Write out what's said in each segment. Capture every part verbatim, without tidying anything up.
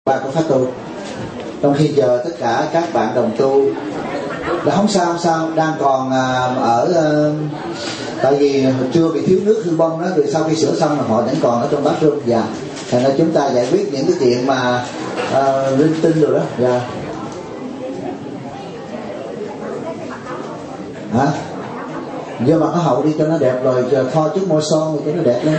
ba của pháp tu. Trong khi giờ tất cả các bạn đồng tu đã không sao không sao đang còn à, ở à, tại vì chưa bị thiếu nước hư bông đó, rồi sau khi sửa xong là họ vẫn còn ở trong bathroom. Dạ, thành ra chúng ta giải quyết những cái chuyện mà à, linh tinh rồi đó. Dạ. Hả? Vô mặt nó hậu đi cho nó đẹp, rồi thoa chút môi son rồi cho nó đẹp lên.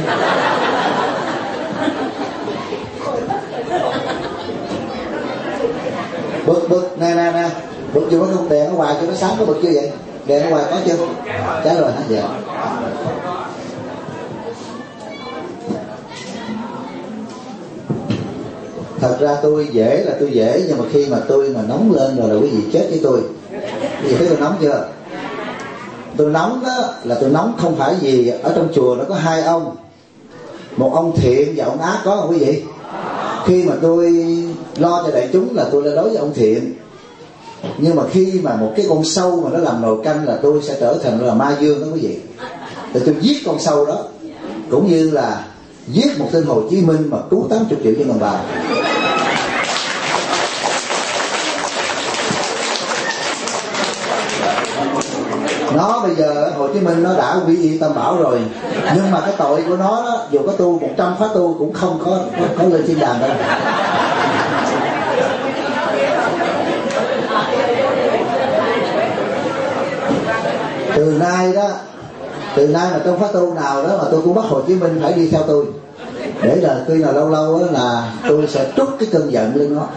Bực bực nè nè nè, bực chưa có không đèn ở ngoài cho nó sáng, có bực chưa vậy? Đèn ở ngoài có chưa? Trái rồi hả? Dạ. Thật ra tôi dễ là tôi dễ, nhưng mà khi mà tôi mà nóng lên rồi là quý vị chết với tôi. Quý vị thấy tôi nóng chưa? Tôi nóng đó là tôi nóng không phải gì ở trong chùa nó có hai ông, một ông thiện và ông ác, có không quý vị? Khi mà tôi lo cho đại chúng là tôi là đối với ông thiện, nhưng mà khi mà một cái con sâu mà nó làm nồi canh là tôi sẽ trở thành là ma dương đó quý vị. Thì tôi giết con sâu đó, cũng như là giết một tên Hồ Chí Minh mà cứu tám mươi triệu dân đồng bào. Nó bây giờ Hồ Chí Minh nó đã quy y Tam Bảo rồi, nhưng mà cái tội của nó đó, dù có tu một trăm pháp tu cũng không có, có, có lên thiên đàng đâu. Từ nay đó, từ nay mà trong pháp tu nào đó mà tôi cũng bắt Hồ Chí Minh phải đi theo tôi, để là khi nào lâu lâu đó là tôi sẽ trút cái cơn giận lên nó.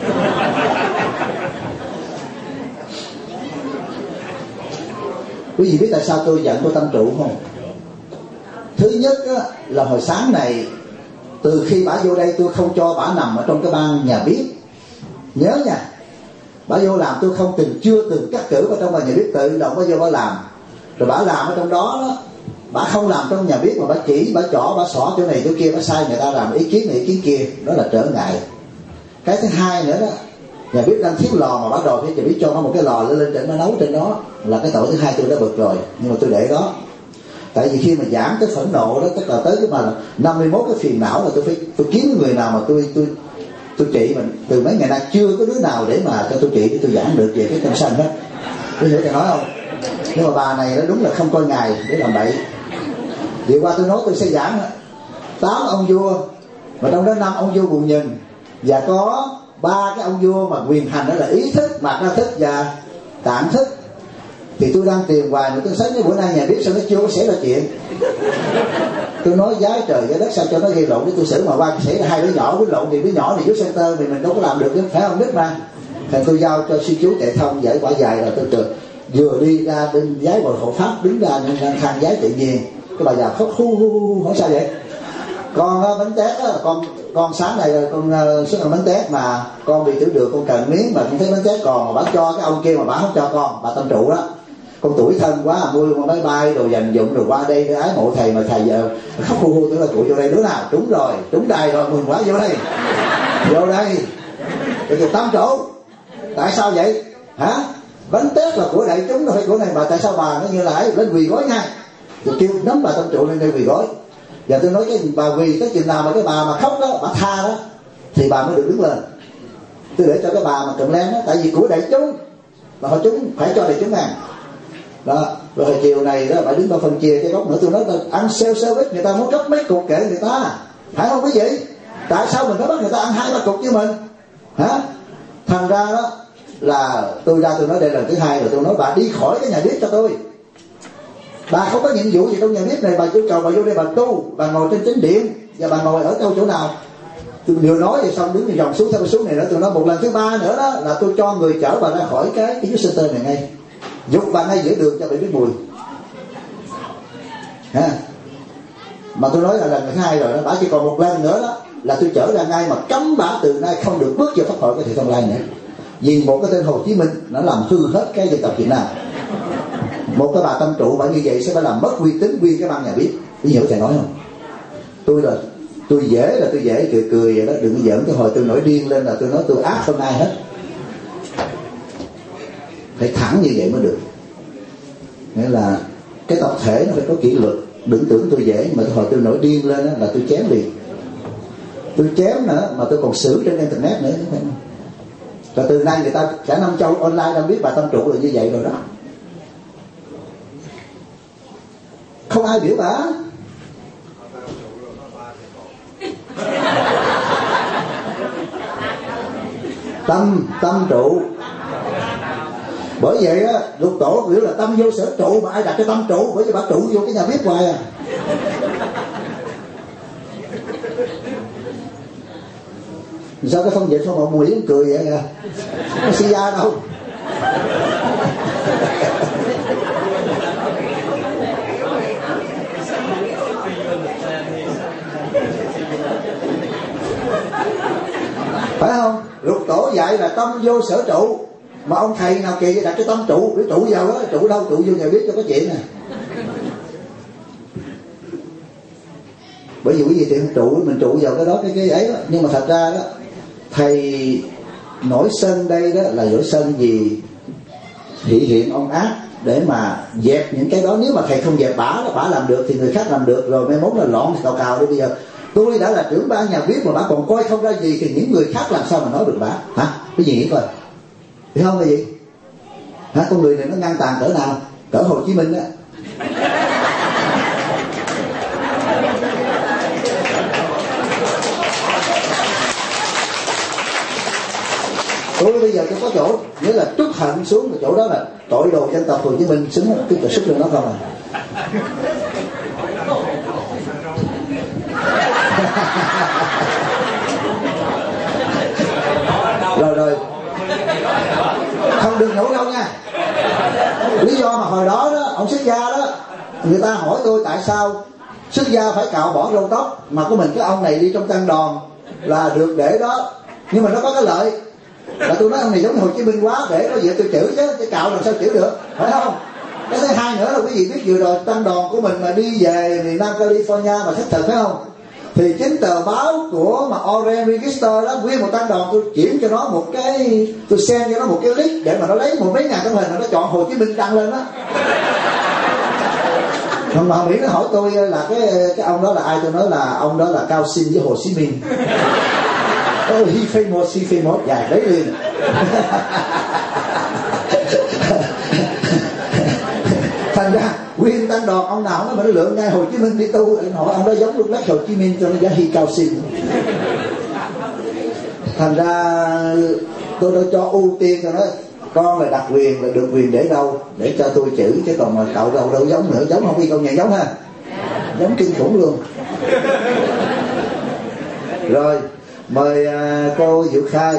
Quý vị biết tại sao tôi giận cô Tâm Trụ không? Thứ nhất á, là hồi sáng này, từ khi bả vô đây tôi không cho bả nằm ở trong cái ban nhà bếp. Nhớ nha, bả vô làm tôi không từng, chưa từng cắt cử vào trong ban nhà bếp, tự động bả vô bả làm. Rồi bả làm ở trong đó, đó bả không làm trong nhà bếp mà bả chỉ, bả chỏ, bả xỏ chỗ này chỗ kia, bả sai người ta làm ý kiến này ý kiến kia. Đó là trở ngại. Cái thứ hai nữa đó, nhà bếp đang thiếu lò mà bắt đầu phải biết cho nó một cái lò lên lên trên nó nấu trên đó, là cái tội thứ hai. Tôi đã bực rồi, nhưng mà tôi để đó. Tại vì khi mà giảm cái phẫn nộ đó, tức là tới cái mà năm mươi mốt cái phiền não là tôi phải tôi kiếm người nào mà tôi tôi tôi trị mình. Từ mấy ngày nay chưa có đứa nào để mà cho tôi trị để tôi giảm được về cái tâm sân hết. Tôi hiểu tôi nói không? Nhưng mà bà này nó đúng là không coi ngày để làm bậy. Vừa qua tôi nói tôi sẽ giảm tám ông vua, mà trong đó năm ông vua buồn nhìn, và có ba cái ông vua mà quyền hành đó là ý thức, mạt ra thức và tạng thức. Thì tôi đang tìm hoài mà tôi thấy cái bữa nay nhà biết sao nó chưa có xảy ra chuyện. Tôi nói giá trời giá đất sao cho nó gây lộn để tôi xử, mà qua xảy ra hai đứa nhỏ với lộn thì đứa nhỏ thì dưới center thì mình đâu có làm được, phải không biết mà. Thành tôi giao cho sư chú chạy thông giải quả dài rồi tôi trượt. Vừa đi ra bên giái bồi hộ pháp đứng ra nên khăn giái tự nhiên. Cái bà già khóc hu hu hu, hỏi sao vậy? Con uh, bánh tét đó, con con sáng này con uh, xuất ăn bánh tét mà con bị tiểu đường, con cần miếng mà con thấy bánh tét còn mà bác cho cái ông kia mà bác không cho con, bà Tâm Trụ đó. Con tuổi thân quá mua con máy bay đồ dành dụng rồi qua đây để ái mộ thầy, mà thầy giờ khóc hu hu. Tôi là cụ vô đây đứa nào trúng rồi, trúng đài rồi, mừng quá, vô đây vô đây. Rồi Tâm Trụ tại sao vậy hả? Bánh tét là của đại chúng đâu phải của này, mà tại sao bà nó như là ấy lên quỳ gối ngay? Rồi kêu nắm bà Tâm Trụ lên đây quỳ gối. Và tôi nói cái bà quỳ tới chừng nào mà cái bà mà khóc đó, bà tha đó thì bà mới được đứng lên. Tôi để cho cái bà mà cầm len đó, tại vì của đại chúng mà họ chúng phải cho đại chúng ăn đó. Rồi chiều này đó bà đứng bà phân chia cái góc nữa, tôi nói là ăn sale service người ta muốn cấp mấy cục kệ người ta, phải không quý vị? Tại sao mình phải bắt người ta ăn hai ba cục với mình hả? Thành ra đó là tôi ra tôi nói đây là thứ hai rồi, tôi nói bà đi khỏi cái nhà bếp cho tôi. Bà không có nhiệm vụ gì trong nhà bếp này, bà yêu cầu bà vô đây bà tu, bà ngồi trên chánh điện và bà ngồi ở đâu chỗ nào. Tôi vừa nói rồi xong đứng vòng xuống theo xuống này nữa, tôi nói một lần thứ ba nữa đó là tôi cho người chở bà ra khỏi cái cái youth center này ngay, dục bà ngay giữa đường cho bà biết mùi ha. Mà tôi nói là lần thứ hai rồi đó, bà chỉ còn một lần nữa đó là tôi chở ra ngay, mà cấm bà từ nay không được bước vào pháp hội cái thị Thông Lai nữa, vì một cái tên Hồ Chí Minh nó làm hư hết cái dân tộc Việt Nam. Một cái bà Tâm Trụ bà như vậy sẽ phải làm mất uy tín nguyên cái ban nhà bếp. Quý hiểu thầy nói không? Tôi là tôi dễ là tôi dễ cười cười vậy đó, đừng có giỡn. Cái hồi tôi nổi điên lên là tôi nói tôi ác hơn ai hết, phải thẳng như vậy mới được. Nghĩa là cái tập thể nó phải có kỷ luật. Đừng tưởng tôi dễ, mà hồi tôi nổi điên lên là tôi chém liền. tôi chém nữa mà tôi còn xử trên internet nữa. Và từ nay người ta cả năm châu online đã biết bà tâm trụ là như vậy rồi đó. Không ai biểu bà. Tâm tâm trụ. Bởi vậy á, Lục Tổ biểu là tâm vô sở trụ, mà ai đặt cái tâm trụ, bởi vì bà trụ vô cái nhà bếp hoài à. Sao cái phân dịch không mà mùi cười vậy kìa? Nó xì da đâu. Phải không? Lục Tổ dạy là tâm vô sở trụ, mà ông thầy nào kỳ đặt cái tâm trụ, để trụ vào đó, trụ đâu, trụ vô nhà biết cho có chuyện nè. Bởi vì quý vị thì trụ, mình trụ vào cái đó, cái cái ấy đó. Nhưng mà thật ra đó, thầy nổi sân đây đó là nổi sân gì thị hiện ông ác để mà dẹp những cái đó. Nếu mà thầy không dẹp bả, bả làm được thì người khác làm được rồi, mai mốt là loạn cào cào. Bây giờ tôi đã là trưởng ban nhà viết mà bả còn coi không ra gì thì những người khác làm sao mà nói được bả hả? Cái gì nghĩ coi, hiểu không? Cái gì hả? Con người này nó ngang tàn cỡ nào? Cỡ Hồ Chí Minh á. Tôi bây giờ tôi có chỗ, nghĩa là trút hận xuống cái chỗ đó là tội đồ dân tộc Hồ Chí Minh xứng cái cái sức lên nó không à. Rồi rồi, không được nhổ đâu nha. Lý do mà hồi đó đó ông xuất gia đó, người ta hỏi tôi tại sao xuất gia phải cạo bỏ râu tóc, mà có mình cái ông này đi trong tăng đoàn là được để đó. Nhưng mà nó có cái lợi là tôi nói ông này giống Hồ Chí Minh quá, để có việc tôi chửi chứ, chứ cạo làm sao chửi được, phải không? Cái thứ hai nữa là quý vị biết vừa rồi tăng đoàn của mình mà đi về miền Nam California mà thất thực, phải không? Thì chính tờ báo của mà Orange Register đó, nguyên một tăng đoàn tôi chuyển cho nó một cái, tôi send cho nó một cái link để mà nó lấy một mấy ngàn tấm hình mà nó chọn Hồ Chí Minh đăng lên đó. Còn mà Mỹ nó hỏi tôi là cái cái ông đó là ai, tôi nói là ông đó là Cao Sinh với Hồ Chí Minh. Oh, he famous, he famous, dạ đấy liền. Thành ra nguyên tăng đoàn ông nào nó mà nó lượn ngay Hồ Chí Minh đi tu, hỏi ông đó giống lúc lát Hồ Chí Minh cho nó giá hi Cao Sinh. Thành ra tôi đã cho ưu tiên cho nó, con là đặc quyền là được quyền để đâu để cho tôi chữ, chứ còn mà cậu đâu đâu giống nữa, giống không đi công nhận giống ha, giống kinh khủng luôn. Rồi mời uh, cô Diệu Khai.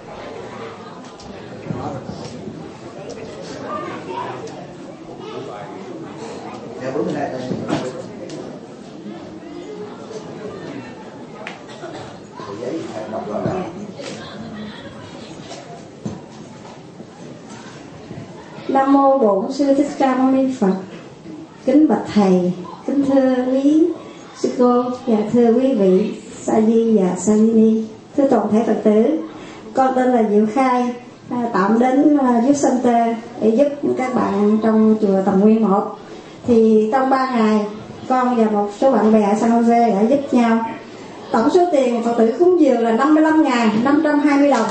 Nam mô Bổn Sư Thích Ca Mâu Ni Phật. Kính bạch thầy, kính thưa quý sư cô và thưa quý vị sa di và sa di ni, thưa toàn thể Phật tử. Con tên là Diệu Khai, à, tạm đến uh, Youth Center để giúp các bạn trong chùa Tầm Nguyên một. Thì trong ba ngày con và một số bạn bè ở San Jose đã giúp nhau. Tổng số tiền Phật tử cúng dường là năm mươi lăm nghìn năm trăm hai mươi đồng.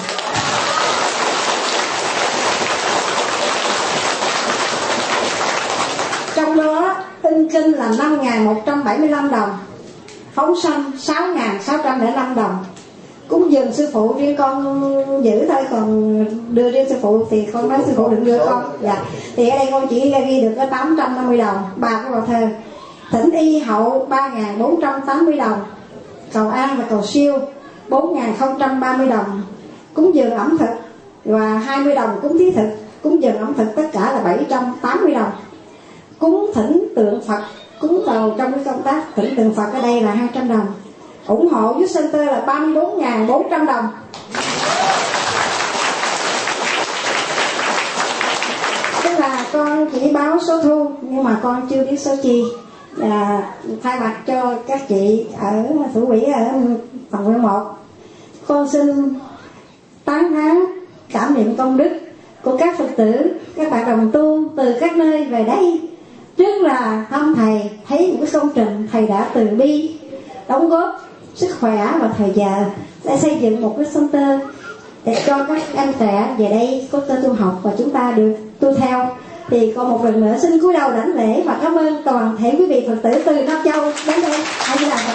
Trong đó in kinh là năm nghìn một trăm bảy mươi lăm đồng, phóng sanh sáu nghìn sáu trăm lẻ năm đồng. Cúng dường sư phụ riêng con giữ thôi, còn đưa riêng sư phụ thì con nói sư phụ đừng đưa con. Dạ. Thì ở đây con chỉ ghi được có tám trăm năm mươi đồng, ba cái bài thơ. Thỉnh y hậu ba nghìn bốn trăm tám mươi đồng, cầu an và cầu siêu bốn nghìn không trăm ba mươi đồng. Cúng dường ẩm thực và hai mươi đồng cúng thí thực. Cúng dường ẩm thực tất cả là bảy trăm tám mươi đồng. Cúng thỉnh tượng Phật, cúng vào trong cái công tác thỉnh tượng Phật ở đây là hai trăm đồng. Ủng hộ Youth Center là ba mươi bốn nghìn bốn trăm đồng. Tức là con chỉ báo số thu nhưng mà con chưa biết số chi. À, thay mặt cho các chị ở thủ quỹ ở phòng nguyên một, con xin tán thán cảm niệm công đức của các Phật tử, các bạn đồng tu từ các nơi về đây. Trước là thăm thầy, thấy những cái công trình thầy đã từ bi đóng góp sức khỏe và thời giờ sẽ xây dựng một cái center để cho các em trẻ về đây có cơ tu học và chúng ta được tu theo. Thì còn một lần nữa xin cúi đầu đảnh lễ và cảm ơn toàn thể quý vị Phật tử từ Nam Châu đến đây. Hãy làm vậy.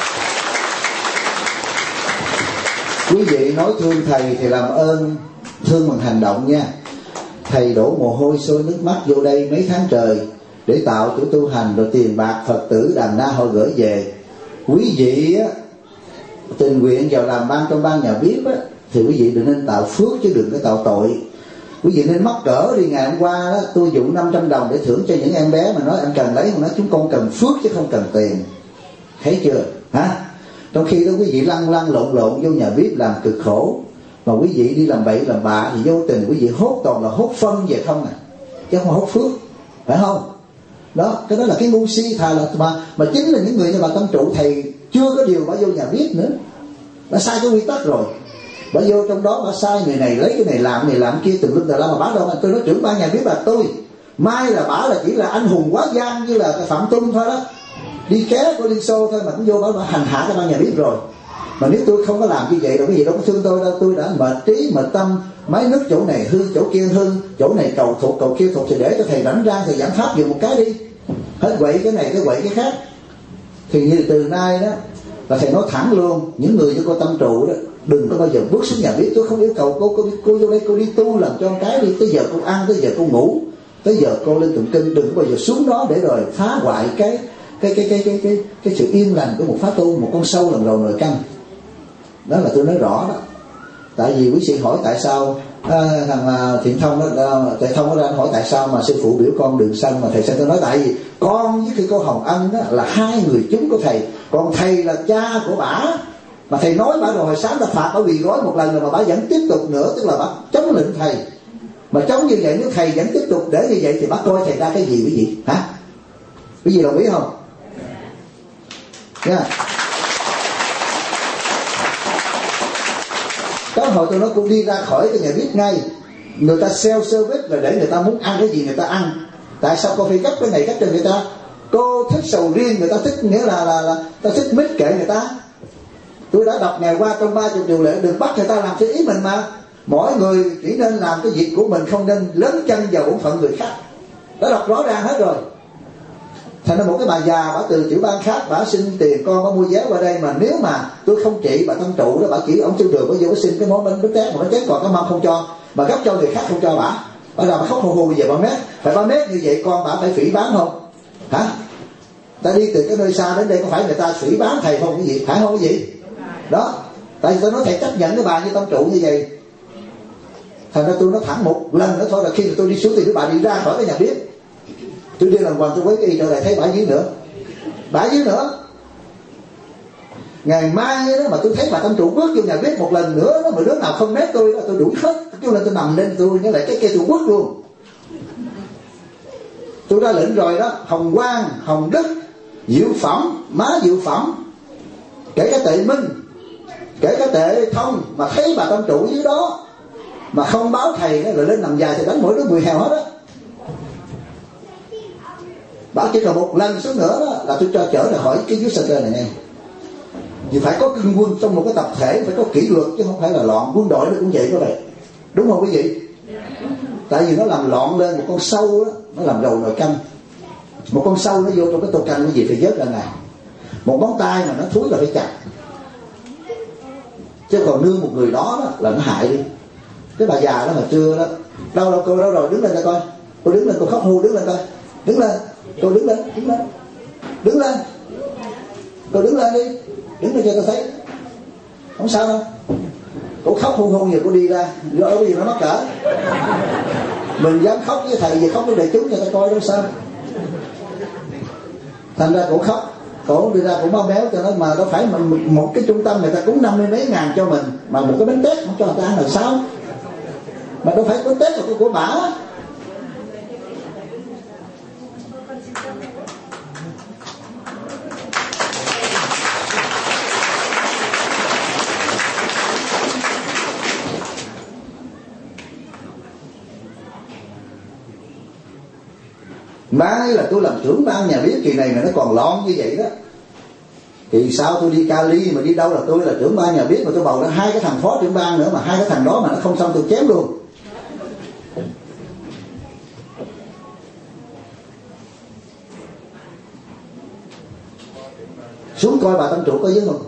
Quý vị nói thương thầy thì làm ơn thương bằng hành động nha. Thầy đổ mồ hôi sôi nước mắt vô đây mấy tháng trời để tạo chỗ tu hành, rồi tiền bạc Phật tử đàn na họ gửi về. Quý vị á, tình nguyện vào làm ban trong ban nhà bếp á, thì quý vị đừng nên tạo phước chứ đừng có tạo tội. Quý vị nên mắc cỡ đi. Ngày hôm qua đó, tôi dụ năm trăm đồng để thưởng cho những em bé mà nói em cần lấy, mà nói chúng con cần phước chứ không cần tiền. Thấy chưa hả? Trong khi đó quý vị lăn lăn lộn lộn vô nhà bếp làm cực khổ, mà quý vị đi làm bậy làm bạ thì vô tình quý vị hốt toàn là hốt phân về không à, chứ không hốt phước, phải không? Đó, cái đó là cái ngu si. Thà là mà mà chính là những người như bà Tâm Trụ, thầy chưa có điều bà vô nhà bếp nữa, bà sai cái quy tắc rồi. Bà vô trong đó bà sai người này lấy cái này làm cái này làm kia từng lưng tà la, mà bà đâu mà tôi nói trưởng ban nhà bếp là tôi. Mai là bà là chỉ là anh hùng quá giang như là cái Phạm Tuân thôi đó, đi ké của Liên Xô thôi mà cũng vô bà, bà hành hạ cái ban nhà bếp rồi. Mà nếu tôi không có làm như vậy đâu, cái gì đâu có thương tôi đâu. Tôi đã mệt trí mệt tâm, máy nước chỗ này hư chỗ kia hư, chỗ này cầu thuộc cầu kia thuộc, thì để cho thầy rảnh ra thầy giảng pháp dùng một cái đi, hết quậy cái này cái quậy cái khác. Thì như từ nay đó là thầy nói thẳng luôn, những người như cô Tâm Trụ đó đừng có bao giờ bước xuống nhà bếp. Tôi không yêu cầu cô cô, cô vô đây cô đi tu làm cho con cái đi, tới giờ cô ăn, tới giờ cô ngủ, tới giờ cô lên tụng kinh, đừng có bao giờ xuống đó để rồi phá hoại cái cái cái cái cái cái, cái sự yên lành của một pháp tu, một con sâu làm đầu nồi canh. Đó là tôi nói rõ đó. Tại vì quý sĩ hỏi tại sao à, thằng à, Thiện Thông đó, Thầy Thông nó ra hỏi tại sao mà sư phụ biểu con đường sanh, mà thầy sẽ tôi nói tại vì con với cái cô Hồng Ân đó là hai người chúng của thầy, còn thầy là cha của bả. Mà thầy nói bả rồi hồi sáng ta phạt bả quỳ gói một lần rồi mà bả vẫn tiếp tục nữa, tức là bả chống lệnh thầy. Mà chống như vậy, nếu thầy vẫn tiếp tục để như vậy thì bả coi thầy ra cái gì quý vị hả? Quý vị đồng ý không? Nha. Yeah. Có hồi tôi nói cô đi ra khỏi cái nhà bếp ngay, người ta self service là để người ta muốn ăn cái gì người ta ăn. Tại sao cô phải gấp cái này gấp cho người ta? Cô thích sầu riêng, người ta thích nghĩa là là là ta thích mít, kệ người ta. Tôi đã đọc ngày qua trong ba chục điều lệ, đừng bắt người ta làm theo ý mình mà. Mỗi người chỉ nên làm cái việc của mình, không nên lấn chân vào bổn phận người khác. Đã đọc rõ ràng hết rồi. Thành ra một cái bà già bà từ tiểu bang khác bà xin tiền con bà mua vé qua đây, mà nếu mà tôi không trị bà Tâm Trụ đó, bà chỉ ông tiêu đường bà vô xin cái món bánh bánh tét mà nó chết còn cái mâm không cho, bà gấp cho người khác không cho bà. Bà ra bà khóc hù hù về ba mét, phải ba mét như vậy con bà phải phỉ bán không? Hả? Ta đi từ cái nơi xa đến đây có phải người ta phỉ bán thầy không cái gì? Phải không cái gì? Đó. Tại vì tôi nói thầy chấp nhận cái bà như Tâm Trụ như vậy. Thành ra tôi nói thẳng một lần nữa thôi là khi mà tôi đi xuống thì đứa bà đi ra khỏi cái nhà bếp, tôi đi lần quần tôi với cái y trở lại thấy bả dưới nữa, bả dưới nữa. Ngày mai đó mà tôi thấy bà Tâm Trụ bước vô nhà bếp một lần nữa đó, mà đứa nào không mét tôi đó tôi đuổi hết, kêu là tôi nằm lên tôi nhớ lại cái kia tôi bước luôn. Tôi ra lệnh rồi đó. Hồng Quang, Hồng Đức, Diệu Phẩm, má Diệu Phẩm, kể cả Tệ Minh, kể cả Tệ Thông mà thấy bà Tâm Trụ dưới đó mà không báo thầy đó, rồi lên nằm dài thì đánh mỗi đứa mười heo hết á. Bảo chỉ cần một lần xuống nữa đó, là tôi cho chở ra khỏi cái dưới center này nè. Vì phải có cưng quân trong một cái tập thể, phải có kỷ luật chứ không phải là loạn. Quân đội nó cũng vậy các bạn, đúng không quý vị? Tại vì nó làm loạn lên một con sâu đó, nó làm đầu nồi canh. Một con sâu nó vô trong cái tô canh cái gì phải vớt ra này. Một ngón tay mà nó thúi là phải chặt, chứ còn nương một người đó, đó là nó hại đi. Cái bà già đó mà trưa đó, đâu đâu cô đâu rồi, đứng lên cho coi. Cô đứng lên, cô khóc hu, đứng lên coi. Đứng lên, cô đứng lên, đứng lên, đứng lên, cô đứng lên đi, đứng lên cho tôi thấy, không sao đâu. Cô khóc hu hu giờ cô đi ra, rồi cái gì nó mắc cỡ. Mình dám khóc với thầy gì khóc với đại chúng cho ta coi đâu sao. Thành ra cô khóc, cổ đi ra cũng bao béo cho nó, mà đâu phải mà một cái trung tâm người ta cúng năm mươi mấy ngàn cho mình, mà một cái bánh tét không cho người ta ăn là sao? Mà đâu phải bánh tét là của bả. Mai là tôi làm trưởng ban nhà bếp kỳ này mà nó còn loạn như vậy đó. Kỳ sau tôi đi Cali mà đi đâu là tôi là trưởng ban nhà biết, mà tôi bầu ra hai cái thằng phó trưởng ban nữa, mà hai cái thằng đó mà nó không xong tôi chém luôn. Xuống coi bà Tâm Trụ có dưới không?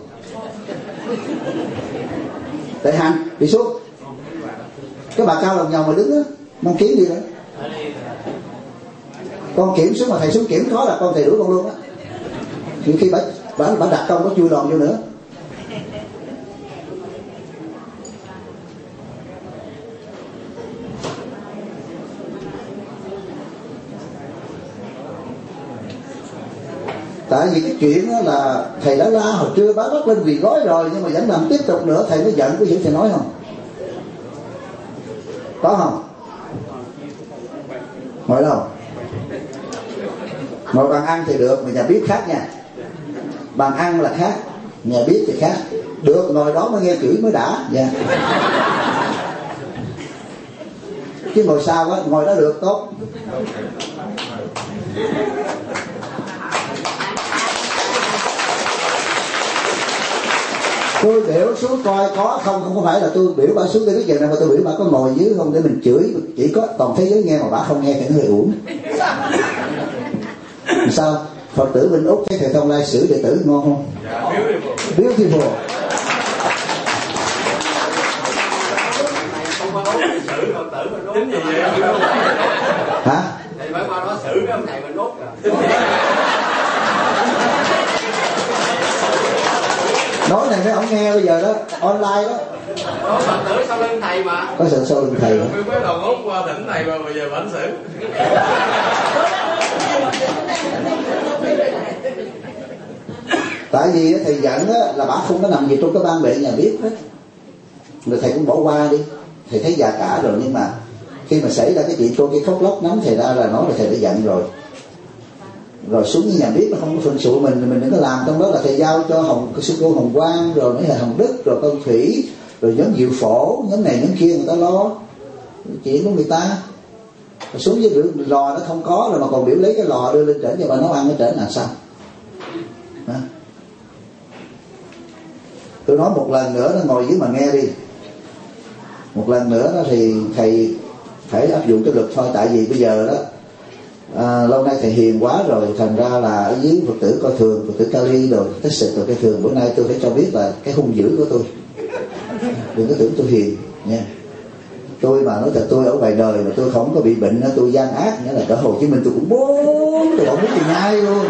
Đại hành đi xuống. Cái bà cao lòng nhòng mà đứng á, mang kiếm đi nữa. Con kiểm xuống mà thầy xuống kiểm có là con thầy đuổi con luôn á. Nhiều khi bà, bà, bà đặt công có chui lòn vô nữa. Tại vì cái chuyện đó là thầy đã la hồi trưa bá bắt lên vì gói rồi, nhưng mà vẫn làm tiếp tục nữa, thầy mới giận. Có hiểu thầy nói không? Có không? Ngồi đâu? Ngồi bàn ăn thì được, mà nhà bếp khác nha. Bàn ăn là khác, nhà bếp thì khác. Được ngồi đó mới nghe chửi mới đã. Dạ. Chứ ngồi sao á, ngồi đó được tốt. Tôi biểu xuống coi có không, không có phải là tôi biểu bà xuống đây biết giờ nào, mà tôi biểu bà có ngồi dưới không để mình chửi. Chỉ có toàn thế giới nghe mà bà không nghe thì nó hơi uổng. Sao Phật tử bên Úc thấy thầy Thông Lai xử đệ tử ngon không? Dạ, beautiful. Hả? Thầy phải qua đó xử cái ông thầy bên Úc rồi. Nói này mấy ông nghe bây giờ đó, online đó. Có Phật tử sau lưng thầy mà. Có sự sau lưng thầy. Mấy lần Úc qua tỉnh này mà bây giờ vẫn xử. Tại vì thầy giận á, là bà không có nằm gì trong cái ban bệ nhà biết hết. Rồi thầy cũng bỏ qua đi. Thầy thấy già cả rồi, nhưng mà khi mà xảy ra cái chuyện cô cái khóc lóc nắm thầy ra là nói là thầy đã giận rồi. Rồi xuống với nhà biết nó không có phận sự mình, mình đừng có làm. Trong đó là thầy giao cho Hồng, sư cô Hồng Quang, rồi mấy thầy Hồng Đức, rồi con Thủy, rồi nhóm Diệu Phổ, nhóm này nhóm kia người ta lo chuyện của người ta. Rồi xuống với lò nó không có rồi mà còn biểu lấy cái lò đưa lên trển cho bà nấu ăn ở trển là sao? Hả? Tôi nói một lần nữa nó ngồi dưới mà nghe đi. Một lần nữa đó thì thầy phải áp dụng cái luật thôi. Tại vì bây giờ đó à, lâu nay thầy hiền quá rồi, thành ra là ở dưới Phật tử coi thường, Phật tử Kali rồi tích sự rồi coi thường. Bữa nay tôi phải cho biết là cái hung dữ của tôi. Đừng có tưởng tôi hiền nha. Tôi mà nói thật, tôi ở ngoài đời mà tôi không có bị bệnh, tôi gian ác, nghĩa là ở Hồ Chí Minh tôi cũng bốn, tôi không biết tìm ai luôn.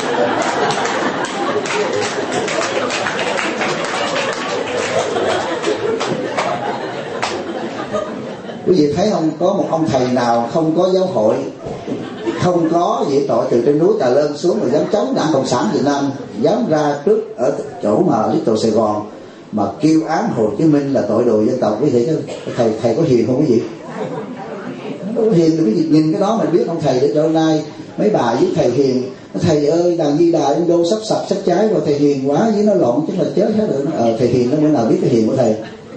Quý vị thấy không, có một ông thầy nào không có giáo hội, không có vậy tội từ trên núi Cà Lơn xuống mà dám chống Đảng Cộng sản Việt Nam, dám ra trước ở chỗ mà Little Sài Gòn mà kêu án Hồ Chí Minh là tội đồ dân tộc. Quý vị thấy thầy thầy có hiền không quý vị? Có hiền thì quý vị nhìn cái đó mình biết ông thầy để cho nay mấy bà với thầy hiền. Thầy ơi đàn Di Đà Ấn Đô sắp sập sắp cháy rồi, thầy hiền quá với nó lộn chắc là chết hết rồi. Nó ờ thầy hiền nó bữa nào biết cái hiền của thầy.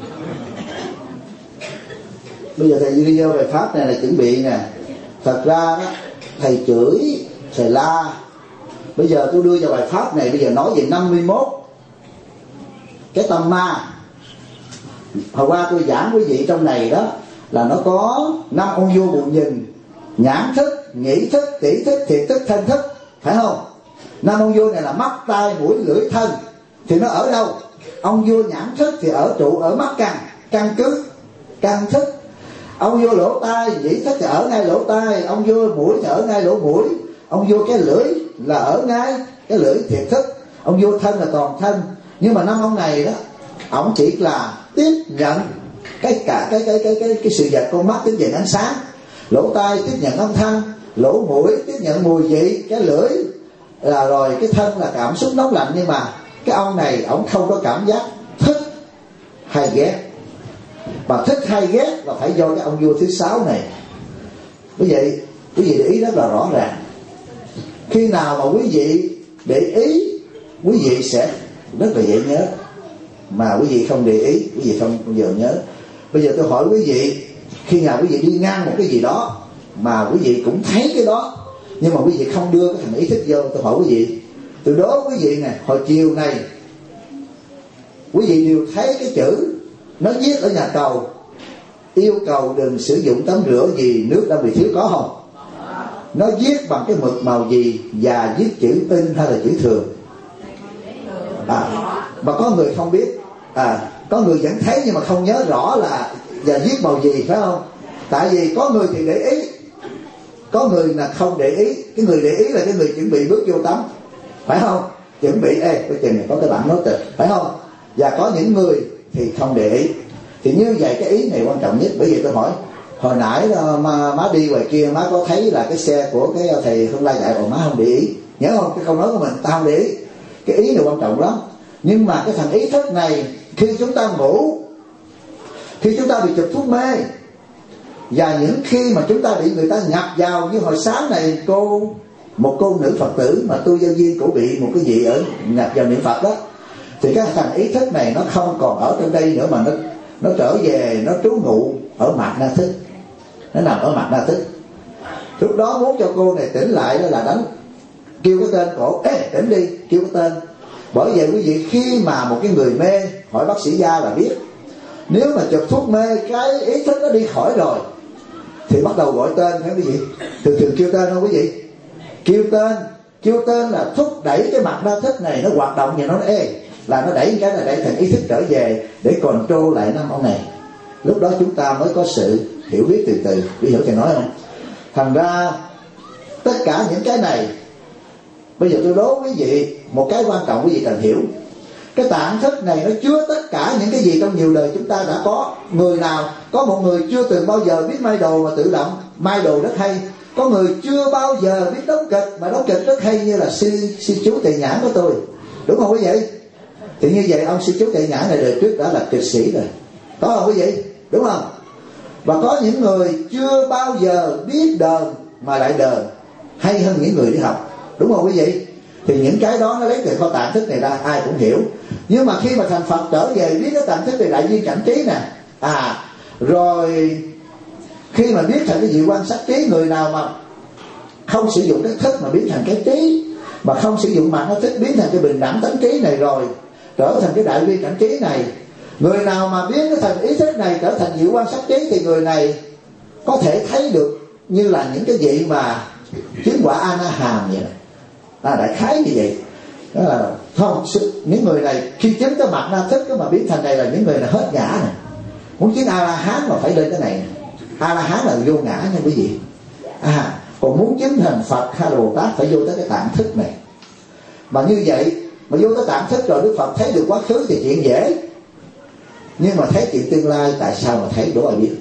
Bây giờ thầy đi vô bài pháp này là chuẩn bị nè. Thật ra đó thầy chửi, thầy la. Bây giờ tôi đưa vào bài pháp này, bây giờ nói về năm mươi mốt cái tâm ma. Hồi qua tôi giảng quý vị trong này đó là nó có năm ông vua buồn nhìn: nhãn thức, nhĩ thức, tỷ thức, thiệt thức, thân thức, phải không? Năm ông vua này là mắt, tai, mũi, lưỡi, thân. Thì nó ở đâu? Ông vua nhãn thức thì ở trụ ở mắt căn, căn cứ, căn thức. Ông vua lỗ tai, nhĩ thức thì ở ngay lỗ tai. Ông vua mũi thì ở ngay lỗ mũi. Ông vua cái lưỡi là ở ngay cái lưỡi, thiệt thức. Ông vua thân là toàn thân. Nhưng mà năm ông này đó, ông chỉ là tiếp nhận cái cả cái cái cái cái cái sự vật. Con mắt tiếp nhận ánh sáng, lỗ tai tiếp nhận âm thanh, lỗ mũi tiếp nhận mùi vị, cái lưỡi là rồi cái thân là cảm xúc nóng lạnh. Nhưng mà cái ông này ông không có cảm giác thích hay ghét, mà thích hay ghét là phải do cái ông vua thứ sáu này. Bởi vậy quý vị để ý rất là rõ ràng. Khi nào mà quý vị để ý, quý vị sẽ rất là dễ nhớ. Mà quý vị không để ý, quý vị không bao giờ nhớ. Bây giờ tôi hỏi quý vị, khi nào quý vị đi ngang một cái gì đó mà quý vị cũng thấy cái đó, nhưng mà quý vị không đưa cái thằng ý thức vô, tôi hỏi quý vị Từ đó quý vị này, hồi chiều này quý vị đều thấy cái chữ nó viết ở nhà cầu: yêu cầu đừng sử dụng tắm rửa vì nước đang bị thiếu, có không? Nó viết bằng cái mực màu gì và viết chữ in hay là chữ thường? À, mà có người không biết, à, có người vẫn thấy nhưng mà không nhớ rõ là và viết màu gì, phải không? Tại vì có người thì để ý, có người là không để ý. Cái người để ý là cái người chuẩn bị bước vô tắm, phải không? Chuẩn bị, ê, cái chừng này có cái bản nói tịch, phải không? Và có những người thì không để ý. Thì như vậy cái ý này quan trọng nhất. Bởi vì tôi hỏi hồi nãy má, má đi ngoài kia, má có thấy là cái xe của cái thầy Không Lai chạy, còn má không để ý, nhớ không? Cái câu nói của mình, tao không để ý. Cái ý này quan trọng lắm. Nhưng mà cái thằng ý thức này, khi chúng ta ngủ, khi chúng ta bị chụp thuốc mê, và những khi mà chúng ta bị người ta nhập vào, như hồi sáng này cô, một cô nữ Phật tử mà tu nhân viên cũng bị một cái gì ở nhập vào niệm Phật đó, thì cái thằng ý thức này nó không còn ở trong đây nữa, mà nó nó trở về, nó trú ngụ ở mạt na thức, nó nằm ở mạt na thức. Lúc đó muốn cho cô này tỉnh lại đó là đánh, kêu cái tên cổ, ê tỉnh đi, kêu cái tên. Bởi vậy quý vị, khi mà một cái người mê, hỏi bác sĩ gia là biết, nếu mà chụp thuốc mê cái ý thức nó đi khỏi rồi thì bắt đầu gọi tên, phải quý vị? Thường thường kêu tên không quý vị? Kêu tên, kêu tên là thúc đẩy cái mặt đa thức này nó hoạt động, và nó nói ê, là nó đẩy cái là đẩy thành ý thức trở về để control lại năm ông này. Lúc đó chúng ta mới có sự hiểu biết từ từ. Quý hiểu thầy nói không? Thành ra tất cả những cái này, bây giờ tôi đố quý vị một cái quan trọng quý vị cần hiểu. Cái tạng thức này nó chứa tất cả những cái gì trong nhiều đời chúng ta đã có. Người nào, có một người chưa từng bao giờ biết may đồ mà tự động may đồ rất hay. Có người chưa bao giờ biết đóng kịch mà đóng kịch rất hay, như là sư, sư chú Tề Nhãn của tôi, đúng không quý vị? Thì như vậy ông sư chú Tề Nhãn này đời trước đã là kịch sĩ rồi, có không quý vị? Đúng không? Và có những người chưa bao giờ biết đờn mà lại đờn hay hơn những người đi học, đúng không quý vị? Thì những cái đó nó lấy từ kho tạng thức này ra, ai cũng hiểu. Nhưng mà khi mà thành Phật trở về biết cái tạng thức về đại duyên cảnh trí nè, à rồi khi mà biết thành cái diệu quan sát trí, người nào mà không sử dụng cái thức mà biến thành cái trí, mà không sử dụng mạng nó thức biến thành cái bình đẳng tánh trí này, rồi trở thành cái đại duyên cảnh trí này, người nào mà biến cái thành ý thức này trở thành diệu quan sát trí, thì người này có thể thấy được như là những cái vị mà chứng quả A Na Hàm vậy này. À, đại khái như vậy đó là không, những người này khi chứng cái mặt na thức mà biến thành này là những người là hết ngã này. Muốn chứng A La Hán mà phải lên cái này. A La Hán là vô ngã nha quý vị. À, còn muốn chứng thành Phật hay là Bồ Tát phải vô tới cái tạng thức này. Mà như vậy mà vô tới tạng thức rồi Đức Phật thấy được quá khứ thì chuyện dễ, nhưng mà thấy chuyện tương lai tại sao mà thấy đố ai biết,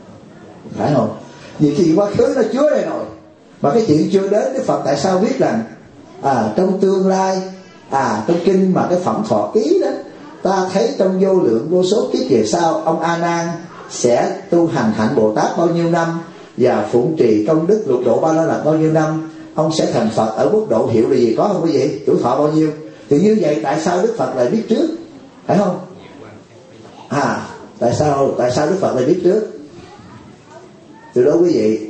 phải không? Vì chuyện quá khứ nó chứa đây rồi, mà cái chuyện chưa đến Đức Phật tại sao biết rằng à trong tương lai, à trong kinh mà cái phẩm thọ ký đó, ta thấy trong vô lượng vô số kiếp về sau ông A Nan sẽ tu hành hạnh Bồ Tát bao nhiêu năm và phụng trì công đức lục độ ba la mật bao nhiêu năm, ông sẽ thành Phật ở mức độ hiệu là gì, có không quý vị? Tuổi thọ bao nhiêu? Thì như vậy tại sao Đức Phật lại biết trước, phải không? À tại sao tại sao Đức Phật lại biết trước? Từ đó quý vị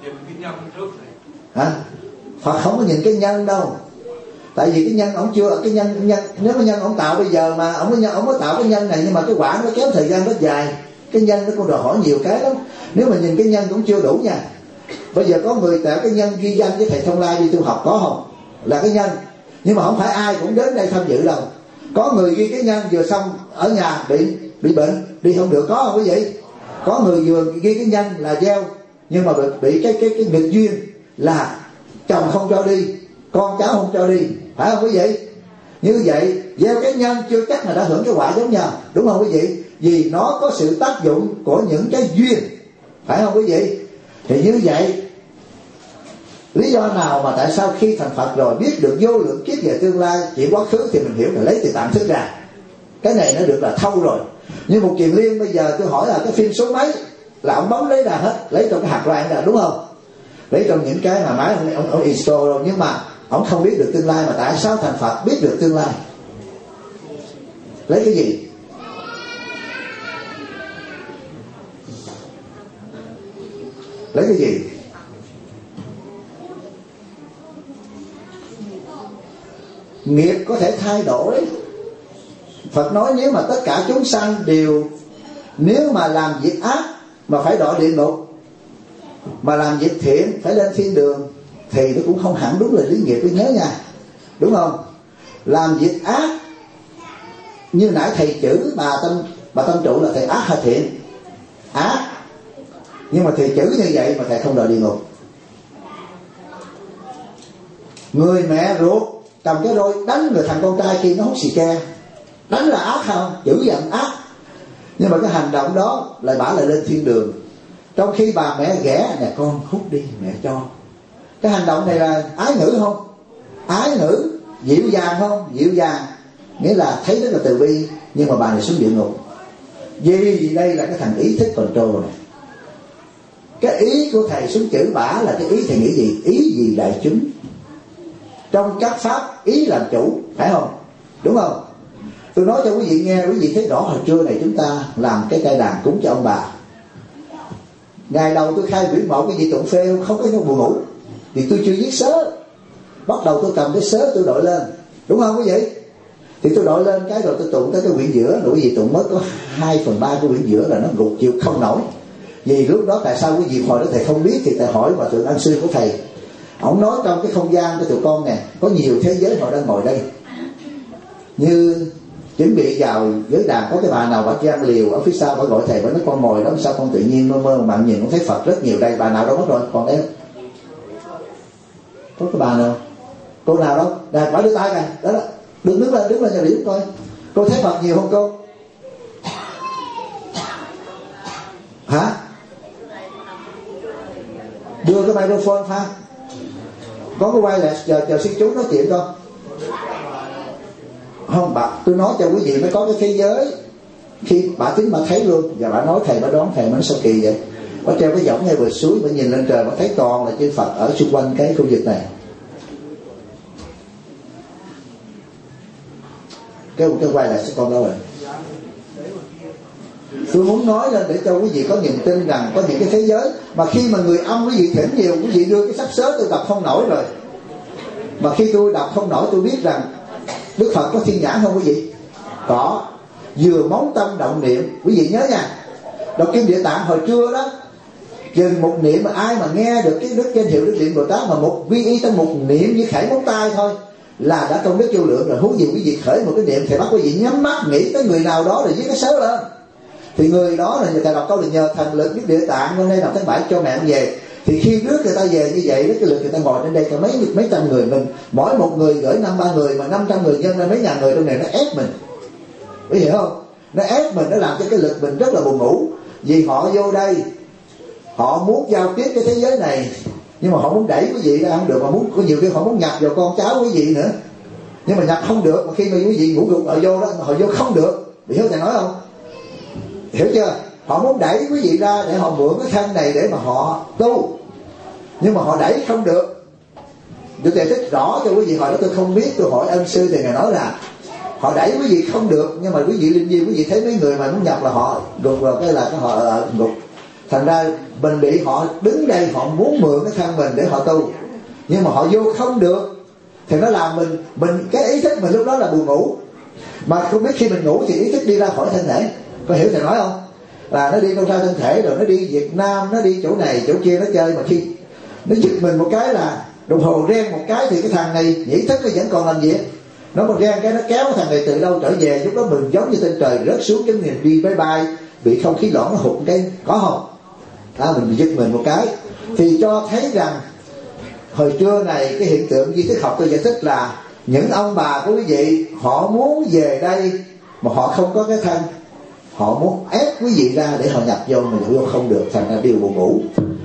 hả? Phật không có nhìn cái nhân đâu. Tại vì cái nhân ông chưa, cái nhân nhân nếu cái nhân ông tạo bây giờ mà ông mới ông mới tạo cái nhân này, nhưng mà cái quả nó kéo thời gian rất dài. Cái nhân nó còn đòi hỏi nhiều cái lắm. Nếu mà nhìn cái nhân cũng chưa đủ nha. Bây giờ có người tạo cái nhân ghi danh với thầy Thông Lai đi tu học, có không? Là cái nhân. Nhưng mà không phải ai cũng đến đây tham dự đâu. Có người ghi cái nhân vừa xong ở nhà bị bị bệnh đi không được, có không quý vị? Có người vừa ghi cái nhân là gieo, nhưng mà bị, bị cái cái cái nghịch duyên là chồng không cho đi, con cháu không cho đi, phải không quý vị? Như vậy gieo cái nhân chưa chắc là đã hưởng cái quả giống nhau, đúng không quý vị? Vì nó có sự tác dụng của những cái duyên, phải không quý vị? Thì như vậy lý do nào mà tại sao khi thành Phật rồi biết được vô lượng kiếp về tương lai, chuyện quá khứ thì mình hiểu là lấy từ tạng thức ra. Cái này nó được là thâu rồi. Như một Kiền Liên bây giờ tôi hỏi là cái phim số mấy là ông bấm lấy ra hết, lấy trong cái hạt loạn ra, đúng không? Lấy trong những cái mà máy ông, ông, ông install rồi, nhưng mà ông không biết được tương lai. Mà tại sao thành Phật biết được tương lai? Lấy cái gì? Lấy cái gì? nghiệp có thể thay đổi. Phật nói nếu mà tất cả chúng sanh đều, nếu mà làm việc ác mà phải đọa địa ngục, mà làm việc thiện phải lên thiên đường, thì nó cũng không hẳn đúng là lý nghiệp, tôi nhớ nha, đúng không? Làm việc ác như nãy thầy chữ bà tâm bà tâm trụ là thầy ác hay thiện? Ác. Nhưng mà thầy chữ như vậy mà thầy không đọa địa ngục. Người mẹ ruột cầm cái roi đánh người thằng con trai kia nó hút xì ke, đánh là ác không? Chữ giận ác. Nhưng mà cái hành động đó lại bả lại lên thiên đường, trong khi bà mẹ ghẻ nè con hút đi mẹ cho. Cái hành động này là ái ngữ không? Ái ngữ. Dịu dàng không? Dịu dàng. Nghĩa là thấy rất là từ bi. Nhưng mà bà này xuống địa ngục. Vì đây là cái thằng ý thích control này. Cái ý của thầy xuống chữ bả là cái ý thầy nghĩ gì? Ý gì đại chúng. Trong các pháp ý làm chủ, phải không? Đúng không? Tôi nói cho quý vị nghe, quý vị thấy rõ hồi trưa này chúng ta làm cái cây đàn cúng cho ông bà. Ngày đầu tôi khai biểu mẫu cái gì tụng phê không có buồn ngủ, vì tôi chưa viết sớ. Bắt đầu tôi cầm cái sớ tôi đội lên, đúng không quý vị? Thì tôi đội lên cái rồi tôi tụng tới cái quyển giữa, rồi quý vị tụng mới có hai phần ba cái quyển giữa là nó gục chịu không nổi. Vì lúc đó tại sao quý vị hồi đó thầy không biết thì thầy hỏi Hòa thượng An Sư của thầy. Ông nói trong cái không gian của tụi con nè, có nhiều thế giới họ đang ngồi đây. Như chuẩn bị vào giới đàn có cái bà nào bà gian liều ở phía sau, bà gọi thầy, bà nói con ngồi đó sao con tự nhiên mơ mơ mà bạn nhìn con thấy Phật rất nhiều đây. Bà nào đâu mất rồi, còn em có cái bà nào, cô nào đâu, đàn phải đưa tay kìa, đó đó, đứng đứng lên, đứng lên cho điểm coi, cô thấy Phật nhiều không cô? Hả? Đưa cái microphone pha, có cái wireless, chờ chờ xin chú nói chuyện con. Không, bà, tôi nói cho quý vị mới có cái thế giới. Khi bà tính bà thấy luôn, và bà nói thầy, bà đoán thầy, bà nói sao kỳ vậy? Bà treo cái võng ngay bờ suối, bà nhìn lên trời, bà thấy toàn là chư Phật ở xung quanh cái khu vực này. Cái cái quay lại sẽ con đâu rồi? Tôi muốn nói lên để cho quý vị có niềm tin rằng có những cái thế giới mà khi mà người âm quý vị thỉnh nhiều, quý vị đưa cái sách sớ tôi đọc không nổi rồi. Mà khi tôi đọc không nổi tôi biết rằng Đức Phật có thiên nhãn không quý vị? Có. Vừa móng tâm động niệm, quý vị nhớ nha. Đọc Kim Địa Tạng hồi trưa đó, chừng một niệm mà ai mà nghe được cái đức danh hiệu Đức Điện Bồ Tát mà một vi y trong một niệm như khải móng tay thôi là đã công đức vô lượng rồi. Huống gì quý vị khởi một cái niệm thầy bắt quý vị nhắm mắt nghĩ tới người nào đó rồi viết cái sớ lên, thì người đó là người ta đọc câu là nhờ thần lực Đức Địa Tạng hôm nay đọc tháng bảy cho mẹ về. Thì khi rước người ta về như vậy, với cái lực người ta ngồi trên đây cả mấy mấy trăm người, mình mỗi một người gửi năm ba người mà năm trăm người nhân ra mấy ngàn người trong này, nó ép mình, quý hiểu không? Nó ép mình, nó làm cho cái lực mình rất là buồn ngủ. Vì họ vô đây họ muốn giao tiếp cái thế giới này, nhưng mà họ muốn đẩy quý vị ra không được, mà muốn có nhiều khi họ muốn nhập vào con cháu quý vị nữa, nhưng mà nhập không được. Mà khi mà quý vị ngủ gục họ vô đó, họ vô không được, bị hiểu thầy nói không? Hiểu chưa? Họ muốn đẩy quý vị ra để họ mượn cái thân này để mà họ tu, nhưng mà họ đẩy không được. Tôi giải thích rõ cho quý vị. Hồi đó tôi không biết, tôi hỏi ân sư thì ngài nói là họ đẩy quý vị không được, nhưng mà quý vị linh viên quý vị thấy mấy người mà muốn nhập là họ gục rồi, cái là cái họ ở gục. Thành ra mình bị họ đứng đây, họ muốn mượn cái thân mình để họ tu, nhưng mà họ vô không được, thì nó làm mình mình cái ý thức mình lúc đó là buồn ngủ. Mà không biết khi mình ngủ thì ý thức đi ra khỏi thân thể, có hiểu thầy nói không? Là nó đi đâu ra thân thể, rồi nó đi Việt Nam, nó đi chỗ này chỗ kia nó chơi. Mà khi nó giật mình một cái là đồng hồ reng một cái thì cái thằng này nhĩ thức nó vẫn còn làm việc. Nó một reng cái nó kéo cái thằng này từ đâu trở về, lúc đó mình giống như trên trời rớt xuống, giống như đi bye bye, bị không khí loãng nó hụt cái, có không? À, mình giật mình một cái thì cho thấy rằng hồi trưa này cái hiện tượng di thức học tôi giải thích là những ông bà của quý vị họ muốn về đây mà họ không có cái thân, họ muốn ép quý vị ra để họ nhập vô, mà vô không được, thành ra điều buồn ngủ.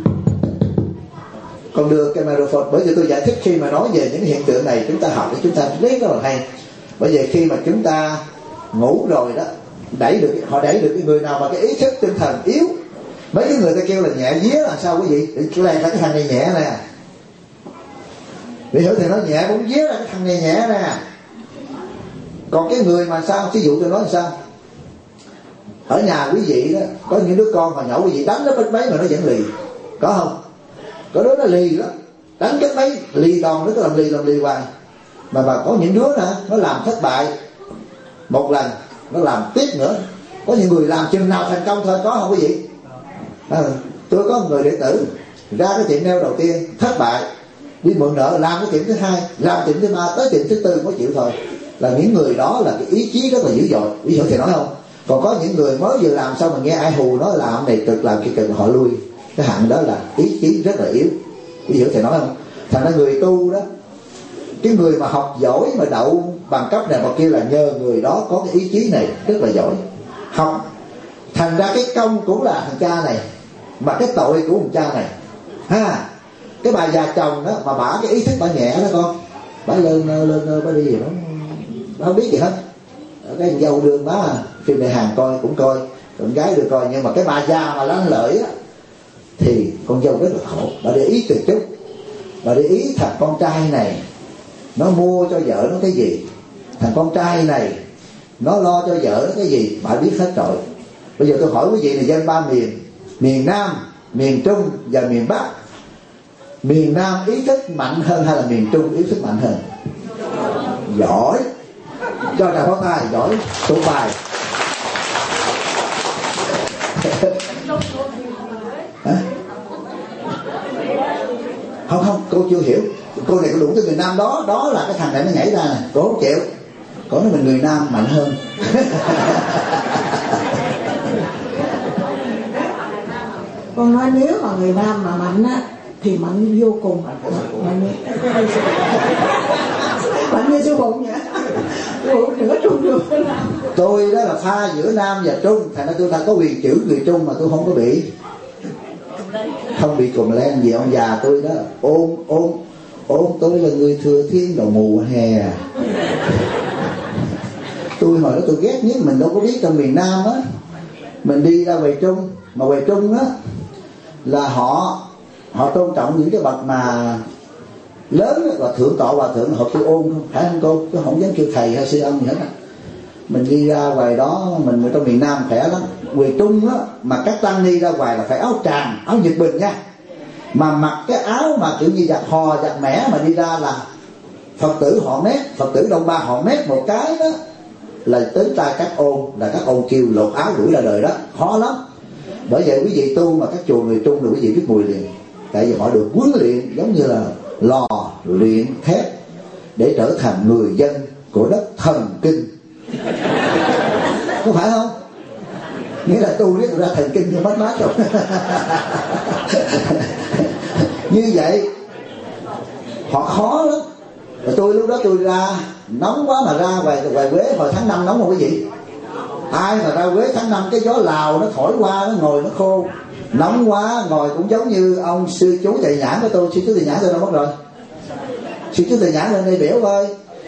Còn đưa cái microphone, bởi vì tôi giải thích khi mà nói về những hiện tượng này chúng ta học để chúng ta biết rất là hay. Bởi vì khi mà chúng ta ngủ rồi đó, đẩy được họ đẩy được cái người nào mà cái ý thức tinh thần yếu, mấy cái người ta kêu là nhẹ vía là sao quý vị? Để làm cái thằng này nhẹ nè, để hiểu thì nói nhẹ bóng vía là cái thằng này nhẹ nè. Còn cái người mà sao, ví dụ tôi nói là sao, ở nhà quý vị đó có những đứa con hồi nhỏ quý vị đánh nó bích mấy mà nó vẫn lì, có không? Có đứa nó lì lắm, đánh cái mấy lì đòn nó cứ làm lì làm lì hoài. Mà mà có những đứa nữa nó làm thất bại một lần, nó làm tiếp nữa. Có những người làm chừng nào thành công thôi, có không quý vị? À, tôi có một người đệ tử ra cái tiệm nail đầu tiên thất bại, đi mượn nợ làm cái tiệm thứ hai, làm tiệm thứ ba, tới tiệm thứ tư mới chịu thôi. Là những người đó là cái ý chí rất là dữ dội, ví dụ thầy nói không? Còn có những người mới vừa làm xong mà nghe ai hù nói làm này cực làm kia cực, họ lui. Cái hạng đó là ý chí rất là yếu, ví dụ thầy nói không? Thành ra người tu đó, cái người mà học giỏi mà đậu bằng cấp này hoặc kia là nhờ người đó có cái ý chí này rất là giỏi. Học thành ra cái công cũng là thằng cha này, mà cái tội của thằng cha này ha. Cái bà già chồng đó mà bả cái ý thức bả nhẹ đó con, bả lên lên bả đi gì đó bả không biết gì hết. Cái thằng dâu đương bá phim đại hàng coi cũng coi, con gái được coi, nhưng mà cái bà già mà lanh lợi á thì con dâu rất là khổ. Bà để ý từ chút, bà để ý thằng con trai này nó mua cho vợ nó cái gì, thằng con trai này nó lo cho vợ nó cái gì, bà biết hết rồi. Bây giờ tôi hỏi quý vị là dân ba miền, miền Nam, miền Trung và miền Bắc, miền Nam ý thức mạnh hơn hay là miền Trung ý thức mạnh hơn? Giỏi, cho tràng pháo tay, giỏi, tụng bài. Không không, cô chưa hiểu. Cô này có đủ tới miền Nam đó, đó là cái thằng này nó nhảy ra nè, cô không chịu. Cô nói mình người Nam mạnh hơn. Con nói nếu mà người Nam mà mạnh á thì mạnh vô cùng, mạnh mạnh như sư bụng vậy, nửa Trung được. Tôi đó là pha giữa Nam và Trung, thành ra tôi đã có quyền chữ người Trung mà tôi không có bị không bị cùm len gì. Ông già tôi đó ôm ôm ôm tôi là người Thừa Thiên đầu mùa hè. Tôi hồi đó tôi ghét nhất, mình đâu có biết trong miền Nam á, mình đi ra về Trung, mà về Trung á là họ họ tôn trọng những cái bậc mà lớn và thượng tọa hòa thượng, họ tôi ôm không phải không cô, tôi không dám kêu thầy hay sư ông gì hết á. Mình đi ra ngoài đó, mình ở trong miền Nam khỏe lắm. Về Trung á mà các tăng đi ra ngoài là phải áo tràng, áo Nhật Bình nha, mà mặc cái áo mà kiểu như giặt hò giặt mẻ mà đi ra là Phật tử họ mét, Phật tử Đông Ba họ mét một cái đó là tới tay các ôn, là các ôn kêu lột áo đuổi ra đời đó, khó lắm. Bởi vậy quý vị tu mà các chùa người Trung thì quý vị biết mùi liền, tại vì họ được huấn luyện giống như là lò luyện thép để trở thành người dân của đất thần kinh. Có phải không? Nghĩa là tu riết ra thần kinh cho mất mát rồi. Như vậy họ khó lắm. Rồi tôi lúc đó tôi ra nóng quá mà ra ngoài ngoài Quế hồi tháng năm nóng không quý vị? Ai mà ra Quế tháng năm cái gió Lào nó thổi qua, nó ngồi nó khô, nóng quá ngồi cũng giống như ông sư chú Thầy Nhãn của tôi. Sư chú Thầy Nhãn tôi đâu mất rồi? Sư chú Thầy Nhãn lên đây biểu ơi,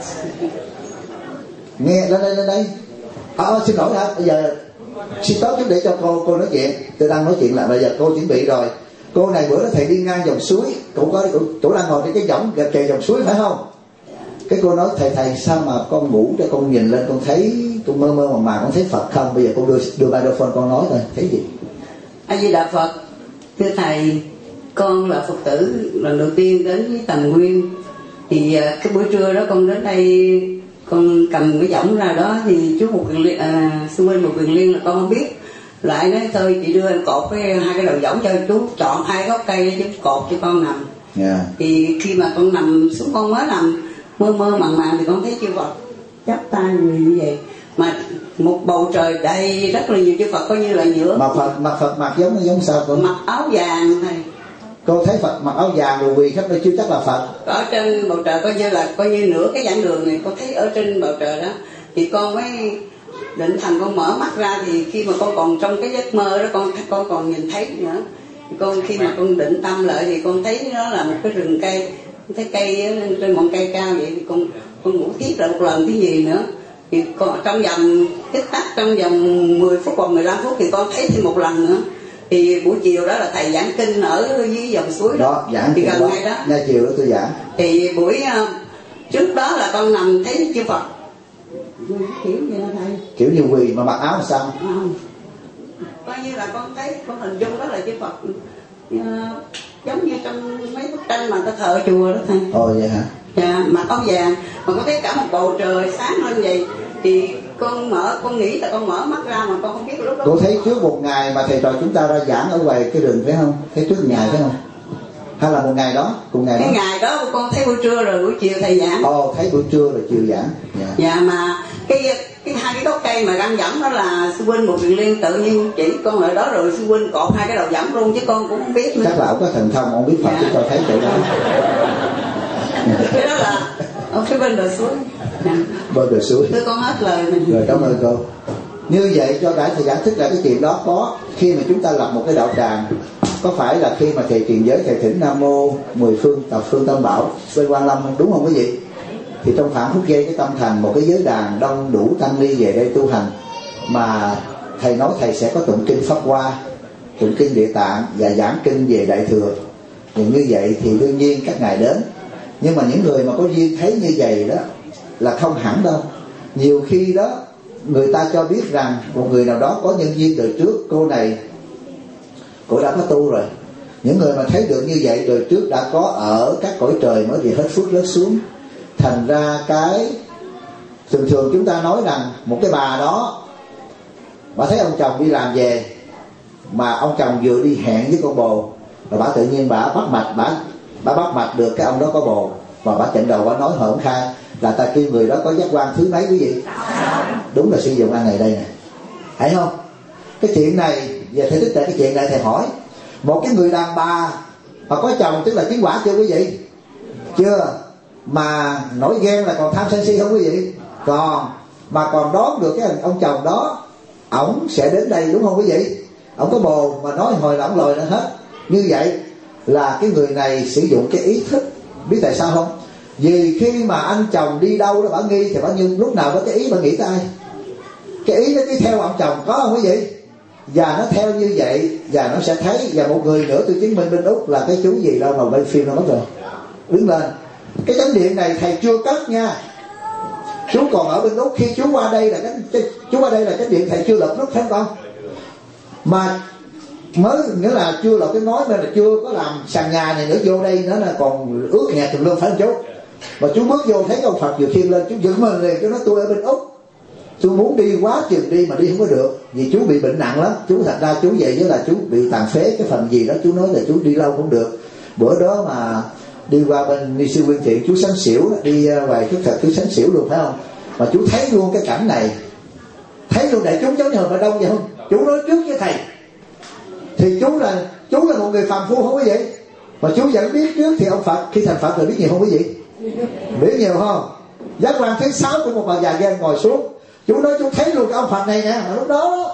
nghe lên đây lên đây. À, xin lỗi hả? Bây giờ xin tốt chút để cho cô cô nói chuyện. Tôi đang nói chuyện lại, bây giờ cô chuẩn bị rồi. Cô này bữa đó thầy đi ngang dòng suối, cũng có chỗ đang ngồi trên cái võng gần kề dòng suối phải không? Cái cô nói thầy thầy sao mà con ngủ cho con nhìn lên con thấy, con mơ mơ mà mà con thấy Phật không? Bây giờ con đưa đưa microphone con nói thôi, thấy gì? A Di Đà Phật. Thưa thầy, con là Phật tử lần đầu tiên đến với Tần Nguyên. Thì cái buổi trưa đó con đến đây, con cầm cái võng ra đó thì chú một quyền liên, à, xung quanh một quyền liên là con không biết. Lại nói thôi chị đưa em cột cái hai cái đầu võng cho chú chọn hai gốc cây để chú cột cho con nằm. Yeah. Thì khi mà con nằm xuống, con mới nằm mơ mơ màng màng thì con thấy chư Phật chắp tay như vậy, mà một bầu trời đầy rất là nhiều chư Phật, coi như là giữa mặc Phật mặc Phật mặc giống giống sao con? Mặc áo vàng thầy. Cô thấy Phật mặc áo vàng rồi quỳ khắp nơi chưa chắc là Phật. Ở trên bầu trời coi như là coi như nửa cái giảng đường này con thấy ở trên bầu trời đó. Thì con mới định thần con mở mắt ra, thì khi mà con còn trong cái giấc mơ đó con con còn nhìn thấy nữa. Thì con khi mà con định tâm lại thì con thấy nó là một cái rừng cây, thấy cây trên ngọn cây cao vậy, thì con con ngủ tiếp lại một lần cái gì nữa. Thì con, trong vòng tích tắc trong vòng mười phút hoặc mười lăm phút thì con thấy thêm một lần nữa. Thì buổi chiều đó là thầy giảng kinh ở dưới dòng suối đó, đó giảng thì kinh gần đó, ngay đó. nha chiều đó tôi giảng. Thì buổi uh, trước đó là con nằm thấy chư Phật kiểu như là thầy, kiểu như quỳ mà mặc áo sao? À, coi như là con thấy, con hình dung đó là chư Phật uh, giống như trong mấy bức tranh mà ta thờ ở chùa đó thầy. Ồ vậy hả? Dạ, mặc áo vàng mà con thấy cả một bầu trời sáng lên vậy thì con mở, con nghĩ là con mở mắt ra mà con không biết lúc đó. Cô thấy trước một ngày mà thầy trò chúng ta ra giảng ở ngoài cái đường phải không? Thấy trước một ngày phải không? Hay là một ngày đó, cùng ngày cái đó? ngày đó con thấy buổi trưa rồi buổi chiều thầy giảng. Ồ, thấy buổi trưa rồi chiều giảng. Dạ. Dạ mà cái cái hai cái gốc cây mà răng dẫn đó là sư huynh một Quyền Liên tự nhiên chỉ con ở đó rồi sư huynh cột hai cái đầu dẫn luôn chứ con cũng không biết nữa. Chắc là ông có thần thông, ông biết Phật chứ cho thấy chỗ đó. Cái đó là ông phải bên đời suối. Bên đời suối. Thưa con hết lời mình. Rồi cảm ơn cô. Như vậy cho đại thầy giải thích là cái chuyện đó có khi mà chúng ta lập một cái đạo tràng, có phải là khi mà thầy truyền giới thầy thỉnh Nam Mô mười phương thập phương tam bảo bên Quan Lâm đúng không quý vị? Thì trong khoảng phút giây cái tâm thành một cái giới đàn đông đủ tăng ni về đây tu hành, mà thầy nói thầy sẽ có tụng kinh Pháp Hoa, tụng kinh Địa Tạng và giảng kinh về Đại Thừa. Thì như vậy thì đương nhiên các ngài đến. Nhưng mà những người mà có duyên thấy như vậy đó là không hẳn đâu. Nhiều khi đó người ta cho biết rằng một người nào đó có nhân duyên đời trước, cô này cô đã có tu rồi. Những người mà thấy được như vậy đời trước đã có ở các cõi trời mới bị hết phước rớt xuống. Thành ra cái thường thường chúng ta nói rằng một cái bà đó, bà thấy ông chồng đi làm về mà ông chồng vừa đi hẹn với con bồ, rồi bà tự nhiên bà bắt mạch, bà bà bắt mạch được cái ông đó có bồ, và bà chặn đầu bà nói hởn khai là ta kêu người đó có giác quan thứ mấy quý vị? Đúng là sử dụng ăn này đây nè, thấy không? Cái chuyện này về thầy thích tại cái chuyện này thầy hỏi một cái người đàn bà mà có chồng tức là chứng quả chưa quý vị? Chưa. Mà nổi ghen là còn tham sân si không quý vị? Còn. Mà còn đoán được cái ông chồng đó ổng sẽ đến đây đúng không quý vị? Ổng có bồ mà nói hồi là ổng lòi nó hết. Như vậy là cái người này sử dụng cái ý thức. Biết tại sao không? Vì khi mà anh chồng đi đâu đó bà nghi thì bà như lúc nào có cái ý bà nghĩ tới ai? Cái ý nó đi theo ông chồng có không quý vị? Và nó theo như vậy và nó sẽ thấy. Và một người nữa tôi chứng minh bên Úc là cái chú gì đâu mà bên phim nó mất rồi, đứng lên. Cái chánh điện này thầy chưa cất nha. Chú còn ở bên Úc, khi chú qua đây là cái chú qua đây là chánh điện thầy chưa lợp nút phải không? Mà mới nghĩa là chưa lợp cái ngói nên là chưa có làm sàn nhà này nữa, vô đây nữa là còn ướt nhạt tùm lum phải không chú? Mà chú bước vô thấy cái ông Phật vừa khiêng lên, chú dựng mình liền, chú nói tôi ở bên Úc, tôi muốn đi quá chừng đi mà đi không có được, vì chú bị bệnh nặng lắm. Chú thật ra chú vậy với là chú bị tàn phế cái phần gì đó, chú nói là chú đi lâu không được. Bữa đó mà đi qua bên Ni Sư Nguyên Thiện, chú sánh xỉu, đi ngoài thức thật chú sánh xỉu luôn phải không? Mà chú thấy luôn cái cảnh này, thấy luôn đại chúng giống như hồi đông vậy không? Chú nói trước với thầy thì chú là chú là một người phàm phu không quý vị? Mà chú vẫn biết trước thì ông Phật khi thành Phật rồi biết nhiều không quý vị? Biết nhiều không? Giác quan thứ sáu của một bà già ghen ngồi xuống, chú nói chú thấy luôn cái ông Phật này nè. Mà lúc đó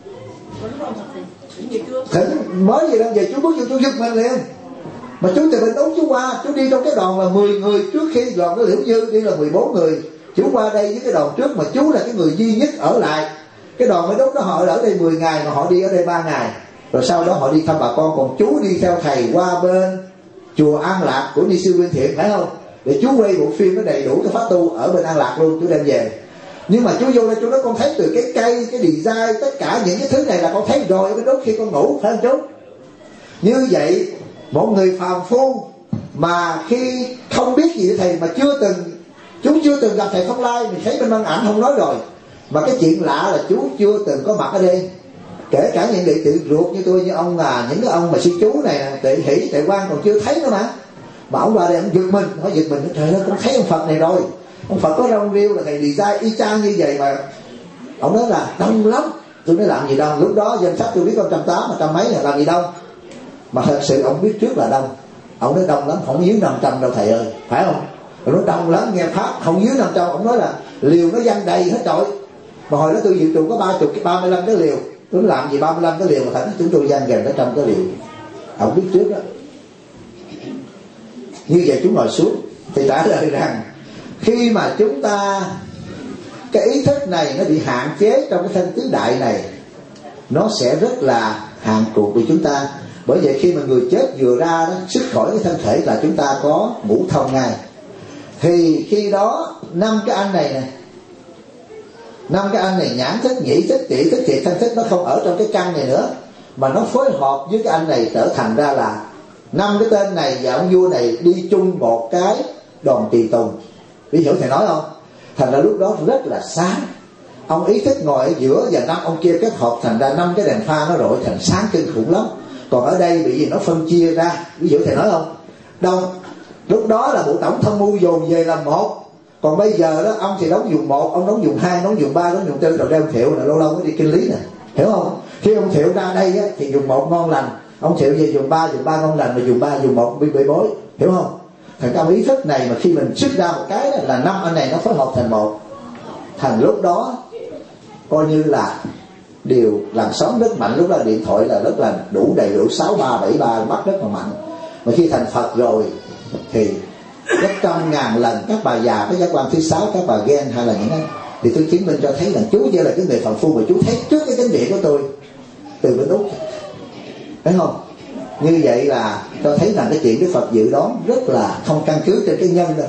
thỉnh mới gì đâu về chú bước vô chú giật mình liền. Mà chú từ bên Úc chú qua, chú đi trong cái đoàn là mười người, trước khi đoàn cái Liễu Như đi là mười bốn người. Chú qua đây với cái đoàn trước mà chú là cái người duy nhất ở lại. Cái đoàn bên Úc đó họ ở đây mười ngày mà họ đi ở đây ba ngày. Rồi sau đó họ đi thăm bà con, còn chú đi theo thầy qua bên chùa An Lạc của Ni Sư Nguyên Thiện phải không? Để chú quay bộ phim nó đầy đủ cái pháp tu ở bên An Lạc luôn, chú đem về. Nhưng mà chú vô đây chú nói con thấy từ cái cây, cái design, tất cả những cái thứ này là con thấy rồi ở bên Úc khi con ngủ phải không chú? Như vậy một người phàm phu mà khi không biết gì thầy, mà chưa từng chú chưa từng gặp thầy Phong Lai, mình thấy bên băng ảnh không nói rồi. Mà cái chuyện lạ là chú chưa từng có mặt ở đây. Kể cả những đệ tử ruột như tôi, như ông là những cái ông mà sư chú này, Tệ Hỷ, Tệ Quang còn chưa thấy nữa mà. Mà ông qua đây ông giật mình, nói giật mình, trời ơi con thấy ông Phật này rồi. Ông Phật có rong rêu là thầy design y chang như vậy mà. Ông nói là đông lắm. Tôi nói làm gì đông, lúc đó danh sách tôi biết có trăm tám, trăm mấy là làm gì đông. Mà thật sự ông biết trước là đông. Ông nói đông lắm, không dưới năm trăm đâu thầy ơi, phải không? Ông nói đông lắm, nghe pháp không dưới năm trăm. Ông nói là liều nó văng đầy hết trọi. Mà hồi đó tôi dự trù có ba mươi, ba mươi lăm cái liều. Tôi làm gì ba mươi lăm cái liều mà thành chúng tôi văng gần cả trăm cái liều. Ông biết trước đó. Như vậy chúng ngồi xuống thì trả lời rằng khi mà chúng ta cái ý thức này nó bị hạn chế trong cái thân tứ đại này, nó sẽ rất là hạn cuộc của chúng ta. Bởi vậy khi mà người chết vừa ra đó, xuất khỏi cái thân thể là chúng ta có ngũ thông ngay. Thì khi đó năm cái anh này nè, năm cái anh này nhãn thức, nhĩ thức, tỷ thức, thiệt thân thức nó không ở trong cái căn này nữa, mà nó phối hợp với cái anh này trở thành ra là năm cái tên này và ông vua này đi chung một cái đoàn tùy tùng. Biết hiểu thầy nói không? Thành ra lúc đó rất là sáng. Ông ý thức ngồi ở giữa và năm ông kia kết hợp, thành ra năm cái đèn pha nó rọi thành sáng kinh khủng lắm. Còn ở đây bị gì nó phân chia ra. Biết hiểu thầy nói không? Đâu lúc đó là bộ tổng tham mưu dồn về làm một. Còn bây giờ đó ông thì đóng dùng một, ông đóng dùng hai, đóng dùng ba, đóng dùng tư, rồi đây ông Thiệu là lâu lâu mới đi kinh lý nè, hiểu không? Khi ông Thiệu ra đây á, thì dùng một ngon lành, ông Thiệu về dùng ba, dùng ba ngon lành, mà dùng ba dùng một bị bê bối, hiểu không? Thành ra ý thức này mà khi mình xuất ra một cái là năm anh này nó phối hợp thành một. Thành lúc đó coi như là điều làm sóng rất mạnh. Lúc đó điện thoại là rất là đủ đầy đủ sáu ba bảy ba bắt rất là mạnh. Mà khi thành Phật rồi thì gấp trăm ngàn lần các bà già có giác quan thứ sáu, các bà ghen hay là những cái thì tôi chứng minh cho thấy là chú chỉ là cái người phàm phu mà chú thấy trước cái chánh điện của tôi từ bên Úc, thấy không? Như vậy là cho thấy rằng cái chuyện Đức Phật dự đoán rất là không căn cứ trên cái nhân đâu.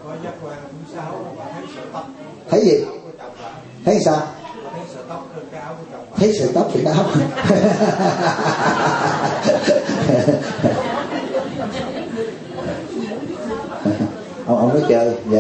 Thấy gì? Thấy sao? Thấy sợi tóc thì cái áo. ông ông nói chơi, dạ.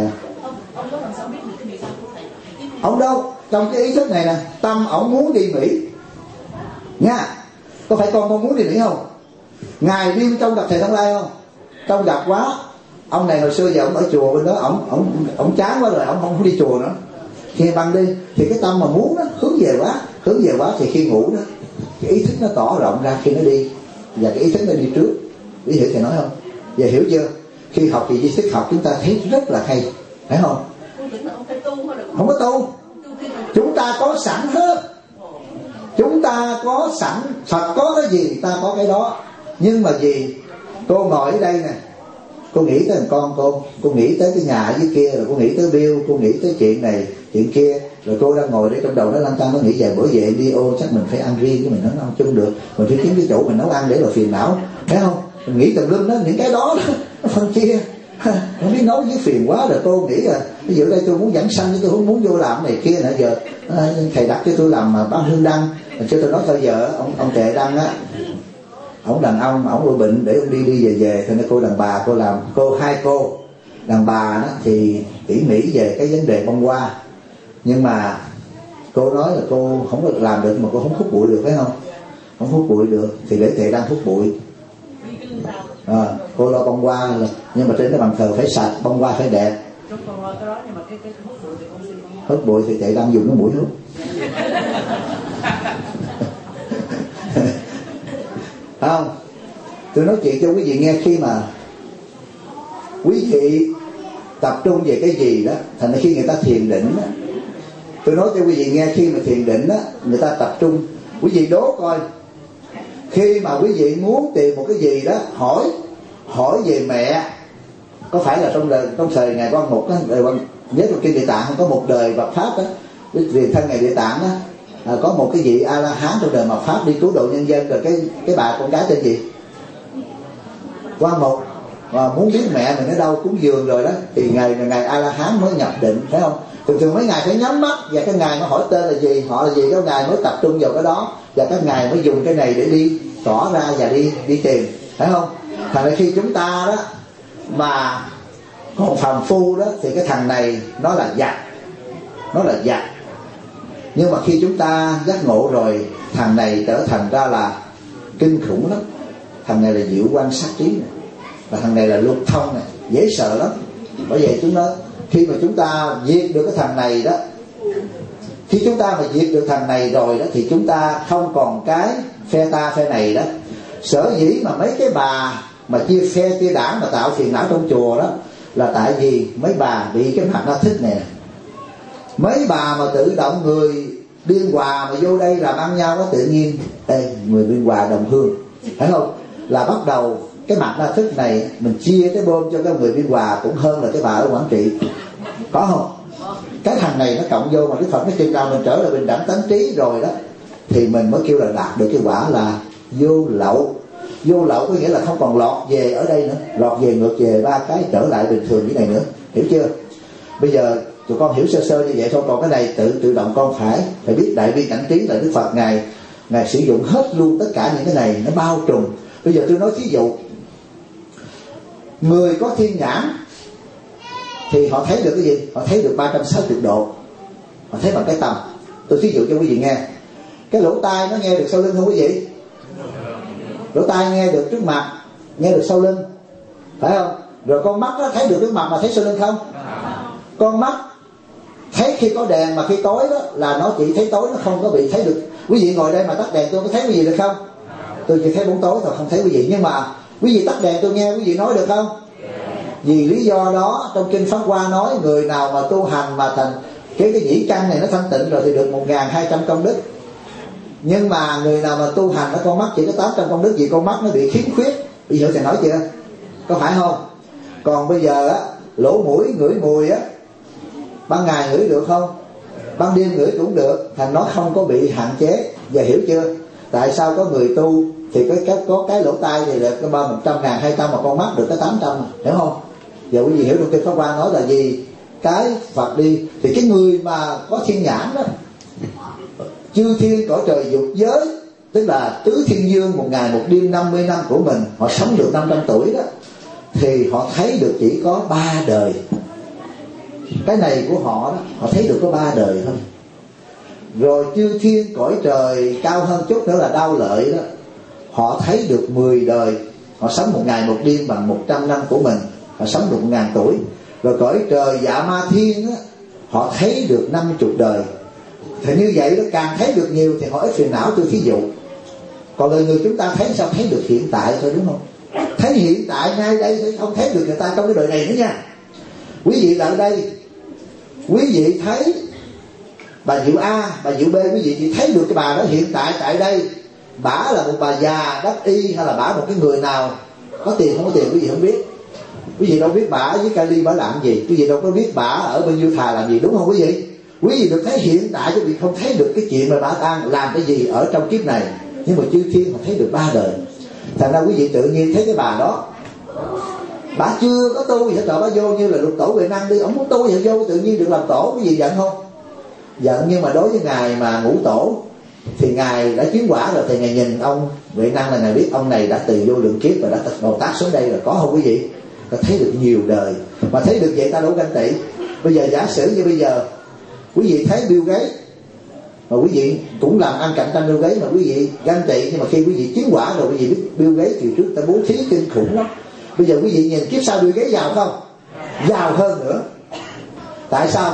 Ông đâu trong cái ý thức này nè, tâm ông muốn đi Mỹ nha. Có phải con con muốn đi Mỹ không? Ngài đêm trong gặp thầy Thông Lai không? Trong gặp quá. Ông này hồi xưa giờ ông ở chùa bên đó, ông ông ông chán quá rồi, ông không đi chùa nữa. Khi băng đi thì cái tâm mà muốn nó hướng về quá, hướng về quá thì khi ngủ đó cái ý thức nó tỏ rộng ra khi nó đi, và cái ý thức nó đi trước. Ý hiểu thầy nói không? Giờ hiểu chưa? Khi học thì di thức học chúng ta thấy rất là hay, phải không? Không có tu, chúng ta có sẵn hết. Chúng ta có sẵn, Phật có cái gì ta có cái đó. Nhưng mà gì? Cô ngồi ở đây nè, cô nghĩ tới thằng con cô, cô nghĩ tới cái nhà ở dưới kia, rồi cô nghĩ tới Bill, cô nghĩ tới chuyện này, chuyện kia, rồi cô đang ngồi đây trong đầu nó lăn tăn, nó nghĩ vài bữa về đi, ô chắc mình phải ăn riêng của mình, nó ăn chung được, mình phải kiếm cái chỗ mình nấu ăn để mà phiền não, thấy không? Mình nghĩ tùm lum đó, những cái đó, đó nó phân chia, không biết nấu với phiền quá. Rồi cô nghĩ là ví dụ đây tôi muốn giảng sanh, tôi không muốn vô làm này kia nữa, giờ à, thầy đặt cho tôi làm mà bán hương đăng, cho tôi nói thôi giờ ông ông Tệ Đăng á, ông đàn ông, ông bị bệnh để ông đi đi về về, thôi nên cô đàn bà cô làm, cô hai cô đàn bà đó thì tỉ mỉ về cái vấn đề bông hoa, nhưng mà cô nói là cô không được làm được, mà cô không hút bụi được, phải không? Không hút bụi được thì để Thầy Đăng hút bụi. À, cô lo bông hoa là, nhưng mà trên cái bàn thờ phải sạch, bông hoa phải đẹp. Hút bụi thì Thầy Đăng dùng cái mũi hút. Không, tôi nói chuyện cho quý vị nghe, khi mà quý vị tập trung về cái gì đó, thành ra khi người ta thiền định đó, tôi nói cho quý vị nghe, khi mà thiền định đó, người ta tập trung, quý vị đố coi, khi mà quý vị muốn tìm một cái gì đó, hỏi hỏi về mẹ, có phải là trong đời, trong thời ngày Quan Mục đó, đời Quan nhất là kinh Địa Tạng có một đời Phật pháp đó, vì thân ngày Địa Tạng đó, à, có một cái vị A La Hán trong đời mà pháp đi cứu độ nhân dân, rồi cái cái bà con gái tên gì, Quan Mục, và muốn biết mẹ mình ở đâu cúng dường rồi đó, thì ngày ngày A La Hán mới nhập định, thấy không? Thường thường mấy ngài phải nhắm mắt, và cái ngài mới hỏi tên là gì, họ là gì, các ngài mới tập trung vào cái đó, và các ngài mới dùng cái này để đi tỏ ra và đi đi tìm, thấy không? Thành ra khi chúng ta đó mà có một phàm phu đó, thì cái thằng này nó là giặc, nó là giặc. Nhưng mà khi chúng ta giác ngộ rồi, thằng này trở thành ra là kinh khủng lắm. Thằng này là diệu quan sát trí này, và thằng này là luật thông này, dễ sợ lắm. Bởi vậy chúng nó, khi mà chúng ta diệt được cái thằng này đó, khi chúng ta mà diệt được thằng này rồi đó, thì chúng ta không còn cái phe ta phe này đó. Sở dĩ mà mấy cái bà mà chia phe chia đảng mà tạo phiền não trong chùa đó, là tại vì mấy bà bị cái mặt nó thích nè. Mấy bà mà tự động người Biên Hòa mà vô đây làm ăn nhau đó, tự nhiên ê, người Biên Hòa đồng hương, thấy không? Là bắt đầu cái mặt na thức này mình chia cái bơm cho cái người Biên Hòa cũng hơn là cái bà ở Quảng Trị, có không? Cái thằng này nó cộng vô mà Đức Phật nói chừng nào mình trở lại bình đẳng tánh trí rồi đó, thì mình mới kêu là đạt được cái quả là vô lậu. Vô lậu có nghĩa là không còn lọt về ở đây nữa, lọt về ngược về ba cái trở lại bình thường như này nữa, hiểu chưa? Bây giờ tụi con hiểu sơ sơ như vậy thôi, còn cái này tự tự động con phải phải biết đại bi cảnh trí là Đức Phật ngài ngài sử dụng hết luôn tất cả những cái này, nó bao trùm. Bây giờ tôi nói thí dụ, người có thiên nhãn thì họ thấy được cái gì? Họ thấy được ba trăm sáu mươi độ. Họ thấy bằng cái tầm. Tôi thí dụ cho quý vị nghe. Cái lỗ tai nó nghe được sau lưng không quý vị? Lỗ tai nghe được trước mặt, nghe được sau lưng, phải không? Rồi con mắt nó thấy được trước mặt mà thấy sau lưng không? Con mắt thấy khi có đèn mà khi tối đó là nó chỉ thấy tối, nó không có bị thấy được. Quý vị ngồi đây mà tắt đèn tôi có thấy quý vị được không? Tôi chỉ thấy bóng tối thôi, không thấy quý vị. Nhưng mà quý vị tắt đèn tôi nghe quý vị nói được không? Vì lý do đó trong kinh Pháp Hoa nói người nào mà tu hành mà thành cái cái nhĩ căn này nó thanh tịnh rồi thì được một nghìn hai trăm công đức. Nhưng mà người nào mà tu hành nó con mắt chỉ có tám trăm công đức, vì con mắt nó bị khiếm khuyết. Bây giờ thầy nói chưa? Có phải không? Còn bây giờ á, lỗ mũi ngửi mùi á, ban ngày ngửi được không? Ban đêm ngửi cũng được. Thành nó không có bị hạn chế. Giờ hiểu chưa? Tại sao có người tu thì có cái, có cái lỗ tai thì được cái ba một trăm ngàn hai trăm mà con mắt được cái tám trăm, hiểu không? Giờ quý vị hiểu trong kinh Pháp Hoa nói là gì? Cái Phật đi thì cái người mà có thiên nhãn đó, chư thiên cõi trời dục giới, tức là tứ thiên dương một ngày một đêm năm mươi năm của mình, họ sống được năm trăm tuổi đó, thì họ thấy được chỉ có ba đời. Cái này của họ đó, họ thấy được có ba đời thôi. Rồi chư thiên cõi trời cao hơn chút nữa là Đao Lợi đó, họ thấy được mười đời. Họ sống một ngày một đêm bằng một trăm năm của mình, họ sống được một ngàn tuổi. Rồi cõi trời Dạ Ma Thiên á, họ thấy được năm chục đời. Thì như vậy đó, càng thấy được nhiều thì họ ít phiền não. Tôi thí dụ. Còn người người chúng ta thấy sao? Thấy được hiện tại thôi, đúng không? Thấy hiện tại ngay đây thì không thấy được người ta trong cái đời này nữa nha. Quý vị lại đây, quý vị thấy bà Diệu A, bà Diệu B, quý vị chỉ thấy được cái bà đó hiện tại tại đây. Bả là một bà già đắc y hay là bả một cái người nào có tiền không có tiền quý vị không biết. Quý vị đâu biết bả với Kali bả làm gì, quý vị đâu có biết bả ở bên Du Thà làm gì, đúng không quý vị? Quý vị được thấy hiện tại, quý vị không thấy được cái chuyện mà bả đang làm cái gì ở trong kiếp này. Nhưng mà chư thiên họ thấy được ba đời. Thành ra quý vị tự nhiên thấy cái bà đó, bả chưa có tu gì hết rồi, bả vô như là lục tổ Huệ Năng đi, ông muốn tu thì vô tự nhiên được làm tổ. Quý vị giận không? Giận. Nhưng mà đối với ngài mà ngũ tổ thì ngài đã chứng quả rồi, thì ngài nhìn ông Huệ Năng là ngài biết ông này đã từ vô lượng kiếp và đã Bồ Tát xuống đây rồi, có không quý vị? Ta thấy được nhiều đời. Mà thấy được vậy ta đâu ganh tị. Bây giờ giả sử như bây giờ quý vị thấy Bill Gates mà quý vị cũng làm ăn cạnh tranh Bill Gates mà quý vị ganh tị, nhưng mà khi quý vị chứng quả rồi quý vị biết Bill Gates thì trước ta bố thí kinh khủng lắm. Bây giờ quý vị nhìn kiếp sau Bill Gates giàu không? Giàu hơn nữa. Tại sao?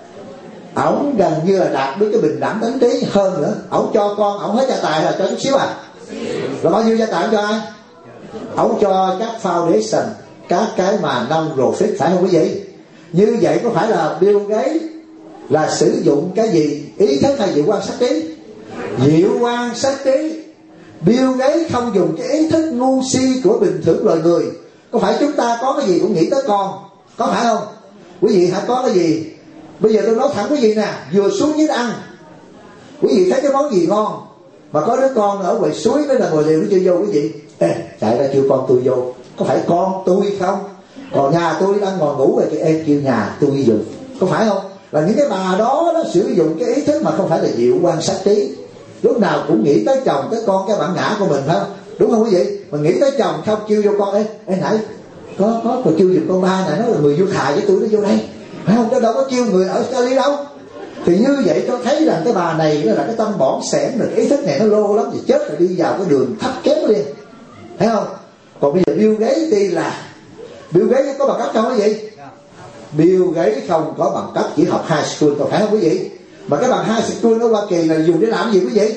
Ổng gần như là đạt đến cái bình đẳng tánh trí hơn nữa. Ổng cho con ổng hết gia tài là cho chút xíu à? Rồi bao nhiêu gia tài ổng cho ai? Ổng cho các foundation, các cái mà non-profit, phải không quý vị? Như vậy có phải là Bill Gates là sử dụng cái gì? Ý thức hay diệu quan sát trí? Diệu quan sát trí. Bill Gates không dùng cái ý thức ngu si của bình thường loài người. Có phải chúng ta có cái gì cũng nghĩ tới con, có phải không? Quý vị hãy có cái gì? Bây giờ tôi nói thẳng quý vị nè, vừa xuống dưới ăn, quý vị thấy cái món gì ngon mà có đứa con ở ngoài suối nó là ngồi liều nó chưa vô, quý vị ê, chạy ra kêu con tôi vô. Có phải con tôi không? Còn nhà tôi đang ngồi ngủ rồi, ê, kêu nhà tôi dùng, có phải không? Là những cái bà đó nó sử dụng cái ý thức mà không phải là diệu quan sát trí. Lúc nào cũng nghĩ tới chồng tới con, cái bản ngã của mình, phải không? Đúng không quý vị? Mà nghĩ tới chồng không kêu vô con, ê, ê nãy có có còn kêu giùm con ba này, nó là người Du Thà với tôi, nó vô đây, phải không? Nó đâu có kêu người ở Cali đâu. Thì như vậy cho thấy rằng cái bà này nó là cái tâm bỏng sẻn, rồi cái ý thức này nó lô lắm, thì chết rồi đi vào cái đường thấp kém liền, thấy không? Còn bây giờ Bill Gates đi là Bill Gates có bằng cấp không quý vị? Bill Gates không có bằng cấp, chỉ học high school, có phải không quý vị? Mà cái bằng high school ở Hoa Kỳ là dùng để làm gì quý vị?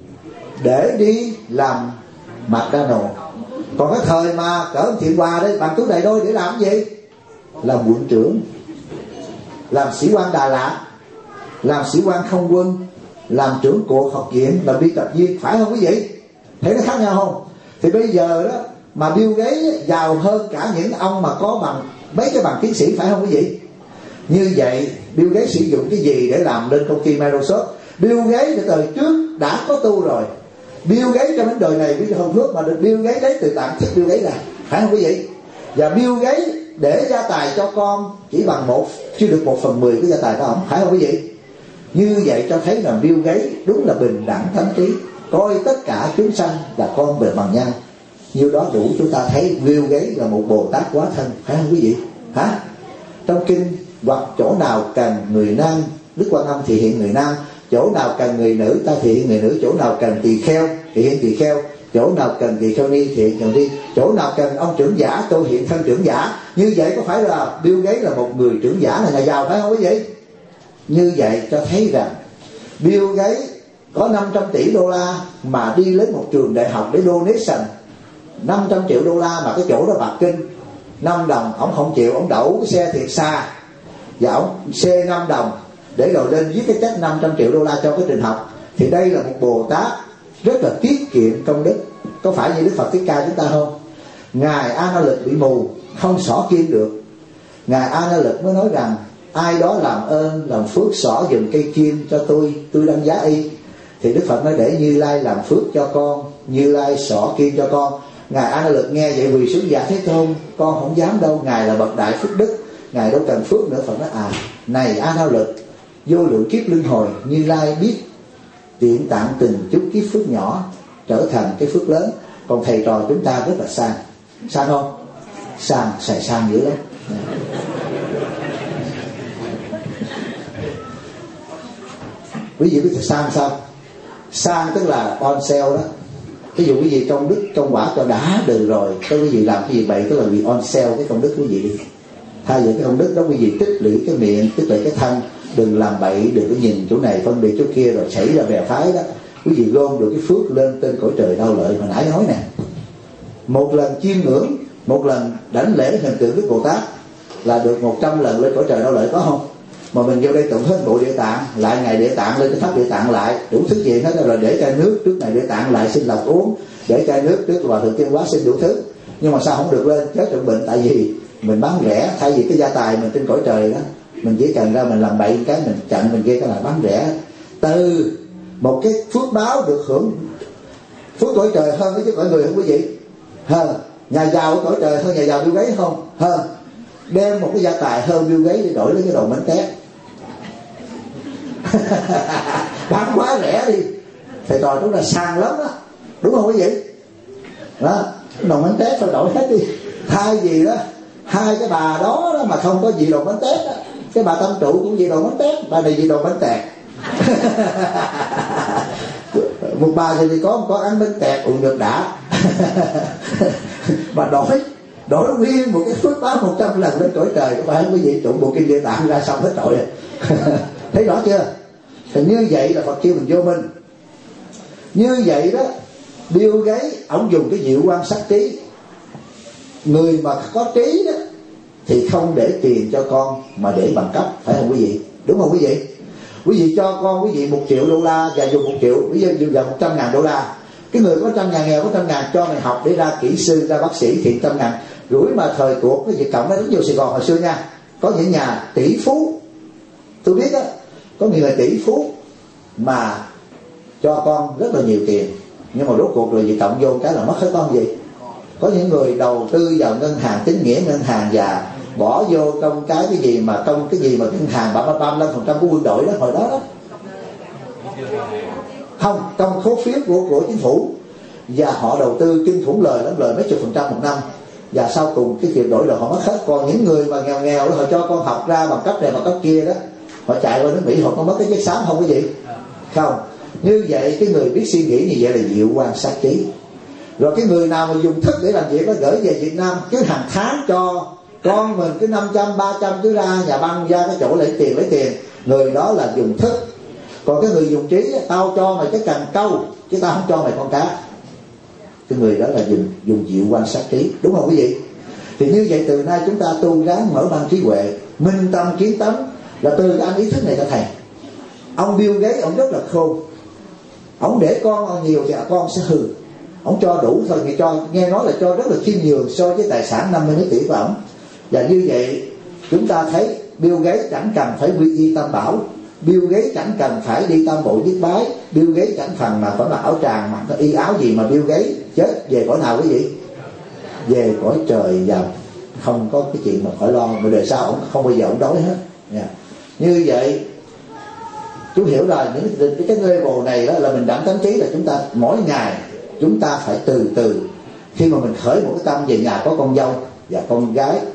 Để đi làm McDonald's. Còn cái thời mà cỡ Thiện Hòa đấy, bằng túi đầy đôi để làm gì? Làm quận trưởng, làm sĩ quan Đà Lạt, làm sĩ quan không quân, làm trưởng cuộc học viện, làm biên tập viên, phải không quý vị? Thấy nó khác nhau không? Thì bây giờ đó mà Bill Gates giàu hơn cả những ông mà có bằng mấy cái bằng tiến sĩ, phải không quý vị? Như vậy Bill Gates sử dụng cái gì để làm lên công ty Microsoft? Bill Gates từ thời trước đã có tu rồi. Bill Gates trong đến đời này bây giờ không nước mà được Bill Gates lấy từ tạng thức Bill Gates ra, phải không quý vị? Và Bill Gates để gia tài cho con chỉ bằng một, chưa được một phần mười cái gia tài của ông, phải không quý vị? Như vậy cho thấy là Bill Gates đúng là bình đẳng thánh trí, coi tất cả chúng sanh là con bề bằng nhau. Như đó đủ chúng ta thấy Bill Gates là một Bồ Tát quá thân, phải không quý vị? Hả? trong kinh, hoặc chỗ nào cần người nam, Đức Quan Âm thì hiện người nam, chỗ nào cần người nữ ta thì hiện người nữ, chỗ nào cần tỳ kheo thì hiện tỳ kheo, chỗ nào cần tỳ kheo ni thì hiện tỳ kheo ni, chỗ nào cần ông trưởng giả tôi hiện thân trưởng giả. Như vậy có phải là Bill Gates là một người trưởng giả, là nhà giàu phải không quý vị? Như vậy cho thấy rằng Bill Gates có năm trăm tỷ đô la mà đi lên một trường đại học để donation năm trăm triệu đô la, mà cái chỗ đó Bạc Kinh năm đồng ông không chịu, ông đậu cái xe thiệt xa và ông xe năm đồng để rồi lên viết cái check năm trăm triệu đô la cho cái trường học. Thì đây là một Bồ Tát rất là tiết kiệm công đức. Có phải như Đức Phật Thích Ca chúng ta không? Ngài A Na Lực bị mù không xỏ kim được, Ngài A Na Lực mới nói rằng ai đó làm ơn làm phước xỏ dùm cây kim cho tôi, tôi đăng giá y. Thì Đức Phật nói để Như Lai làm phước cho con, Như Lai xỏ kim cho con. Ngài A Na Lực nghe vậy quỳ xuống dạ Thế Tôn, con không dám đâu, Ngài là bậc đại phước đức, Ngài đâu cần phước nữa. Phật nói à, này A Na Lực, vô lượng kiếp luân hồi Như Lai biết tiện tạng từng chút kiếp phước nhỏ trở thành cái phước lớn. Còn thầy trò chúng ta rất là sang. Sang không? Sang, xài sang dữ lắm. Quý vị biết sang sao? Sang tức là on sale đó. Ví dụ quý vị công đức công quả cho đã được rồi, cái quý vị làm cái gì bậy tức là bị on sale cái công đức quý vị đi. Thay vì cái công đức đó quý vị tích lũy cái miệng, tích lũy cái thân, đừng làm bậy, đừng có nhìn chỗ này phân biệt chỗ kia rồi xảy ra bè phái đó. Quý vị gom được cái phước lên trên cõi trời đau lợi hồi nãy nói nè. Một lần chiêm ngưỡng, một lần đảnh lễ hình tượng Đức Bồ Tát là được một trăm lần lên cõi trời đau lợi, có không? Mà mình vô đây tụng hết bộ Địa Tạng, lại ngày Địa Tạng lên cái tháp Địa Tạng lại, đủ thứ chuyện hết rồi, để chai nước trước ngày Địa Tạng lại xin lọc uống, để chai nước trước Hòa Thượng Tiên Hóa xin đủ thứ. Nhưng mà sao không được lên? Chết trọng bệnh, tại vì mình bán rẻ. Thay vì cái gia tài mình trên cõi trời đó, mình chỉ cần ra mình làm bậy cái mình chặn mình kia cái là bán rẻ. Từ một cái phước báo được hưởng phước cõi trời hơn cái chứ cõi người không quý vị? Hơn nhà giàu của cõi trời hơn nhà giàu Bill Gates không? Hơn đem một cái gia tài hơn Bill Gates để đổi lấy cái đồ bánh tét. Bán quá rẻ đi, thầy trò chúng ta sang lắm đó, đúng không quý vị? Đó, đồ bánh tét phải đổi hết đi. Thay vì đó hai cái bà đó, đó mà không có gì đồ bánh tét đó. Cái bà tâm trụ cũng gì đồ bánh tét, bà này gì đồ bánh tẹt. Một bà thì có có ăn bánh tẹt cũng được đã. Mà đổi đổi nguyên một cái phước báo một trăm lần lên cõi trời, có phải quý vị tụng bộ kinh Địa Tạng ra xong hết tội rồi. Thấy rõ chưa? Thì như vậy là Phật kêu mình vô minh. Như vậy đó, Bill Gates ông dùng cái diệu quan sát trí. Người mà có trí đó thì không để tiền cho con mà để bằng cấp, phải không quý vị? Đúng không quý vị? Quý vị cho con quý vị một triệu đô la và dùng một triệu, quý vị dùng một trăm ngàn đô la. Cái người có trăm ngàn nghèo có trăm ngàn cho mày học để ra kỹ sư, ra bác sĩ thì trăm ngàn. Rủi mà thời cuộc cái việc cộng nó rất nhiều. Sài Gòn hồi xưa nha, có những nhà tỷ phú tôi biết á, có nhiều người tỷ phú mà cho con rất là nhiều tiền, nhưng mà rốt cuộc rồi gì cộng vô cái là mất hết con gì. Có những người đầu tư vào ngân hàng tín nghĩa ngân hàng và bỏ vô trong cái cái gì mà trong cái gì mà ngân hàng ba mươi lăm phần trăm của quân đội đó hồi đó đó. Không, trong khối phiếu của của chính phủ, và họ đầu tư kinh khủng lời lắm, lời mấy chục phần trăm một năm, và sau cùng cái việc đổi là họ mất hết. Còn những người mà nghèo nghèo đó, họ cho con học ra bằng cấp này bằng cấp kia đó, họ chạy qua nước Mỹ họ có mất cái giấy xám không cái gì? Không. Như vậy cái người biết suy nghĩ như vậy là diệu quan sát trí. Rồi cái người nào mà dùng thức để làm việc nó gửi về Việt Nam, cứ hàng tháng cho con mình cứ năm trăm ba trăm cứ ra nhà băng ra cái chỗ lấy tiền lấy tiền, người đó là dùng thức. Còn cái người dùng trí, tao cho mày cái cần câu chứ tao không cho mày con cá, cái người đó là dùng dùng diệu quan sát trí, đúng không quý vị? Thì như vậy từ nay chúng ta tu ráng mở mang trí huệ, minh tâm kiến tánh, là từ cái anh ý thức này cho thầy. Ông Bill Gates ông rất là khôn, ông để con nhiều thì con sẽ hư, ông cho đủ thôi, thì cho nghe nói là cho rất là khiêm nhường so với tài sản năm mươi mấy tỷ của ông. Và như vậy chúng ta thấy Bill Gates chẳng cần phải quy y tam bảo, Bill Gates chẳng cần phải đi tam bộ viết bái, Bill Gates chẳng phần mà phải mặc áo tràng, mặc y áo gì mà Bill Gates chết về cõi nào quý vị? Về cõi trời và không có cái chuyện mà phải lo, mà đời sau ông không bao giờ ông đói hết. Yeah. Như vậy chú hiểu rồi, những cái level này đó là mình đẳng tánh trí, là chúng ta mỗi ngày chúng ta phải từ từ, khi mà mình khởi một cái tâm về nhà có con dâu và con gái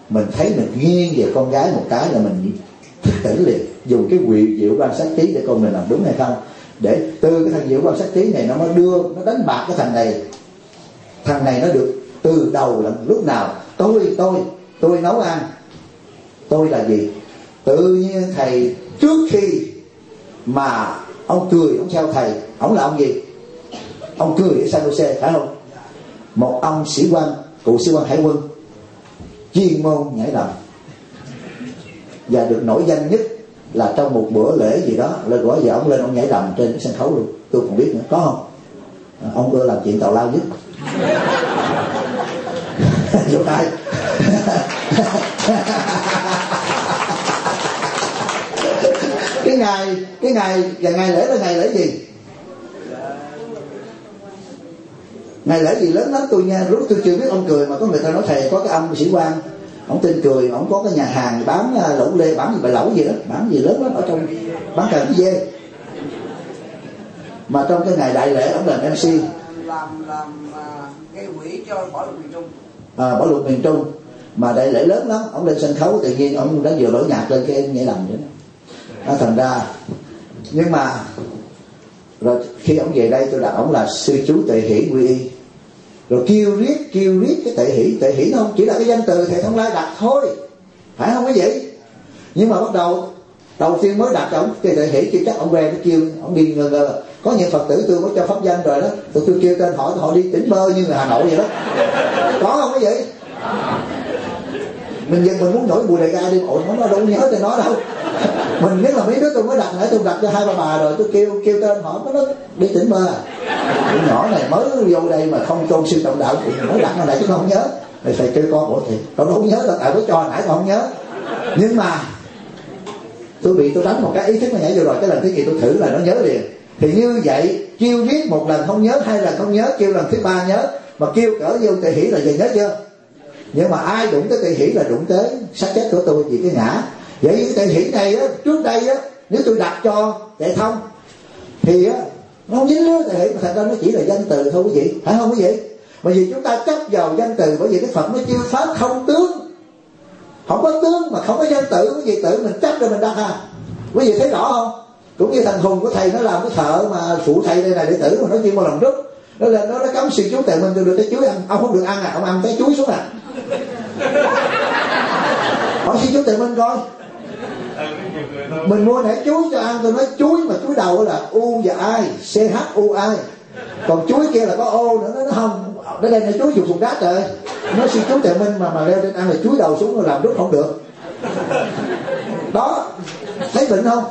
mình thấy mình nghiêng về con gái một cái là mình thức tỉnh liền, dùng cái quyền diệu quan sát trí để coi mình làm đúng hay không, để từ cái thằng diệu quan sát trí này nó mới đưa, nó đánh bạc cái thằng này. Thằng này nó được từ đầu là lúc nào tôi tôi tôi nấu ăn, tôi là gì? Tự nhiên thầy trước khi mà ông cười, ông theo thầy, ông là ông gì? Ông cười ở San Jose, phải không? Một ông sĩ quan, cựu sĩ quan hải quân, chuyên môn nhảy đầm, và được nổi danh nhất là trong một bữa lễ gì đó là gọi giờ ông lên ông nhảy đầm trên cái sân khấu luôn. Tôi còn biết nữa, có không? Ông ưa làm chuyện tào lao nhất. Vô ai? cái ngày cái ngày và ngày lễ là ngày lễ gì? Ngày lễ gì lớn lắm tôi nha. Lúc tôi chưa biết ông cười mà có người ta nói thầy có cái ông sĩ quan, ông tên cười, ông có cái nhà hàng bán lẩu lê, bán gì bài lẩu gì đó, bán gì lớn lắm ở trong, bán cà dê. Mà trong cái ngày đại lễ ông làm em xê, làm làm gây quỹ cho Bảo Lục miền Trung. À, Bảo Lục miền Trung. Mà đại lễ lớn lắm, ông lên sân khấu tự nhiên ông đã vừa đổi nhạc lên cái nhảy đầm vậy đó. À, thành ra nhưng mà rồi khi ông về đây tôi đặt ông là sư chú Tệ Hỷ quy y, rồi kêu riết kêu riết cái Tệ Hỷ. Tệ Hỷ nó không chỉ là cái danh từ thầy Thông Lai đặt thôi, phải không quý vị? Nhưng mà bắt đầu đầu tiên mới đặt ông cái Tệ Hỷ, chưa chắc ông quen, nó kêu ông đi ngờ ngờ. Có những Phật tử tôi có cho pháp danh rồi đó, tôi, tôi kêu tên hỏi họ đi tỉnh bơ như người Hà Nội vậy đó. Có không quý vị? Mình dân mình muốn nổi mùi đại ca đi, ôi nó đâu nhớ tên nó đâu. Mình biết là mấy đứa tôi mới đặt nãy tôi đặt cho hai ba bà rồi, tôi kêu kêu tên họ nó đi tỉnh bơ. Cái nhỏ này mới vô đây mà không tôn sư trọng đạo, nó đặt nó lại chứ không nhớ. Thì phải kêu con bộ thì con không nhớ là tại mới cho nãy con không nhớ. Nhưng mà tôi bị tôi đánh một cái ý thức nó nhảy vô rồi, cái lần thứ gì tôi thử là nó nhớ liền. Thì như vậy kêu viết một lần không nhớ, hai lần không nhớ, kêu lần thứ ba nhớ, mà kêu cỡ vô Tệ Hỷ là về nhớ chưa? Nhưng mà ai đụng tới Tệ Hỷ là đụng tới xác chết của tôi vì cái ngã. Vậy cái Tệ Hỷ này á, trước đây á, nếu tôi đặt cho Tệ Thông thì á nó không dính líu Tệ Hỷ, mà thật ra nó chỉ là danh từ thôi quý vị, phải không quý vị? Bởi vì chúng ta chấp vào danh từ, bởi vì cái Phật nó chiêu pháp không tướng, không có tướng mà không có danh từ, quý vị tự mình chấp rồi mình đặt à. Quý vị thấy rõ không? Cũng như thằng Hùng của thầy nó làm cái thợ mà phụ thầy đây này đệ tử mà nó chuyên một lần rút, nó lên nó nó cấm sư chú Tề Minh được được cái chuối ăn, ông không được ăn à, ông ăn cái chuối xuống à. Hỏi sư chú Tề Minh coi, mình mua nãy chuối cho ăn, tôi nói chuối mà chuối đầu là u và ai, c h u i, còn chuối kia là có ô nữa. Nó nói không, nó đem là chuối dùng thùng rác trời. Nói sư chú Tề Minh mà mà leo trên ăn là chuối đầu xuống rồi làm rút không được. Đó, thấy bệnh không?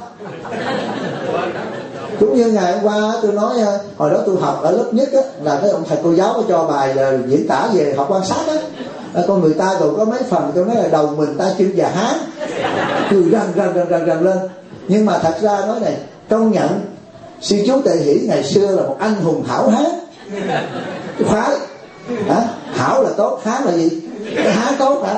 Cũng như ngày hôm qua tôi nói, hồi đó tôi học ở lớp nhất á, là cái ông thầy cô giáo có cho bài là diễn tả về học quan sát á. Con người ta còn có mấy phần tôi nói là đầu mình tay chân và hán, cười răng răng răng răng răng lên. Nhưng mà thật ra nói này, công nhận sư chú Tề Hỷ ngày xưa là một anh hùng hảo hán khoái. Hả? Hảo là tốt, hán là gì? Cái hán tốt hả?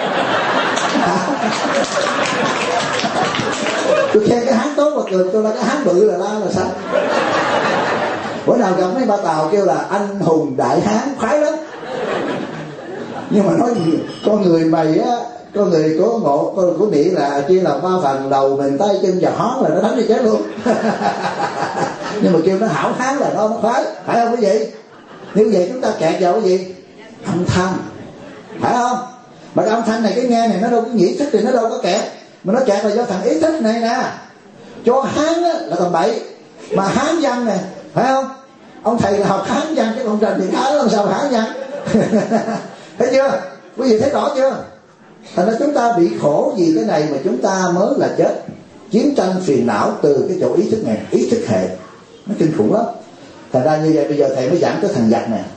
Tôi khen cái hán tốt mà cười tôi là cái hán bự là la là sao? Bữa nào gặp mấy bà Tàu kêu là anh hùng đại hán khoái lắm. Nhưng mà nói gì con người mày á, con người có ngộ con của địa là chia làm ba phần, đầu mình tay chân và hón là nó đánh đi chết luôn. Nhưng mà kêu nó hảo hán là nó nó khoái, phải không quý vị? Như vậy chúng ta kẹt vào cái gì? Âm thanh, phải không? Mà cái âm thanh này, cái nghe này nó đâu có nghĩ thức thì nó đâu có kẹt, mà nó kẹt là do thằng ý thức này nè. Cho hán á, là tầm bậy, mà hán văn nè, phải không? Ông thầy là học hán văn chứ ông Trần thì hán làm sao hán văn. Thấy chưa? Quý vị thấy rõ chưa? Thành ra chúng ta bị khổ vì cái này mà chúng ta mới là chết. Chiến tranh phiền não từ cái chỗ ý thức này, ý thức hệ nó kinh khủng lắm. Thành ra như vậy bây giờ thầy mới giảng tới thằng giặc này.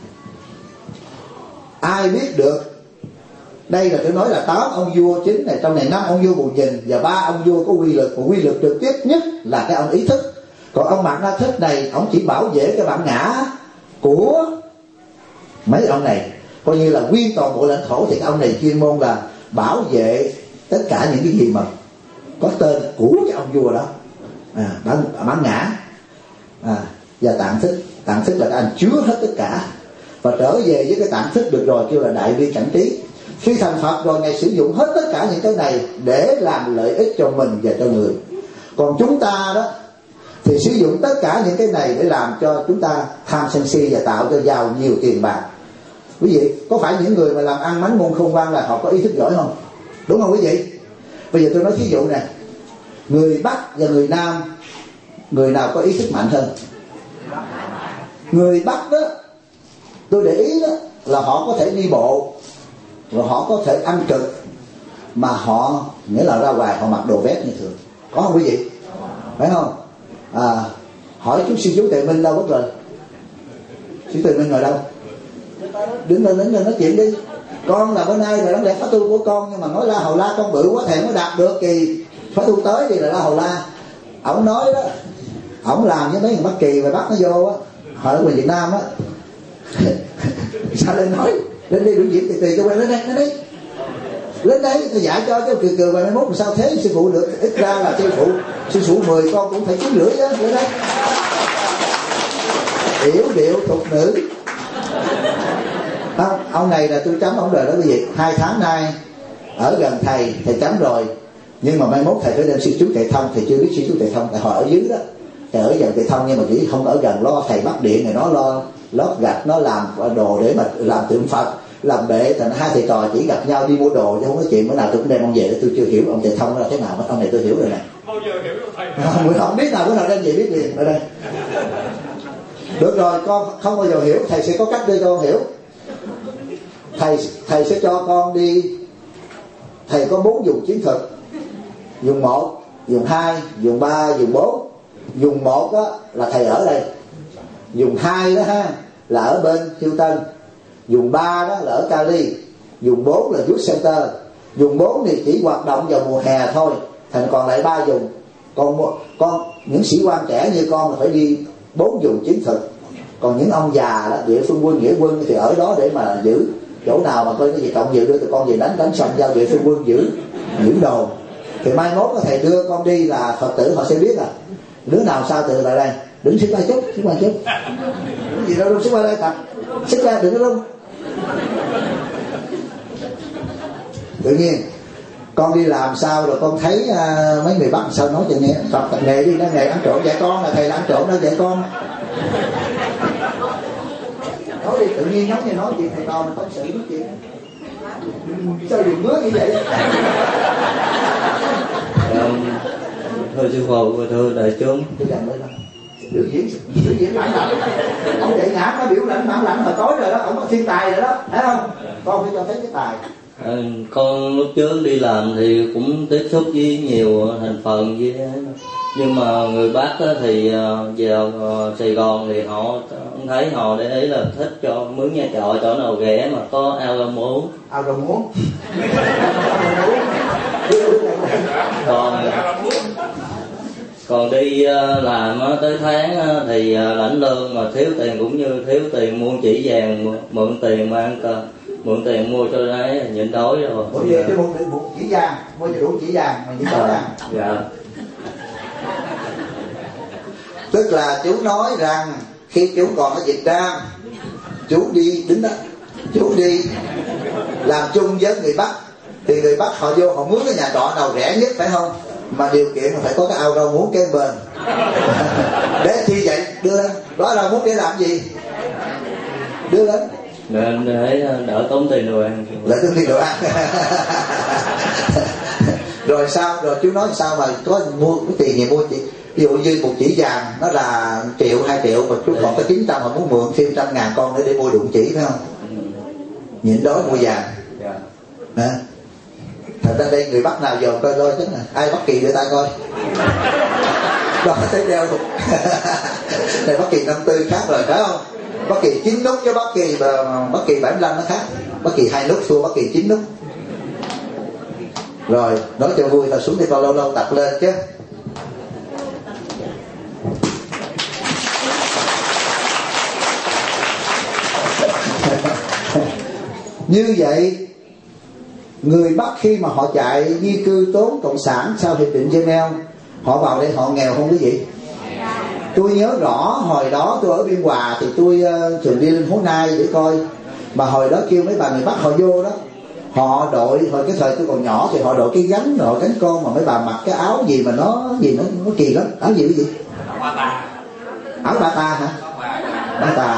Ai biết được? Đây là tôi nói là tám ông vua chính này, trong này năm ông vua bù nhìn và ba ông vua có quy lực, và quy lực trực tiếp nhất là cái ông ý thức. Còn ông Mạt Na Thích này, ông chỉ bảo vệ cái bản ngã của mấy ông này, coi như là nguyên toàn bộ lãnh thổ. Thì cái ông này chuyên môn là bảo vệ tất cả những cái gì mà có tên của cái ông vua đó, à, bản, bản ngã, à, và tạng thức. Tạng thức là cái anh chứa hết tất cả, và trở về với cái tạng thức được rồi kêu là đại bi cảnh trí. Khi thành Phật rồi Ngài sử dụng hết tất cả những cái này để làm lợi ích cho mình và cho người. Còn chúng ta đó thì sử dụng tất cả những cái này để làm cho chúng ta tham sân si và tạo cho giàu nhiều tiền bạc. Quý vị, có phải những người mà làm ăn mánh môn khôn ngoan là họ có ý thức giỏi không? Đúng không quý vị? Bây giờ tôi nói thí dụ nè, người Bắc và người Nam, người nào có ý thức mạnh hơn? Người Bắc đó, tôi để ý đó là họ có thể đi bộ, rồi họ có thể ăn trực, mà họ, nghĩa là ra ngoài họ mặc đồ vest như thường. Có không quý vị? Phải không? À, hỏi chú sư chú Tề Minh đâu mất rồi? Chú Tề Minh ngồi đâu? Đứng lên, đứng lên nói chuyện đi. Con là bữa nay là đáng lẽ phá tu của con, nhưng mà nói La Hầu La con bự quá thèm mới đạt được, kỳ phá tu tới thì là La Hầu La. Ổng nói đó, ổng làm với mấy người Bắc Kỳ và bắt nó vô á, hỏi ở Việt Nam á. Sao lên nói lên đi đuổi diễn từ từ cho quen, lên đây lên đây lên đây tôi dạy cho chứ cười cười và mai mốt làm sao thế sư phụ được. Ít ra là sư phụ sư phụ mười con cũng phải chín lưỡi á. Lên đây yểu điệu tục nữ. Không, ông này là tôi chấm ông rồi đó quý vị. Hai tháng nay ở gần thầy, thầy chấm rồi. Nhưng mà mai mốt thầy phải đem sư chú Tề Thông. Thầy chưa biết sư chú Tề Thông, tại họ ở dưới đó. Thầy ở gần Tề Thông nhưng mà chỉ không ở gần, lo thầy bắt điện này, nó lo lót gạch, nó làm đồ để mà làm tượng Phật, làm bệ. Thành hai thầy trò chỉ gặp nhau đi mua đồ chứ không có chuyện. Bữa nào tôi cũng đem ông về. Tôi chưa hiểu ông Tề Thông là thế nào, ông này tôi hiểu rồi nè. Bao giờ hiểu được thầy? Không, không biết nào, bữa nào đem về biết liền. Ở đây được rồi, con không bao giờ hiểu, thầy sẽ có cách để cho con hiểu. Thầy thầy sẽ cho con đi. Thầy có bốn dùng chiến thuật: dùng một, dùng hai, dùng ba, dùng bốn. Dùng một đó là thầy ở đây. Dùng hai đó ha là ở bên Hiêu Tân. Dùng ba đó là ở Cali. Dùng bốn là Youth Center. Dùng bốn thì chỉ hoạt động vào mùa hè thôi. Thành còn lại ba dùng. Còn con những sĩ quan trẻ như con là phải đi bốn dùng chiến thuật. Còn những ông già đó, địa phương quân, nghĩa quân thì ở đó để mà giữ. Chỗ nào mà coi cái gì cộng dự đưa tụi con về đánh, đánh xong giao địa phương quân giữ giữ đồ. Thì mai mốt thầy đưa con đi là Phật tử họ sẽ biết à. Đứa nào sao từ lại đây, đứng xích qua chút, xích qua chút. Cái gì đâu đâu, xích qua đây tập, xích ra đừng có rung. Tự nhiên con đi làm sao rồi con thấy uh, mấy người Bắc sao nói cho nghe, tập tập nghề đi, nó nghề ăn trộm dạy con, là thầy là ăn trộm đó dạy con. Nói đi, tự nhiên giống như nói chuyện thầy con có sự nói chuyện. Sao dùng ngứa như vậy? Thưa sư phụ, thưa đại chúng. Biểu diễn, biểu diễn bản lạnh. Ông dạy nhã nó biểu lãnh bản lạnh hồi tối rồi đó, ông có thiên tài rồi đó, thấy không? Con phải cho thấy cái tài. À, con lúc trước đi làm thì cũng tiếp xúc với nhiều thành phần với, nhưng mà người Bắc thì vào Sài Gòn thì họ thấy họ để ý là thích cho mướn nhà trọ chỗ nào ghé mà có ao rau muống. Ao rau muống. Còn còn đi làm tới tháng thì lãnh lương mà thiếu tiền cũng như thiếu tiền mua chỉ vàng, mượn tiền mà ăn cơm, mượn tiền mua cho đấy nhịn đói rồi. Ủa về cái mượn mượn chỉ vàng, mua cho đủ chỉ vàng mà nhịn đói ăn. Dạ. Tức là chú nói rằng khi chú còn ở Việt Nam, chú đi đứng đó, chú đi làm chung với người Bắc, thì người Bắc họ vô họ mướn cái nhà trọ nào rẻ nhất phải không? Mà điều kiện là phải có cái ao rau muống kế bên. Để chi vậy? Đưa lên. Đó rau muống để làm gì? Đưa lên. Nên để đỡ tốn tiền đồ ăn. Đỡ tốn tiền đồ ăn. Rồi sao? Rồi chú nói sao mà có mua cái tiền gì mua chị? Ví dụ như một chỉ vàng nó là triệu, hai triệu, mà chú còn có chín trăm mà muốn mượn thêm trăm ngàn con nữa để mua đụng chỉ phải không? Nhịn đói mua vàng. Hả? Thật ra đây người Bắc nào dòm coi coi chứ, ai Bắc Kỳ đưa tay coi. Đó thấy đeo luôn. Này Bắc Kỳ năm tư khác rồi phải không? Bắc Kỳ chín nút với Bắc Kỳ Bắc Kỳ bảy mươi lăm nó khác. Bắc Kỳ hai nút thua Bắc Kỳ chín nút. Rồi nói cho vui thôi, xuống đi con lâu lâu tập lên chứ. Như vậy người Bắc khi mà họ chạy di cư trốn cộng sản sau hiệp định Geneva, họ vào đây họ nghèo không quý vị? Tôi nhớ rõ hồi đó tôi ở Biên Hòa thì tôi uh, thường đi lên Hố Nai để coi, mà hồi đó kêu mấy bà người Bắc họ vô đó, họ đội hồi cái thời tôi còn nhỏ thì họ đội cái gánh, đội cánh con mà mấy bà mặc cái áo gì mà nó gì nó nó kỳ lắm. Áo gì cái gì? Áo ba ta hả? Ba ta.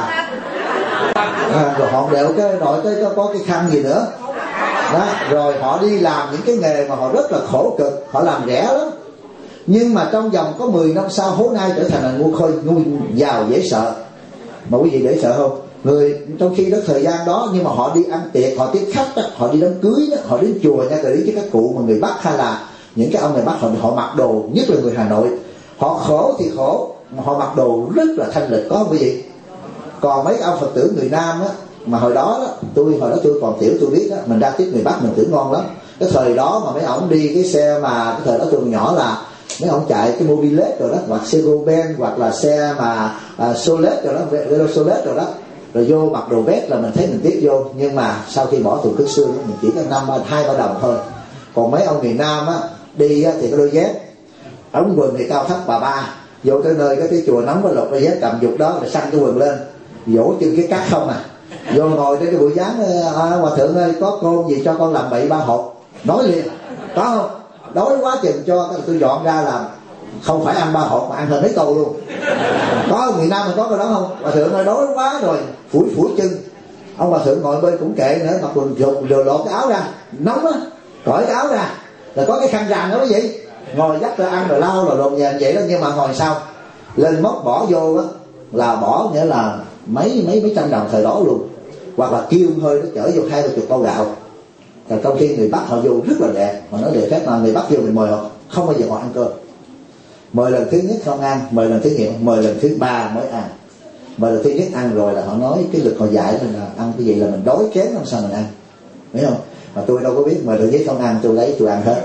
À, rồi họ đeo cái đội cái có, có cái khăn gì nữa đó. Rồi họ đi làm những cái nghề mà họ rất là khổ cực, họ làm rẻ lắm, nhưng mà trong vòng có mười năm sau hố nai trở thành là ngu khôi, ngu giàu dễ sợ. Mà quý vị để sợ không? Người trong khi đó thời gian đó, nhưng mà họ đi ăn tiệc, họ tiếp khách đó, họ đi đám cưới đó, họ đến chùa nha, rồi đến với các cụ mà người Bắc hay là những cái ông người Bắc, họ, họ mặc đồ, nhất là người Hà Nội, họ khổ thì khổ mà họ mặc đồ rất là thanh lịch, có không quý vị? Còn mấy ông Phật tử người Nam á, mà hồi đó đó, tôi hồi đó tôi còn tiểu tôi biết đó, mình ra tiếp người Bắc mình tưởng ngon lắm. Cái thời đó mà mấy ông đi cái xe mà cái thời đó tôi còn nhỏ là mấy ông chạy cái Mobilet rồi đó, hoặc xe Goben, hoặc là xe mà à, Solet rồi đó, Velo Solet rồi đó, rồi vô mặc đồ vest là mình thấy mình tiếc vô. Nhưng mà sau khi bỏ tù cước xương mình chỉ có năm hai ba đồng thôi. Còn mấy ông miền Nam á đi á, thì cái đôi dép ống quần thì cao thấp bà ba, vô tới nơi cái, cái chùa nóng có lột đôi dép cầm dục đó rồi xăng cái quần lên, vỗ chân cái cát không à, vô ngồi trên cái buổi dáng, à, hòa thượng ơi có côn gì cho con làm bậy ba hộp, nói liền có không? Đói quá chừng cho tôi dọn ra làm, không phải ăn ba hộp mà ăn hơn mấy tô luôn. Có người Nam mình có cái đó không? Hòa thượng ơi đói quá rồi, phủi phủi chân. Ông hòa thượng ngồi bên cũng kệ nữa, mặc quần dùng rồi lột cái áo ra, nóng á, cởi cái áo ra, rồi có cái khăn rằn đó quý vị, ngồi dắt ra ăn rồi lau rồi lột nhà vậy đó. Nhưng mà ngồi sau lên móc bỏ vô á là bỏ nghĩa là mấy mấy mấy trăm đồng thời đó luôn, hoặc là kêu hơi nó chở vô hai ba chục bao gạo. Còn trong khi người Bắc họ vô rất là đẹp, họ nói đẹp phép, mà người Bắc vô mình mời họ không bao giờ họ ăn cơm. Mời lần thứ nhất không ăn, mời lần thứ nhì, mời lần thứ ba mới ăn. Mời lần thứ nhất ăn rồi là họ nói cái lực họ dạy là ăn cái gì là mình đói kém làm sao mình ăn, biết không? Mà tôi đâu có biết, mời lần nhất không ăn tôi lấy tôi ăn hết.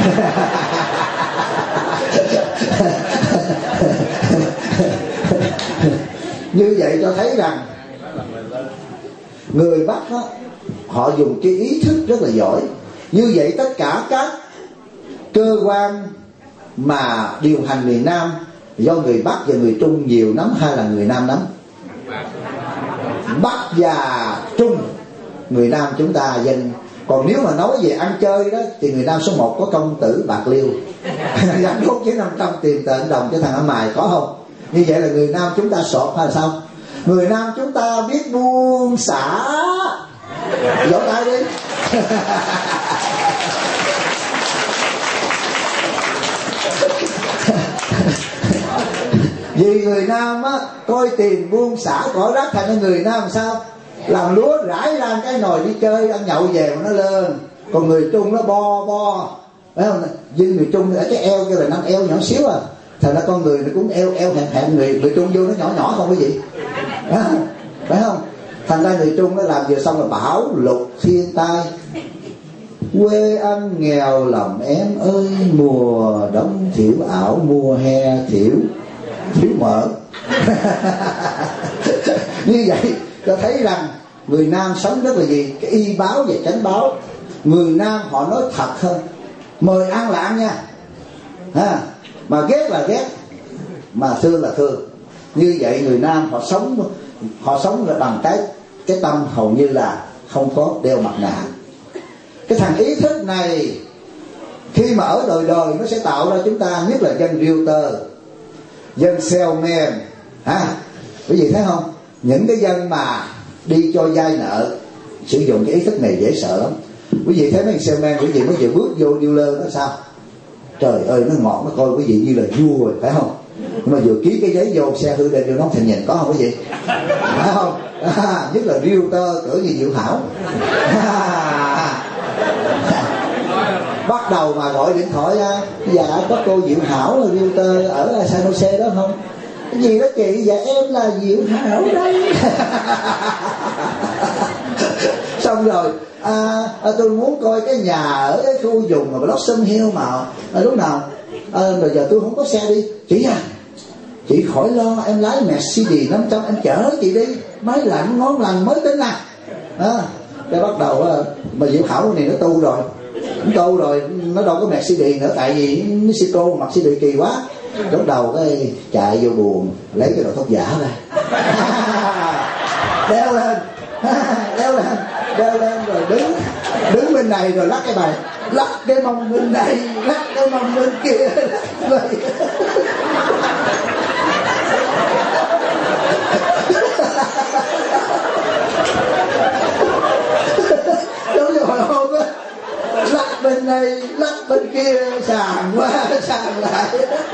Như vậy cho thấy rằng người Bắc đó, họ dùng cái ý thức rất là giỏi. Như vậy tất cả các cơ quan mà điều hành miền Nam do người Bắc và người Trung nhiều nắm hay là người Nam nắm? Bắc và Trung, người Nam chúng ta dân. Còn nếu mà nói về ăn chơi đó thì người Nam số một có công tử Bạc Liêu dám đốt với năm trăm tiền tệ đồng cho thằng ở mài, có không? Như vậy là người Nam chúng ta sọt hay là sao? Người Nam chúng ta biết buông xả. Vỗ tay đi. Vì người Nam á coi tiền buông xả cỏ rác, thành ra người Nam sao làm lúa rải ra cái nồi đi chơi ăn nhậu về mà nó lên. Còn người Trung nó bo bo, phải không? Nhưng người Trung ở cái eo kia là năm eo nhỏ xíu à, thành ra con người nó cũng eo eo hẹn hẹn, người người Trung vô nó nhỏ nhỏ không quý vị, à, phải không? Thành ra người Trung nó làm vừa xong là bão lụt thiên tai. Quê anh nghèo lòng em ơi, mùa đông thiểu ảo, mùa hè thiểu thiếu mỡ. Như vậy cho thấy rằng người Nam sống rất là gì, cái y báo và chánh báo. Người Nam họ nói thật hơn, mời ăn là ăn nha, à, mà ghét là ghét, mà thương là thương. Như vậy người Nam họ sống họ sống là bằng cái cái tâm hầu như là không có đeo mặt nạ. Cái thằng ý thức này khi mà ở đời đời nó sẽ tạo ra chúng ta, nhất là dân realtor, dân salesman, à, quý vị thấy không? Những cái dân mà đi cho vay nợ sử dụng cái ý thức này dễ sợ lắm. Quý vị thấy mấy salesman, quý vị mới vừa bước vô dealer nó sao? Trời ơi nó ngọt, nó coi quý vị như là vua rồi, phải không? Nhưng mà vừa ký cái giấy vô xe hư đem vô nó thành nhìn, có không quý vị? Phải không? À, nhất là realtor cỡ như Diệu Hảo. À, bắt đầu mà gọi điện thoại ra, dạ có cô Diệu Hảo là realtor ở San Jose đó không? Cái gì đó chị? Dạ em là Diệu Hảo đây. Xong rồi à, à, tôi muốn coi cái nhà ở cái khu vùng mà Blossom Hill mà à, lúc nào à, bây giờ tôi không có xe đi. Chị à, chị khỏi lo, em lái Mercedes năm trăm em chở chị đi, máy lạnh ngon lành mới tính à. À, cái bắt đầu mà Diệu Hảo này nó tu rồi, nó tu rồi nó đâu có Mercedes nữa, tại vì Mexico Mercedes kỳ quá. Lúc đầu cái chạy vô buồng lấy cái đầu thuốc giả ra, đeo lên, đeo lên, đeo lên rồi đứng đứng bên bên này rồi lắc cái bài lắc cái mông bên đây, lắc cái mông bên kia. Đúng rồi, hồi hôm á, lắc bên đây, lắc bên kia, sàn qua, sàn lại.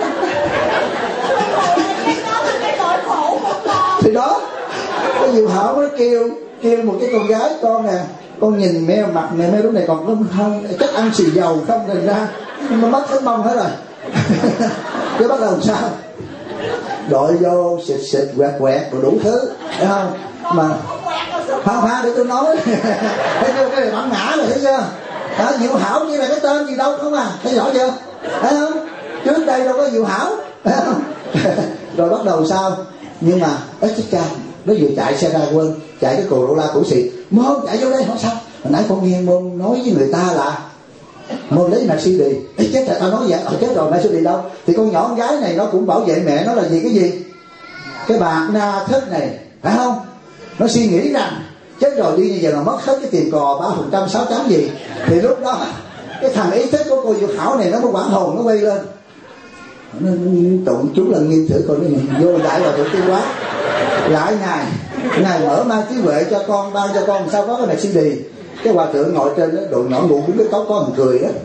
Thì đó, cái Diệu Hảo mới kêu kêu một cái con gái, con nè, con nhìn mẹ mặt mẹ mấy lúc này còn có không, chắc ăn xì dầu không, thành ra nó mất cái mông hết rồi. Cái bắt đầu sao đội vô xịt xịt quẹt quẹt rồi đủ thứ, thấy không? Mà khoan khoan để tôi nói. Thấy chưa, cái này bản ngã rồi, thấy chưa? Đó, Diệu Hảo như là cái tên gì đâu không à, thấy rõ chưa? Thấy không? Trước đây đâu có Diệu Hảo, thấy không? Rồi bắt đầu sao? Nhưng mà ít chiếc ca nó vừa chạy xe ra quên chạy cái Corolla cũ xịt, Môn chạy vô đây hỏi sao? Hồi nãy con nghe Môn nói với người ta là Môn lấy Mercedes. Ê chết rồi, tao nói vậy, ờ chết rồi, Mercedes đâu? Thì con nhỏ con gái này nó cũng bảo vệ mẹ nó là gì, cái gì? Cái bạc na thích này, phải không? Nó suy nghĩ rằng chết rồi đi như vậy là mất hết cái tiền cò ba phần trăm sáu chấm gì. Thì lúc đó cái thằng ý thức của cô Diệu Hảo này nó mới quảng hồn, nó quay lên, nó tụng chú là nghiêm thử coi nó nhìn vô đại vào tụi tiên quá. Lại ngài ngài mở mang trí huệ cho con, ban cho con sao có cái này xi đì. Cái hòa thượng ngồi trên đó đội nhỏ ngủ cũng biết có con cười đó.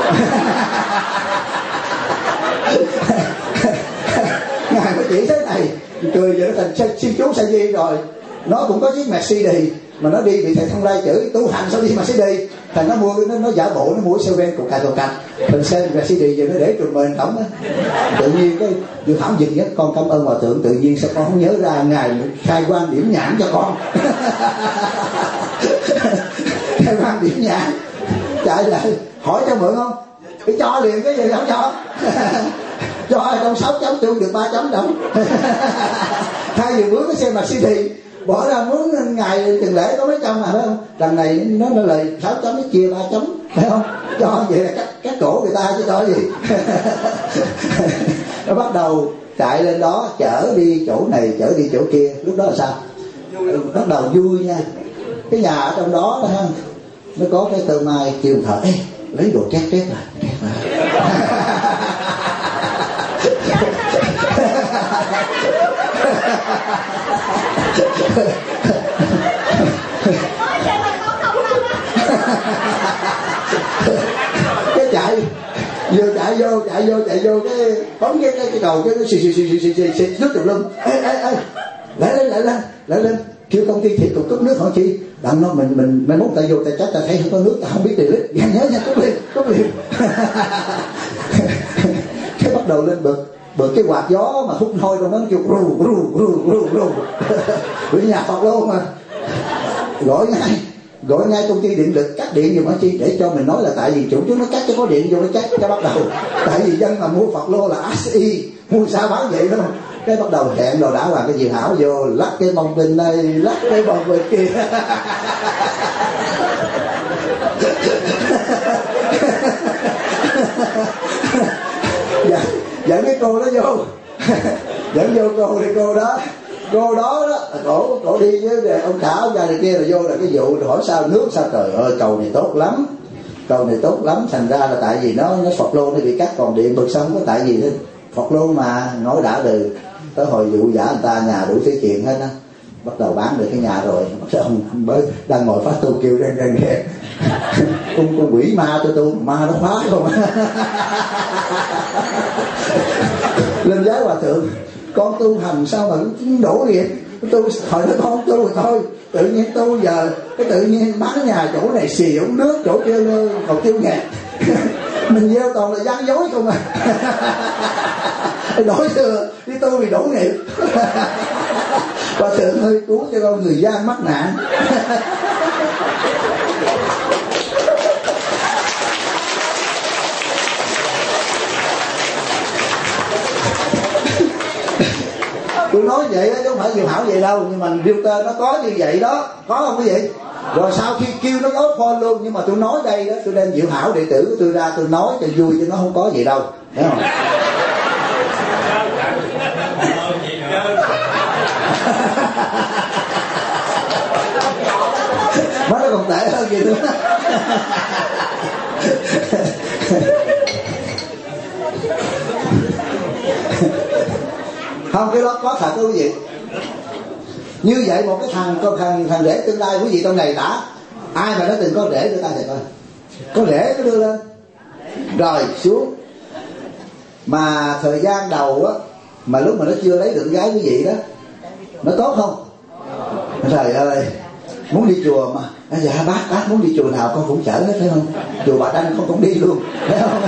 Ngài mới chỉ thế này, cười vậy nó thành siêu chú sa di rồi. Nó cũng có chiếc Mercedes mà nó đi bị thầy Thông Lai chửi tu hành sao đi Mercedes, thành nó mua nó, nó giả bộ nó mua xe ven cục cà cục cạch, thành xe Mercedes giờ nó để trùm mền tổng á. Tự nhiên cái Diệu Hảo dừng nhất, con cảm ơn hòa thượng, tự nhiên sao con không nhớ ra ngài khai quan điểm nhãn cho con. Khai quan điểm nhãn chạy lại hỏi cho mượn không, cái cho liền, cái gì không cho. Cho trong sáu chấm tôi được ba chấm đâu. Thay vì mướn cái xe Mercedes bỏ ra mướn ngày tiền lễ có mấy trăm mà, phải không? Lần này nó nó lời sáu chấm nó chia ba chấm, phải không? Cho vậy là cắt cắt cổ người ta chứ cho gì. Nó bắt đầu chạy lên đó chở đi chỗ này chở đi chỗ kia. Lúc đó là sao? Bắt đầu vui nha. Cái nhà ở trong đó đó, nó có cái tơ mai kêu thợ ê lấy đồ két két lại, két lại. Cái chạy vừa chạy vô chạy vô chạy vô cái bấm cái cái, cái đầu cái nó xì xì xì xì xì xì nước tùm lum. Ê ê ê lại lên lại lên lại lên kêu công ty thiệt cục cấp nước hỏi chi đặng nó mình mình mai mốt ta vô ta chắc ta thấy không có nước ta không biết điều đấy, nhớ nhớ nha, cút liền cút liền. Cái bắt đầu lên bực bực cái quạt gió mà hút hôi trong đó nó kêu ru ru ru ru ru. Bữa nhà Phật luôn mà gọi ngay gọi ngay công ty điện lực cắt điện giùm anh chi, để cho mình nói là tại vì chủ chúng nó cắt cho có điện vô nó cắt cho bắt đầu. Tại vì dân mà mua Phật lô là ét i mua sao bán vậy đó. Cái bắt đầu hẹn đồ đã hoàng cái Diệu Hảo vô lắc cái bông bên đây lắc cái bông bên kia. dẫn, dẫn cái cô đó vô. Dẫn vô cô thì cô đó cô đó đó cổ cổ đi với ông Thảo ông ra này kia rồi vô là cái vụ rồi hỏi sao nước sao, trời ơi cầu này tốt lắm, cầu này tốt lắm. Thành ra là tại vì nó nó Phật lô nó bị cắt còn điện bực xong có tại vì thế Phật lô mà nói đã từ tới hồi vụ giả người ta nhà đủ thứ chuyện hết á, bắt đầu bán được cái nhà rồi bắt đầu ông mới đang ngồi phát tu kêu reng reng reng. Con con quỷ ma cho tôi ma nó phá không. Lên giá hòa thượng con tu hành sao mà đổ nghiệp, tu hồi đó con tu rồi thôi, tự nhiên tu giờ cái tự nhiên bán nhà chỗ này xì uống nước chỗ kia còn tiêu nghẹt. Mình gieo toàn là gian dối không à. Đổi thừa đi tu vì đổ nghiệp. Và thượng hơi cứu cho con người gian mắc nạn. Tôi nói vậy đó chứ không phải Diệu Hảo vậy đâu, nhưng mà filter nó có như vậy đó, có không quý vị? Rồi sau khi kêu nó có phone luôn, nhưng mà tôi nói đây đó, tôi đem Diệu Hảo đệ tử của tôi ra tôi nói cho vui chứ nó không có gì đâu, thấy không? Mà nó còn tệ hơn gì nữa. Không, cái đó có thật đó quý vị. Như vậy một cái thằng con thằng thằng rể tương lai quý vị trong này đã, ai mà nó từng có rể đưa tay thầy coi, có rể nó đưa lên rồi xuống. Mà thời gian đầu á, mà lúc mà nó chưa lấy được gái quý vị đó, nó tốt không? Trời ơi, muốn đi chùa mà à, dạ bác bác muốn đi chùa nào con cũng chở hết, phải không? Chùa Bà Đanh con cũng đi luôn, phải không?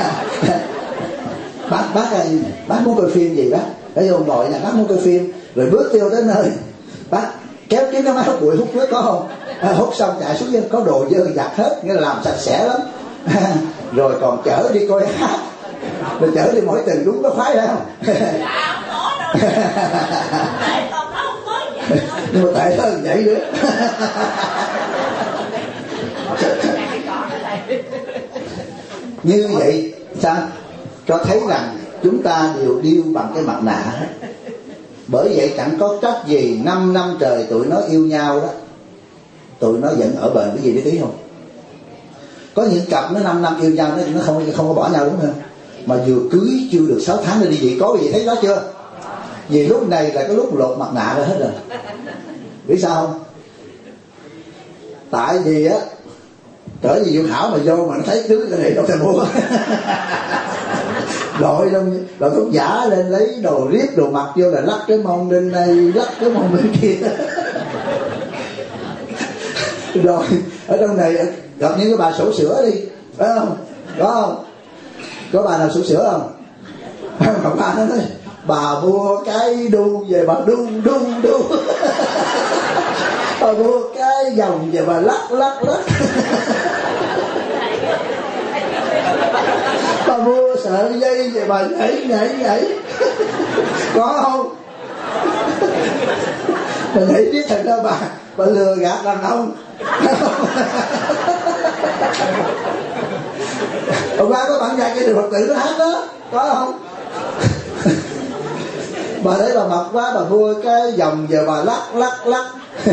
bác bác ơi, bác muốn coi phim gì bác? Cái ông nội nhà bác muốn coi phim, rồi bước tiêu tới nơi bác kéo kiếm cái máy hút bụi hút nước có không? À, hút xong chạy xuống có đồ dơ giặt hết, nghĩa là làm sạch sẽ lắm. Rồi còn chở đi coi hát, rồi chở đi mỗi tuần đúng có khoái phải không? Nhưng mà tệ hơn vậy nữa. Như vậy sao cho thấy rằng chúng ta đều điêu bằng cái mặt nạ. Bởi vậy chẳng có trách gì năm năm trời tụi nó yêu nhau đó, tụi nó vẫn ở bền. Cái gì để tí không? Có những cặp nó năm năm yêu nhau nó nó không không có bỏ nhau, đúng không? Mà vừa cưới chưa được sáu tháng nó đi dị có, gì thấy đó chưa? Vì lúc này là cái lúc lột mặt nạ ra hết rồi. Biết sao không? Tại vì á, trở về Duyên Thảo mà vô mà nó thấy cưới cái này đâu thể mua. Đội đông đội thuốc giả lên lấy đồ riết đồ mặc vô là lắc cái mông bên đây, lắc cái mông bên kia. Rồi ở trong này gặp những cái bà sổ sữa đi, phải không? Có không? Có bà nào sổ sữa không? Mà bà nó nói bà mua cái đu về bà đu đu đu. Bà mua cái vòng về bà lắc lắc lắc. Bà mua sợi dây về bà nhảy nhảy nhảy. Có không? Bà nhảy biết thật ra bà bà lừa gạt đàn ông. Hôm qua có bạn dạy cái Phật tử nó hát đó, có không? Bà thấy bà mập quá bà mua cái vòng giờ bà lắc lắc lắc.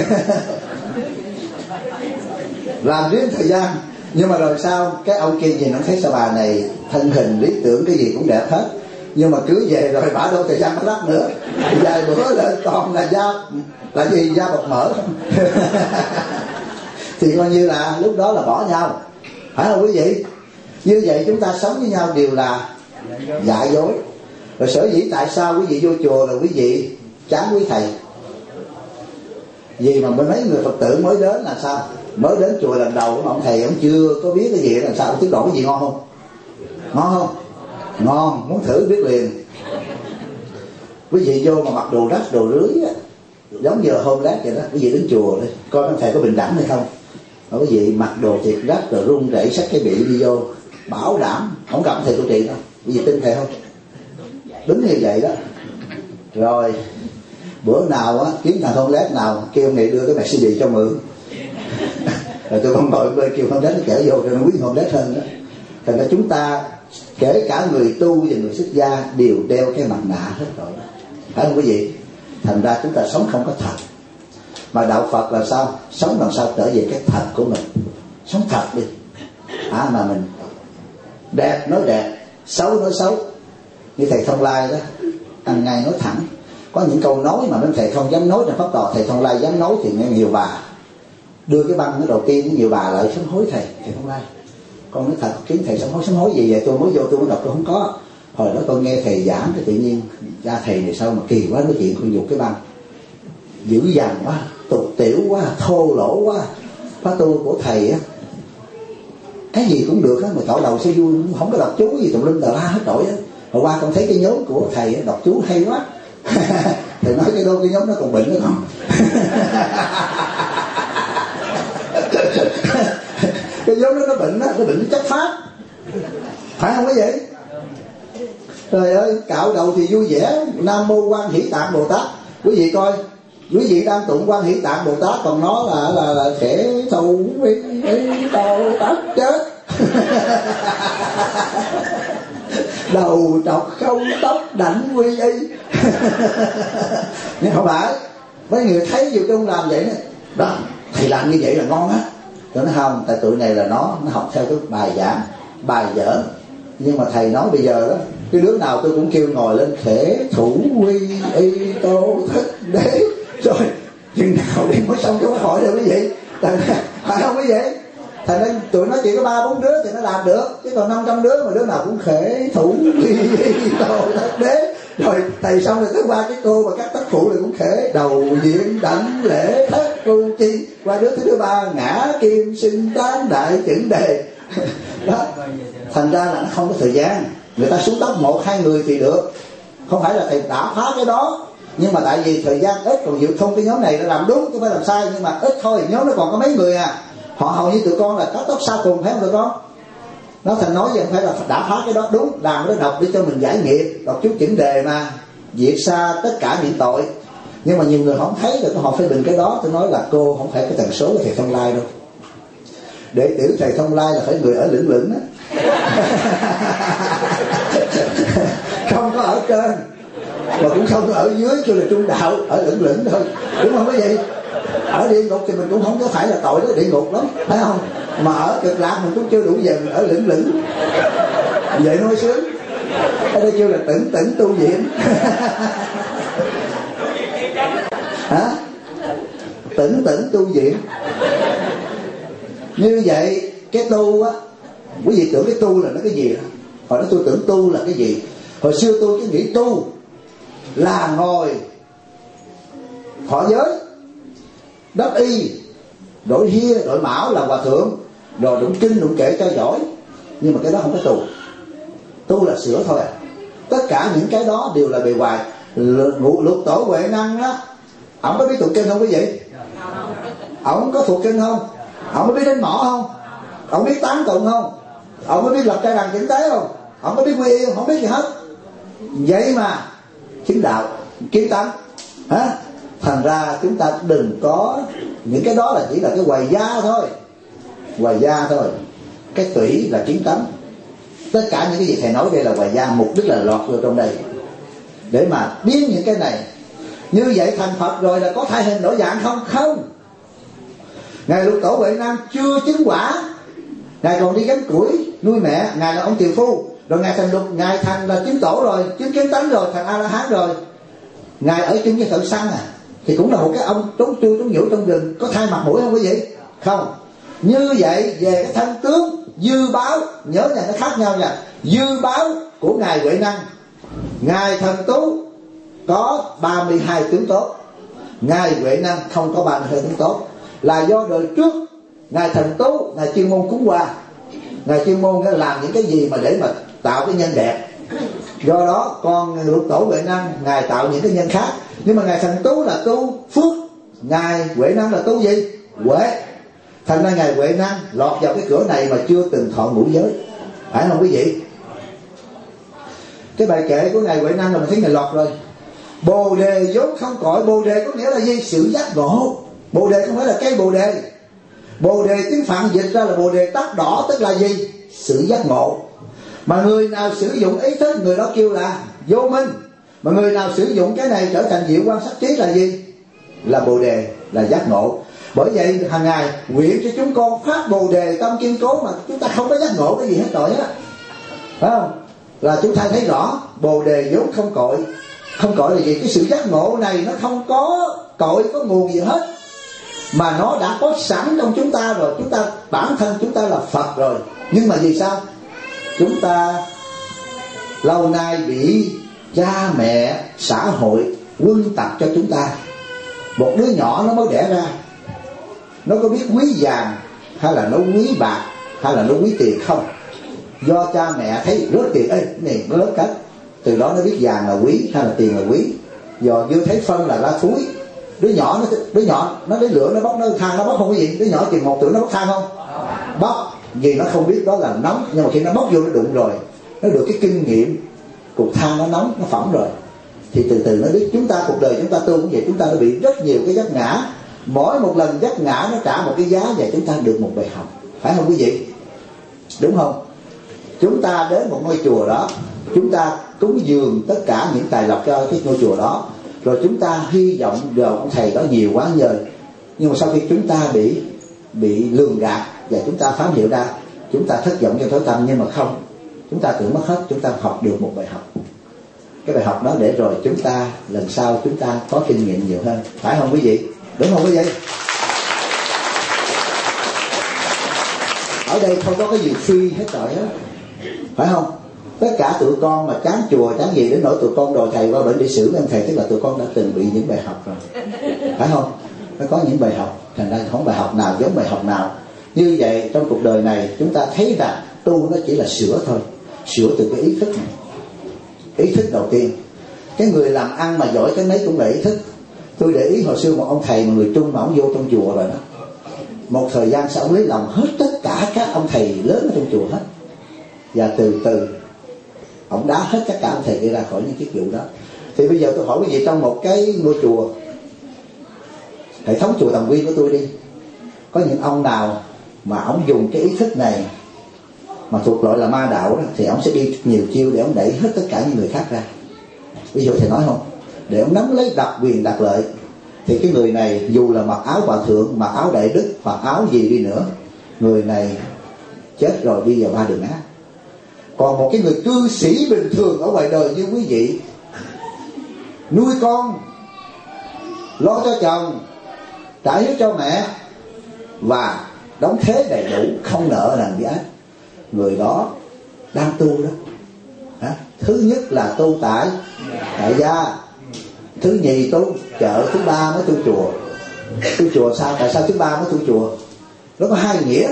Làm riêng thời gian. Nhưng mà rồi sao cái ông kia nhìn nó thấy sao bà này thân hình lý tưởng cái gì cũng đẹp hết, nhưng mà cưới về rồi bả đâu thời gian nó lắc nữa. Vài bữa lên toàn là da là gì da bọc mỡ. Thì coi như là lúc đó là bỏ nhau, phải không quý vị? Như vậy chúng ta sống với nhau đều là giả dối. Rồi sở dĩ tại sao quý vị vô chùa là quý vị chán quý thầy? Vì mà mấy người Phật tử mới đến là sao? Mới đến chùa lần đầu ông thầy ông chưa có biết cái gì làm sao ông tiết độ cái gì ngon không? Ngon không? Ngon, muốn thử biết liền. Quý vị vô mà mặc đồ rách đồ rưới á, giống như là hôm lát vậy đó, quý vị đến chùa đi coi ông thầy có bình đẳng hay không. Mà quý vị mặc đồ thiệt rách rồi run rẩy xách cái bị đi vô, bảo đảm không gặp thầy trụ trì đâu. Quý vị tin thầy không? Đúng như vậy đó. Rồi bữa nào á kiếm thằng Hôn Lét nào kêu ông này đưa cái Mercedes cho mượn. Rồi tôi không ngồi bên kêu Hôn Lét nó chở vô rồi nó quý Hôn Lét hơn đó. Thành ra chúng ta kể cả người tu và người xuất gia đều đeo cái mặt nạ hết rồi đó. Phải không quý vị? Thành ra chúng ta sống không có thật. Mà đạo Phật là sao? Sống làm sao trở về cái thật của mình. Sống thật đi. À mà mình đẹp nói đẹp, xấu nói xấu. Như thầy Thông Lai đó, hàng ngày nói thẳng. Có những câu nói mà bên thầy không dám nói trên pháp tòa, thầy Thông Lai dám nói thì nghe nhiều bà đưa cái băng cái đầu tiên, nhiều bà lại sám hối thầy thầy Thông Lai. Con nói thật kiến thầy sám hối sám hối gì vậy? Tôi mới vô tôi mới đọc tôi không có. Hồi đó con nghe thầy giảng thì tự nhiên ra thầy này sao mà kỳ quá, nói chuyện con dục cái băng dữ dằn quá, tục tiểu quá, thô lỗ quá. Khóa tu của thầy á cái gì cũng được á, mà cạo đầu sẽ vui, không có đọc chú gì tùm lum tà la hết trội á. Hồi qua con thấy cái nhóm của thầy á, đọc chú hay quá. Thầy nói cái đôi cái nhóm nó còn bệnh nữa không? Cái nhóm đó nó bệnh đó, nó bệnh chất phát, phải không quý vị? Trời ơi, cạo đầu thì vui vẻ, Nam Mô Quan Hỷ Tạng Bồ Tát. Quý vị coi, quý vị đang tụng Quan Hỷ Tạng Bồ Tát, còn nó là là, là kẻ thù Bồ Tát chết. Đầu trọc không tóc đảnh quy y. Nhưng không phải mấy người thấy Diệu Trung làm vậy nè, đó thầy làm như vậy là ngon á, Tôi nói không, tại tụi này là nó nó học theo cái bài giảng, bài dở. Nhưng mà thầy nói bây giờ đó, cái đứa nào tôi cũng kêu ngồi lên khể thủ quy y tô thích đế, rồi chừng nào đi mới xong cái câu hỏi được cái gì, phải không cái gì? Thành ra tụi nó chỉ có ba bốn đứa thì nó làm được, chứ còn năm trăm đứa mà đứa nào cũng khể thủ quy y tô thích đế, rồi thầy xong rồi tới qua cái cô và các tác phụ rồi cũng khể đầu diện đảnh lễ thất cu chi, qua đứa thứ thứ ba ngã kim sinh tán đại chỉnh đề. Đó. Thành ra là nó không có thời gian. Người ta xuống tóc một hai người thì được, không phải là thầy đã phá cái đó, nhưng mà tại vì thời gian ít, còn Diệu Thông cái nhóm này nó làm đúng chứ không phải làm sai, nhưng mà ít thôi. Nhóm nó còn có mấy người à, họ hầu như tụi con là có tóc xa cùng, phải không tụi con? Nó thành nói vậy không phải là đã phá cái đó, đúng, làm nó đọc để cho mình giải nghiệp, đọc chút chỉnh đề mà diệt xa tất cả những tội. Nhưng mà nhiều người không thấy rồi họ phê bình cái đó. Tôi nói là cô không phải cái tần số của thầy Thông Lai đâu. Đệ tử thầy Thông Lai là phải người ở lửng lửng á, không có ở trên và cũng không có ở dưới cho là trung đạo, ở lửng lửng thôi, đúng không cái gì? Ở địa ngục thì mình cũng không có phải là tội đó, địa ngục lắm, phải không? Mà ở cực lạc mình cũng chưa đủ giờ, mình ở lửng lửng vậy nó mới sướng. Ở đây kêu là tỉnh tỉnh tu viện. Hả? Tỉnh tỉnh tu viện. Như vậy cái tu á, quý vị tưởng cái tu là nó cái gì? Hồi đó tôi tưởng tu là cái gì? Hồi xưa tôi cứ nghĩ tu là ngồi thọ giới, đắp y, đội hia, đội mão là hòa thượng, rồi đụng kinh đụng kệ cho giỏi. Nhưng mà cái đó không có tu. Tu là sửa thôi à. Tất cả những cái đó đều là bề ngoài. Lục tổ Huệ Năng á, ổng có biết tụng kinh không quý vị? Ổng có thuộc kinh không? Ổng có biết đánh mõ không? Ổng biết tán tụng không? Ổng có biết lập trai đàn chỉnh tế không? Ổng có biết quy y không? Không biết gì hết. Vậy mà chứng đạo, kiến tánh, hả? Thành ra chúng ta đừng có những cái đó là chỉ là cái hoài gia thôi, hoài gia thôi. Cái tủy là kiến tánh. Tất cả những cái gì thầy nói đây là hoài gia, mục đích là lọt vào trong đây để mà biến những cái này. Như vậy thành Phật rồi là có thay hình đổi dạng không? Không. Ngài Lục Tổ Huệ Năng chưa chứng quả, ngài còn đi gánh củi nuôi mẹ, ngài là ông tiều phu. Rồi ngài thành lục, ngài thành là chứng tổ rồi, chứng kiến tánh rồi, thành A La Hán rồi. Ngài ở chung với thợ săn à, thì cũng là một cái ông trốn chui trốn nhũ trong rừng, có thay mặt mũi không quý vị? Không. Như vậy về cái thân tướng dư báo, nhớ nha, nó khác nhau nha. Dư báo của ngài Huệ Năng, ngài Thần Tú có ba mươi hai tướng tốt, ngài Huệ Năng không có ba mươi hai tướng tốt. Là do đời trước ngài Thần Tú, ngài chuyên môn cúng hoa, ngài chuyên môn làm những cái gì mà để mà tạo cái nhân đẹp. Do đó con Lục Tổ Huệ Năng ngài tạo những cái nhân khác. Nhưng mà ngài Thần Tú là tu phước, ngài Huệ Năng là tu gì? Huệ. Thành ra ngài Huệ Năng lọt vào cái cửa này mà chưa từng thọ ngũ giới, phải không quý vị? Cái bài kệ của ngài Huệ Năng là mình thấy ngài lọt rồi. Bồ đề vốn không cõi. Bồ đề có nghĩa là gì? Sự giác ngộ. Bồ đề không phải là cây bồ đề. Bồ đề tiếng Phạn dịch ra là bồ đề tắt đỏ, tức là gì? Sự giác ngộ. Mà người nào sử dụng ý thức, người đó kêu là vô minh. Mà người nào sử dụng cái này trở thành diệu quan sát trí là gì? Là bồ đề, là giác ngộ. Bởi vậy hàng ngày nguyện cho chúng con phát bồ đề tâm kiên cố, mà chúng ta không có giác ngộ cái gì hết rồi á, phải không? Là chúng ta thấy rõ bồ đề vốn không cội. Không cội là gì? Cái sự giác ngộ này nó không có cội, có nguồn gì hết, mà nó đã có sẵn trong chúng ta rồi. Chúng ta bản thân chúng ta là Phật rồi. Nhưng mà vì sao? Chúng ta lâu nay bị cha mẹ, xã hội quân tập cho chúng ta. Một đứa nhỏ nó mới đẻ ra, nó có biết quý vàng hay là nó quý bạc hay là nó quý tiền không? Do cha mẹ thấy rất tiền, ê cái này nó lớn cách, từ đó nó biết vàng là quý hay là tiền là quý. Do vừa thấy phân là lá thúi. Đứa nhỏ nó đứa nhỏ nó lấy lửa nó bốc, nó than nó bốc không có gì. Đứa nhỏ chừng một tuổi nó bốc than không? Bốc, vì nó không biết đó là nóng. Nhưng mà khi nó bốc vô nó đụng rồi, nó được cái kinh nghiệm cục than nó nóng, nó phỏng rồi, thì từ từ nó biết. Chúng ta cuộc đời chúng ta tu cũng vậy, chúng ta đã bị rất nhiều cái vấp ngã. Mỗi một lần vấp ngã nó trả một cái giá, và chúng ta được một bài học, phải không quý vị? Đúng không? Chúng ta đến một ngôi chùa đó, chúng ta cúng dường tất cả những tài lộc cho cái ngôi chùa đó, rồi chúng ta hy vọng vào ông thầy đó nhiều quá nhờ. Nhưng mà sau khi chúng ta bị bị lường gạt, và chúng ta phán hiệu ra, chúng ta thất vọng trong tối tâm. Nhưng mà không, chúng ta tưởng mất hết, chúng ta học được một bài học. Cái bài học đó để rồi chúng ta lần sau chúng ta có kinh nghiệm nhiều hơn, phải không quý vị? Đúng không quý vị? Ở đây không có cái gì free hết trời hết, phải không? Tất cả tụi con mà chán chùa chán gì đến nỗi tụi con đòi thầy qua bệnh để xử em thầy, tức là tụi con đã từng bị những bài học rồi, phải không? Nó có những bài học, thành ra không bài học nào giống bài học nào. Như vậy trong cuộc đời này chúng ta thấy rằng tu nó chỉ là sửa thôi, sửa từ cái ý thức này. Ý thức đầu tiên, cái người làm ăn mà giỏi cái mấy cũng là ý thức. Tôi để ý hồi xưa một ông thầy mà người Trung mà ông vô trong chùa rồi đó, một thời gian sau ông lấy lòng hết tất cả các ông thầy lớn ở trong chùa hết, và từ từ ông đá hết tất cả ông thầy kia ra khỏi những cái vụ đó. Thì bây giờ tôi hỏi quý vị, trong một cái ngôi chùa, hệ thống chùa Tầm Quyên của tôi đi, có những ông nào mà ông dùng cái ý thức này mà thuộc loại là ma đạo đó, thì ông sẽ đi nhiều chiêu để ông đẩy hết tất cả những người khác ra. Ví dụ thầy nói không, để ông nắm lấy đặc quyền đặc lợi, thì cái người này dù là mặc áo hòa thượng, mặc áo đại đức hoặc áo gì đi nữa, người này chết rồi đi vào ba đường ác. Còn một cái người cư sĩ bình thường ở ngoài đời như quý vị, nuôi con, lo cho chồng, trả hiếu cho mẹ và đóng thế đầy đủ, không nợ nần gì ác, người đó đang tu đó. Hả? Thứ nhất là tu tại tại gia, thứ nhì tu chợ, thứ ba mới tu chùa. Tu chùa sao? Tại sao thứ ba mới tu chùa? Nó có hai nghĩa.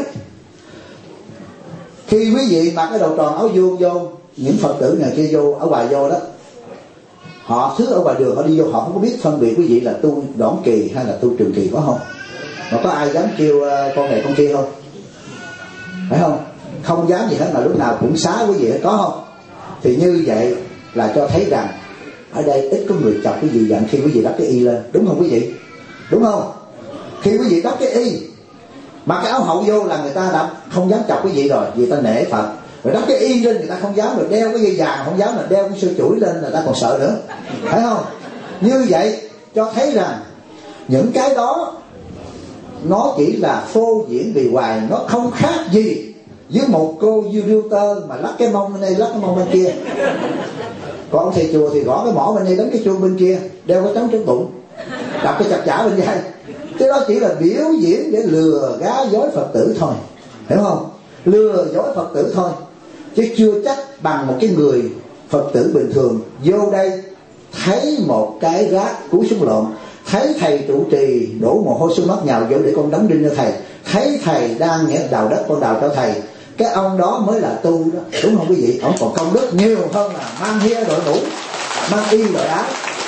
Khi quý vị mặc cái đầu tròn áo vuông vô, những Phật tử này kia vô ở ngoài vô đó, họ thứ ở ngoài đường họ đi vô, họ không có biết phân biệt quý vị là tu đoạn kỳ hay là tu trường kỳ, có không? Mà có ai dám kêu con này con kia không? Phải không? Không dám gì hết, mà lúc nào cũng xá quý vị hết, có không? Thì như vậy là cho thấy rằng ở đây ít có người chọc quý vị giận khi quý vị đắp cái y lên, đúng không quý vị? Đúng không? Khi quý vị đắp cái y, mặc cái áo hậu vô là người ta đã không dám chọc quý vị rồi, vì ta nể Phật. Rồi đắp cái y lên người ta không dám, rồi đeo cái dây vàng không dám, rồi đeo cái sơ chuỗi lên là ta còn sợ nữa, phải không? Như vậy cho thấy rằng những cái đó nó chỉ là phô diễn bề ngoài, nó không khác gì với một cô YouTuber mà lắc cái mông bên đây lắc cái mông bên kia. Còn ông thầy chùa thì gõ cái mỏ bên đây đánh cái chuông bên kia, đeo cái trống trên bụng, đập cái chặt chả bên vai. Cái đó chỉ là biểu diễn để lừa gá dối Phật tử thôi, hiểu không? Lừa dối Phật tử thôi, chứ chưa chắc bằng một cái người Phật tử bình thường vô đây thấy một cái rác cúi xuống lộn, thấy thầy trụ trì đổ mồ hôi xuống mắt nhào vô để con đóng đinh cho thầy, thấy thầy đang nghĩa đào đất con đào cho thầy, cái ông đó mới là tu đó, đúng không quý vị? Ông còn công đức nhiều hơn là mang hia đội mũ, mang y đội áo.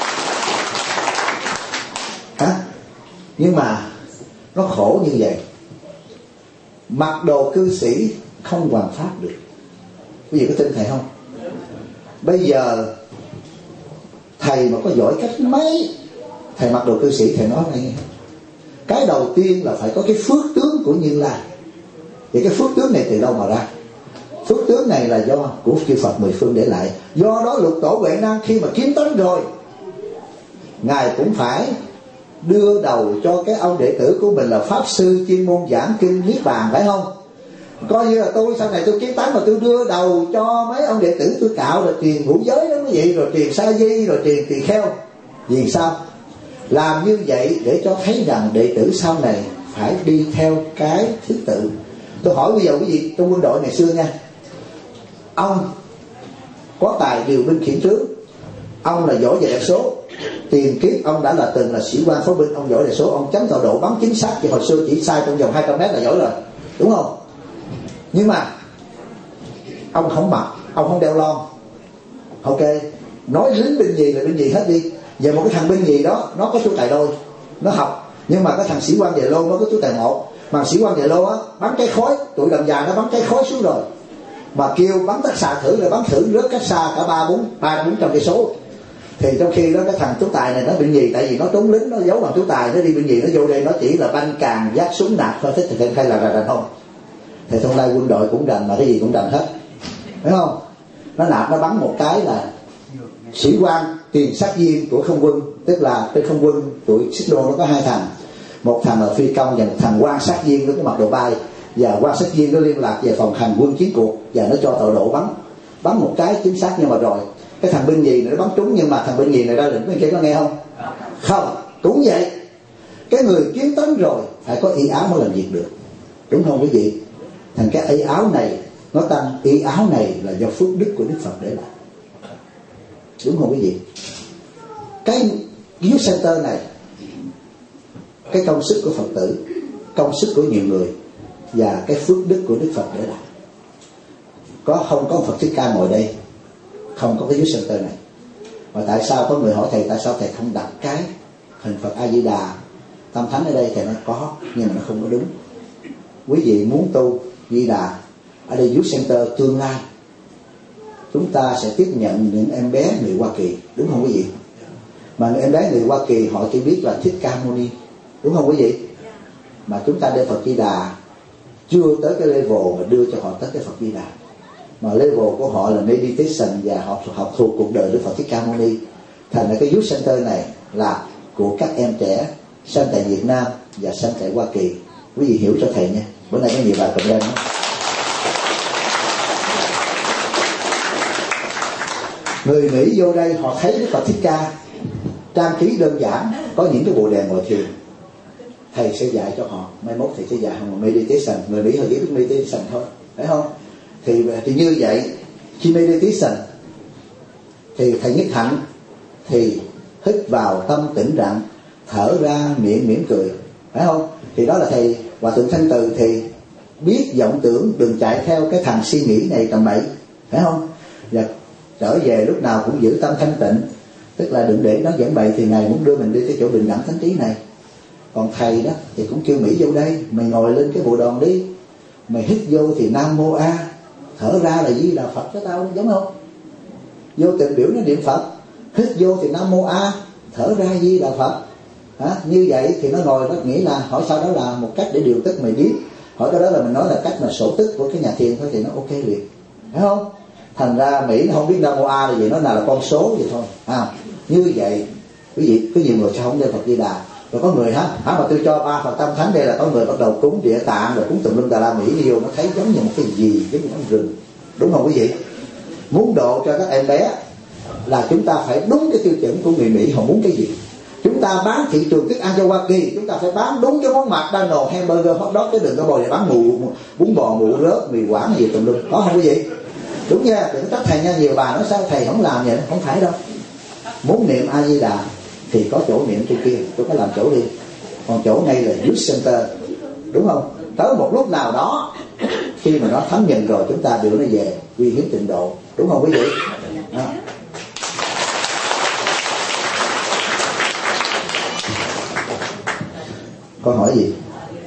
Hả? Nhưng mà nó khổ như vậy, mặc đồ cư sĩ không hoàn pháp được. Quý vị có tin thầy không? Bây giờ thầy mà có giỏi cách mấy, thầy mặc đồ cư sĩ, thầy nói này, cái đầu tiên là phải có cái phước tướng của Như Lai. Vậy cái phước tướng này từ đâu mà ra? Phước tướng này là do của chư Phật mười phương để lại. Do đó Lục Tổ Huệ Năng khi mà kiến tánh rồi, ngài cũng phải đưa đầu cho cái ông đệ tử của mình là pháp sư chuyên môn giảng kinh Niết Bàn, phải không? Coi như là tôi sau này tôi kiến tánh mà tôi đưa đầu cho mấy ông đệ tử tôi cạo, rồi truyền ngũ giới đó quý vị, rồi truyền sa di, rồi truyền tỳ kheo. Vì sao? Làm như vậy để cho thấy rằng đệ tử sau này phải đi theo cái thứ tự. Tôi hỏi bây giờ quý vị, trong quân đội ngày xưa nha, ông có tài điều binh khiển tướng, ông là giỏi về đại số, tiền kiếp ông đã là từng là sĩ quan pháo binh, ông giỏi đại số, ông chấm tọa độ bắn chính xác, thì hồi xưa chỉ sai trong vòng hai trăm mét là giỏi rồi, đúng không? Nhưng mà ông không mặc, ông không đeo lon. Ok, nói lính binh gì là binh gì hết đi. Về một cái thằng binh gì đó, nó có chú tài đôi, nó học, nhưng mà cái thằng sĩ quan về lô nó có chú tài một. Mà sĩ quan về lô á, bắn cái khói, tụi đầm già nó bắn cái khói xuống rồi, mà kêu bắn tất xạ thử là bắn thử rớt cách xa cả ba bốn ba bốn trăm cây số. Thì trong khi đó cái thằng chú tài này nó bị gì? Tại vì nó trốn lính, nó giấu bằng chú tài, nó đi bị gì, nó vô đây nó chỉ là banh càng vác súng nạp thôi. Thích thì hay là là rành không? Thì trong đây quân đội cũng rành, mà cái gì cũng rành hết, phải không? Nó nạp, nó bắn một cái là sĩ quan tiền sát viên của không quân, tức là trên không quân tụi xích đô nó có hai thằng, một thằng là phi công và một thằng quan sát viên với cái mặt độ bay, và quan sát viên nó liên lạc về phòng hành quân chiến cuộc và nó cho tọa độ bắn bắn một cái chính xác. Nhưng mà rồi cái thằng binh nhì này nó bắn trúng, nhưng mà thằng binh nhì này ra lệnh bên kia có nghe không? Không. Cũng vậy, cái người chiến tấn rồi phải có y áo mới làm việc được, đúng không quý vị? Thành cái y áo này nó tăng, y áo này là do phước đức của Đức Phật để lại, đúng không quý vị? Cái youth center này, cái công sức của Phật tử, công sức của nhiều người và cái phước đức của Đức Phật để lại. Có không có Phật Thích Ca ngồi đây, không có cái youth center này. Mà tại sao có người hỏi thầy tại sao thầy không đặt cái hình Phật A Di Đà Tam Thánh ở đây? Thầy nói có, nhưng mà nó không có đúng. Quý vị muốn tu Di Đà ở đây youth center tương lai, chúng ta sẽ tiếp nhận những em bé người Hoa Kỳ, đúng không quý vị? Mà em bé người Hoa Kỳ họ chỉ biết là Thích Ca Mâu Ni, đúng không quý vị? Mà chúng ta đưa Phật Di Đà chưa tới cái level mà đưa cho họ tới cái Phật Di Đà, mà level của họ là meditation và học học thuộc cuộc đời Đức Phật Thích Ca Mâu Ni. Thành ra cái youth center này là của các em trẻ sinh tại Việt Nam và sinh tại Hoa Kỳ. Quý vị hiểu cho thầy nha. Bữa nay có nhiều bài cộng đen đó. Người Mỹ vô đây họ thấy Đức Phật Thích Ca trang trí đơn giản, có những cái bộ đèn ngồi thiền. Thầy sẽ dạy cho họ, mai mốt thầy sẽ dạy họ meditation. Người Mỹ họ chỉ biết meditation thôi, phải không? Thì, thì như vậy, khi meditation thì thầy Nhất Hạnh thì hít vào tâm tĩnh lặng, thở ra miệng mỉm cười, phải không? Thì đó là thầy Hòa Thượng Thanh Từ thì biết vọng tưởng đừng chạy theo cái thằng suy nghĩ này tầm bậy, phải không? Và trở về lúc nào cũng giữ tâm thanh tịnh, tức là đừng để nó giảng bậy. Thì Ngài muốn đưa mình đi tới chỗ bình đẳng thánh trí này. Còn thầy đó thì cũng kêu Mỹ vô đây, mày ngồi lên cái bộ đòn đi, mày hít vô thì Nam Mô A, thở ra là Di Đà Phật cho tao, giống không? Vô tình biểu nó niệm Phật, hít vô thì Nam Mô A, thở ra Di Đà Phật. Hả? Như vậy thì nó ngồi nó nghĩ là hỏi sao đó là một cách để điều tức mày biết, hỏi cái đó là mình nói là cách mà sổ tức của cái nhà thiền thôi thì nó ok liền, phải không? Thành ra Mỹ nó không biết Nam Mô A là gì, nó nào là con số vậy thôi. À, như vậy quý vị có nhiều người sao không đeo Phật Di Đà, rồi có người hả hả mà tôi cho ba Phật Tam Thánh đây là có người bắt đầu cúng Địa Tạng rồi cúng tùm lum tà la, Mỹ đi vô nó thấy giống như một cái gì, giống như một rừng, đúng không quý vị? Muốn độ cho các em bé là chúng ta phải đúng cái tiêu chuẩn của người Mỹ họ muốn cái gì. Chúng ta bán thị trường thức ăn cho Hoa Kỳ, chúng ta phải bán đúng cái món McDonald's, hamburger, hot dog, chứ đừng có bồi để bán mù bún bò, mụ rớt, mì quảng gì tùm lum, có không quý vị? Đúng nha, đừng trách thầy nha. Nhiều bà nói sao thầy không làm vậy, không phải đâu. Muốn niệm A Di Đà thì có chỗ niệm trên kia, tôi có làm chỗ đi. Còn chỗ này là youth center, đúng không? Tới một lúc nào đó khi mà nó thấm nhận rồi, chúng ta biểu nó về quy hiến tịnh độ, đúng không quý vị? Đó. Con hỏi gì?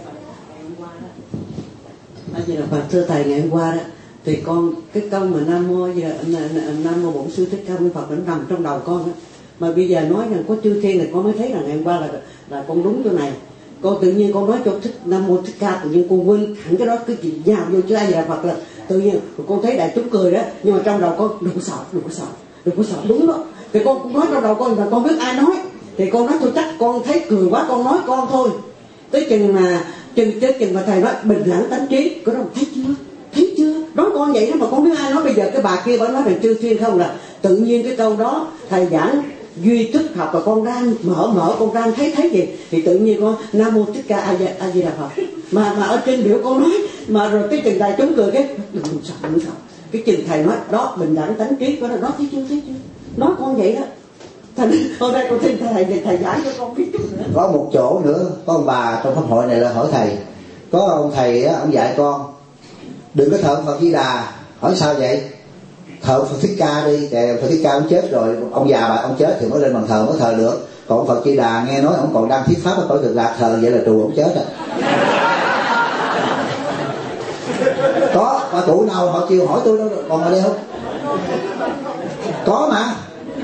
À, vậy là Phật thưa thầy, ngày hôm qua đó thì con cái câu mà Nam Mô giờ Nam Mô Bổn Sư Thích Ca Mâu Ni Phật nó nằm trong đầu con đó. Mà bây giờ nói rằng có chư thiên thì con mới thấy là ngày hôm qua là là con đúng chỗ này. Con tự nhiên con nói cho thích Nam Mô Thích Ca, tự nhiên con quên hẳn cái đó, cứ chỉ nhào vô chữ A Di Đà Phật là tự nhiên con thấy đại chúng cười đó, nhưng mà trong đầu con đừng có sợ, đừng có sợ, đừng có sợ, đúng đó. Thì con cũng nói trong đầu con là con biết ai nói, thì con nói tôi chắc con thấy cười quá con nói con thôi. Tới chừng mà chừng tới chừng mà thầy nói bình đẳng tánh trí, có đâu thấy chưa, thấy chưa, nói con vậy đó mà con biết ai nói. Bây giờ cái bà kia bà nói rằng chư thiên không, là tự nhiên cái câu đó thầy giảng duy thức học và con đang mở mở con đang thấy thấy gì thì tự nhiên con Nam Mô Thích Ca A Di Đà Phật, mà mà ở trên biểu con nói, mà rồi cái chừng thầy chúng cười cái đừng sợ, đừng sợ, cái chừng thầy nói đó bình đẳng tánh trí, có đó thấy chưa, thấy chưa, nói con vậy đó. Thành hôm nay con xin thầy thầy, thầy giải cho con biết chút nữa. Có một chỗ nữa, có ông bà trong pháp hội này là hỏi thầy, có ông thầy á, ông dạy con đừng có thờ Phật Di Đà. Hỏi sao vậy? Thờ Phật Thích Ca đi, để Phật Thích Ca ông chết rồi, ông già bà ông chết thì mới lên bàn thờ mới thờ được. Còn ông Phật Di Đà nghe nói ông còn đang thuyết pháp ở cõi Cực Lạc, thờ vậy là trù ông chết rồi. Có bà cụ nào họ chiều hỏi tôi đâu, còn ở đây không? Có mà.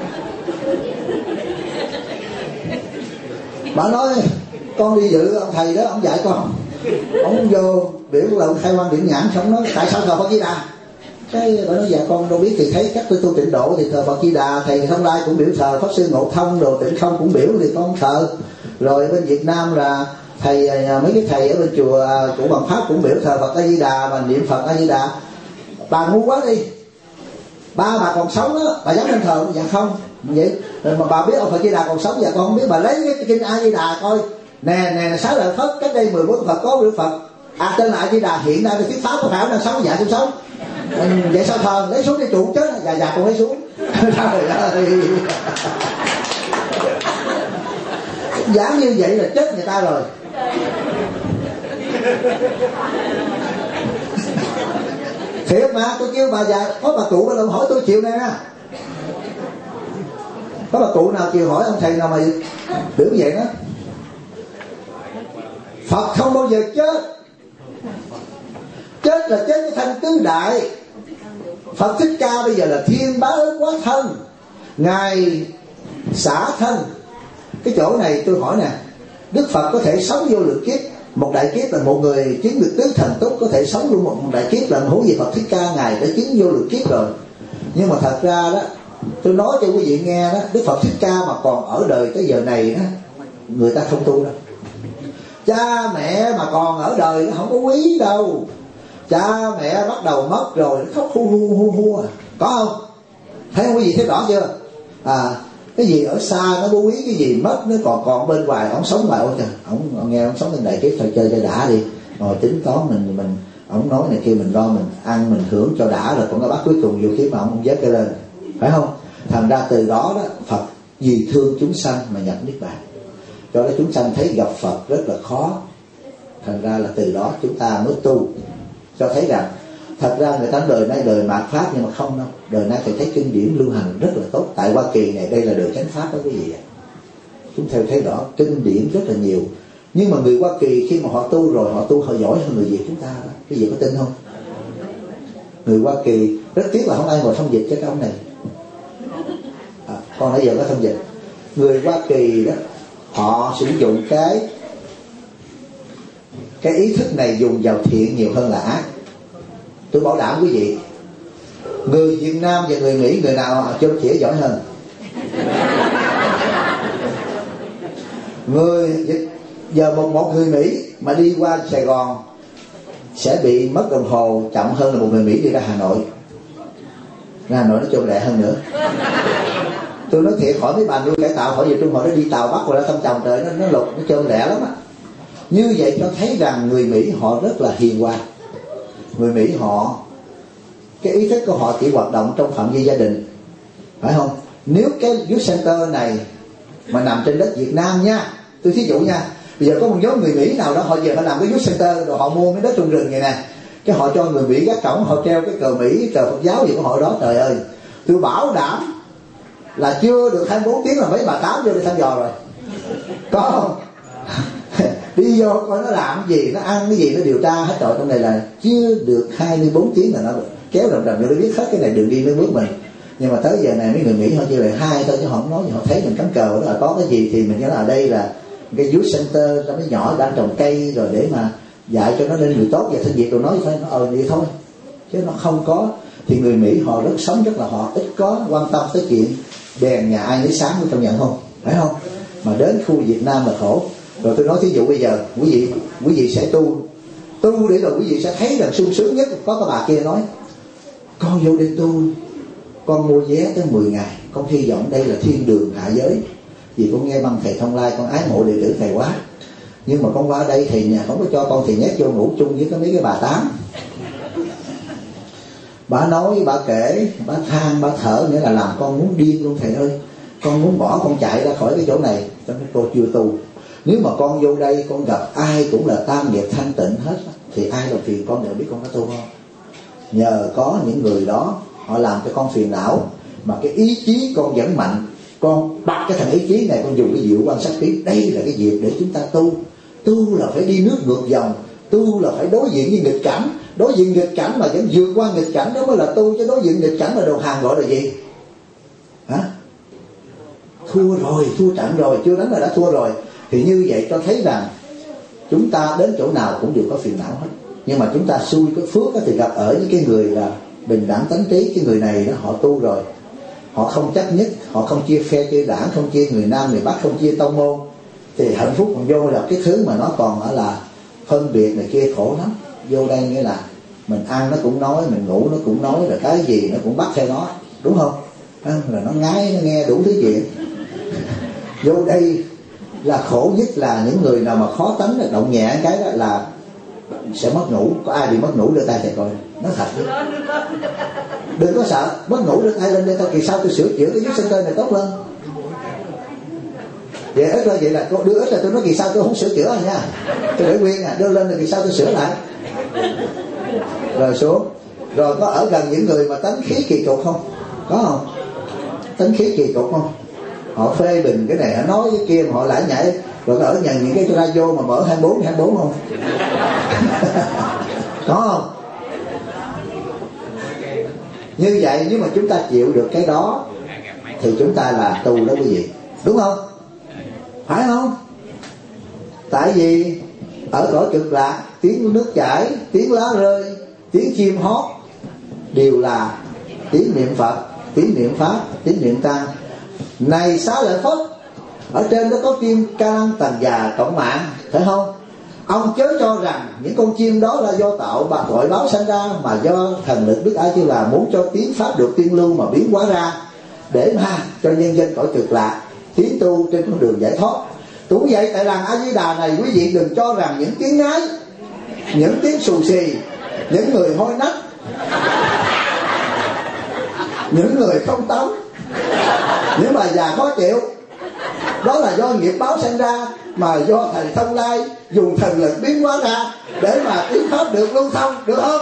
Bà nói con đi dự ông thầy đó, ông dạy con, ông vô biểu là ông khai quan điểm nhãn, xong nói tại sao thờ Phật Di Đà? Cái bà nói dạ con đâu biết, thì thấy các tôi tu tịnh độ thì thờ Phật Di Đà, thầy Thông Lai cũng biểu thờ, Pháp Sư Ngộ Thông đồ Tịnh Không cũng biểu thì con thờ. Rồi bên Việt Nam là thầy mấy cái thầy ở bên chùa của Bằng Pháp cũng biểu thờ Phật A Di Đà mà niệm Phật A Di Đà. Bà ngu quá đi, ba bà còn sống đó, bà dám lên thờ? Dạ không. Vậy mà bà biết ông Phật A Di Đà còn sống? Dạ con không biết. Bà lấy cái kinh A Di Đà coi, nè nè sáu đời Phật cách đây mười bốn Phật có biểu Phật à tên là A Di Đà hiện ra cái thuyết pháp có phải đang sống? Dạ tôi sống. Vậy sao thờ? Lấy xuống đi trụ chết. Dạ dạ con lấy xuống. Trời ơi, dám như vậy là chết người ta rồi. Thiệt mà, tôi kêu bà già, có bà cụ bà luôn hỏi tôi chiều nay nha. Có bà cụ nào chiều hỏi ông thầy nào mà biểu vậy đó. Phật không bao giờ chết. Chết là chết cái thân tứ đại. Phật Thích Ca bây giờ là thiên bá ơn quá thân, Ngài xả thân. Cái chỗ này tôi hỏi nè, Đức Phật có thể sống vô lượng kiếp, một đại kiếp là một người chứng được tứ thần túc có thể sống luôn một đại kiếp, là huống gì Phật Thích Ca Ngài đã chứng vô lượng kiếp rồi. Nhưng mà thật ra đó, tôi nói cho quý vị nghe đó, Đức Phật Thích Ca mà còn ở đời tới giờ này đó, người ta không tu đâu. Cha mẹ mà còn ở đời nó không có quý đâu. Cha mẹ bắt đầu mất rồi nó khóc hu hu hu hu à. Có không? Thấy không quý vị, thấy rõ chưa? À, cái gì ở xa nó có quý, cái gì mất nó còn còn bên ngoài. Ông sống lại, ôi trời, ông, ông nghe ông sống bên đại kiếp thôi, chơi cho đã đi, ngồi tính toán mình mình ông nói này kia mình lo mình ăn mình hưởng cho đã rồi, còn cái bác cuối cùng vô kiếp mà ông không dám kêu lên, phải không? Thành ra từ đó đó Phật vì thương chúng sanh mà nhập niết bàn. Cho nên chúng sanh thấy gặp Phật rất là khó. Thành ra là từ đó chúng ta mới tu, cho thấy rằng thật ra người ta đời nay đời mạt Pháp, nhưng mà không đâu. Đời nay thầy thấy kinh điển lưu hành rất là tốt. Tại Hoa Kỳ này đây là đời chánh Pháp đó quý vị ạ. Chúng theo thấy rõ kinh điển rất là nhiều. Nhưng mà người Hoa Kỳ khi mà họ tu rồi, họ tu họ giỏi hơn người Việt chúng ta đó. Quý vị có tin không? Người Hoa Kỳ rất tiếc là không ai ngồi thông dịch cho cái ông này. À, con nãy giờ có thông dịch. Người Hoa Kỳ đó, họ sử dụng cái cái ý thức này dùng vào thiện nhiều hơn là ác. Tôi bảo đảm quý vị, người Việt Nam và người Mỹ, người nào chôm chĩa giỏi hơn? Người giờ một một người Mỹ mà đi qua Sài Gòn sẽ bị mất đồng hồ chậm hơn là một người Mỹ đi ra Hà Nội. Ra Hà Nội nó chôm lẹ hơn nữa. Tôi nói thiệt, hỏi mấy bà nuôi cải tạo, hỏi về Trung Hội nó đi tàu Bắc rồi ra thăm chồng trời, nó nó lục nó chôm lẹ lắm á. Như vậy cho thấy rằng người Mỹ họ rất là hiền hòa. Người Mỹ họ, cái ý thức của họ chỉ hoạt động trong phạm vi gia đình, phải không? Nếu cái youth center này mà nằm trên đất Việt Nam nha, tôi thí dụ nha, bây giờ có một nhóm người Mỹ nào đó họ về họ làm cái youth center rồi họ mua mấy đất trong rừng này nè, cái họ cho người Mỹ gác cổng, họ treo cái cờ Mỹ, cờ Phật giáo gì của họ đó, trời ơi, tôi bảo đảm là chưa được hai mươi bốn tiếng là mấy bà tám vô đi thăm dò rồi. Có không? Đi vô coi nó làm cái gì, nó ăn cái gì, nó điều tra hết. Trời, trong này là chưa được hai mươi bốn tiếng là nó kéo rầm rầm vô, nó biết hết cái này đường đi nước bước mình. Nhưng mà tới giờ này mấy người Mỹ họ chỉ là hai thôi, chứ họ không nói gì. Họ thấy mình cắm cờ đó là có cái gì thì mình nói là ở đây là cái youth center cho mấy nhỏ đang trồng cây rồi để mà dạy cho nó nên người tốt và thân Việt, rồi nói thôi nó ờ vậy thôi, chứ nó không có. Thì người Mỹ họ rất sống rất là, họ ít có quan tâm tới chuyện đèn nhà ai nấy sáng, trong nhận không, phải không? Mà đến khu Việt Nam là khổ. Rồi tôi nói thí dụ bây giờ quý vị quý vị sẽ tu tu để rồi quý vị sẽ thấy rằng sung sướng nhất. Có cái bà kia nói con vô đây tu, con mua vé tới mười ngày, con hy vọng đây là thiên đường hạ giới, vì con nghe băng thầy Thông Lai, con ái mộ đệ tử thầy quá. Nhưng mà con qua đây thầy nhà không có cho con, thì nhét vô ngủ chung với có mấy cái bà tám. Bà nói, bà kể, bà than, bà thở, nghĩa là làm con muốn điên luôn thầy ơi. Con muốn bỏ, con chạy ra khỏi cái chỗ này. Cho nên cô chưa tu. Nếu mà con vô đây con gặp ai cũng là tam nghiệp thanh tịnh hết, thì ai làm phiền con đều biết con có tu không? Nhờ có những người đó, họ làm cho con phiền não, mà cái ý chí con vẫn mạnh. Con bắt cái thằng ý chí này, con dùng cái diệu quan sát khí. Đây là cái dịp để chúng ta tu. Tu là phải đi nước ngược dòng, tu là phải đối diện với nghịch cảnh. Đối diện nghịch cảnh mà vẫn vượt qua nghịch cảnh, đó mới là tu. Chứ đối diện nghịch cảnh mà đồ hàng gọi là gì? Hả? Thua rồi, thua trận rồi, chưa đánh là đã thua rồi. Thì như vậy cho thấy rằng chúng ta đến chỗ nào cũng đều có phiền não hết. Nhưng mà chúng ta xui cái phước thì gặp ở những cái người là bình đẳng tánh trí. Cái người này đó, họ tu rồi, họ không chấp nhất, họ không chia phe chia đảng, không chia người Nam người Bắc, không chia tông môn. thì hạnh phúc còn vô là cái thứ mà nó còn là phân biệt này kia khổ lắm. Vô đây nghĩa là mình ăn nó cũng nói, mình ngủ nó cũng nói, rồi cái gì nó cũng bắt theo nó, đúng không? Rồi nó ngái, nó nghe đủ thứ chuyện. Vô đây là khổ nhất là những người nào mà khó tánh là động nhẹ cái đó là sẽ mất ngủ. Có ai bị mất ngủ đưa tay thầy coi, nó thật. Đừng có sợ, mất ngủ đưa tay lên đây, tao kỳ sau tôi sửa chữa cái vết sân tơ này tốt lên. Vậy ít là vậy là đưa ít là tôi nói kỳ sau tôi không sửa chữa rồi nha, tôi để nguyên à, đưa lên rồi kỳ sau tôi sửa lại. Rồi xuống. Rồi có ở gần những người mà tánh khí kỳ cục không? Có không? Tánh khí kỳ cục không? Họ phê bình cái này, họ nói cái kia mà họ lải nhải. Rồi có ở nhận những cái radio mà mở hai mươi bốn hai mươi bốn không? Có không? Như vậy nếu mà chúng ta chịu được cái đó thì chúng ta là tu đó quý vị, đúng không? Phải không? Tại vì ở cõi cực lạc, tiếng nước chảy, tiếng lá rơi, tiếng chim hót đều là tiếng niệm Phật, tiếng niệm Pháp, tiếng niệm Tăng. Này Xá Lợi Phất, ở trên đó có chim ca lăng tần già cộng mạng, phải không? Ông chớ cho rằng những con chim đó là do tạo bạc gọi báo sanh ra, mà do thần lực Đức A Di Đà muốn cho tiếng Pháp được tiên lưu mà biến hóa ra, để mà cho nhân dân cõi cực lạc tiến tu trên con đường giải thoát. Cũng vậy, tại làng A Di Đà này quý vị đừng cho rằng những tiếng ngái, những tiếng xù xì, những người hôi nách, những người không tắm, những bà già khó chịu, đó là do nghiệp báo sanh ra, mà do thầy Thông Lai dùng thần lực biến hóa ra để mà tiếng Pháp được lưu thông, được không?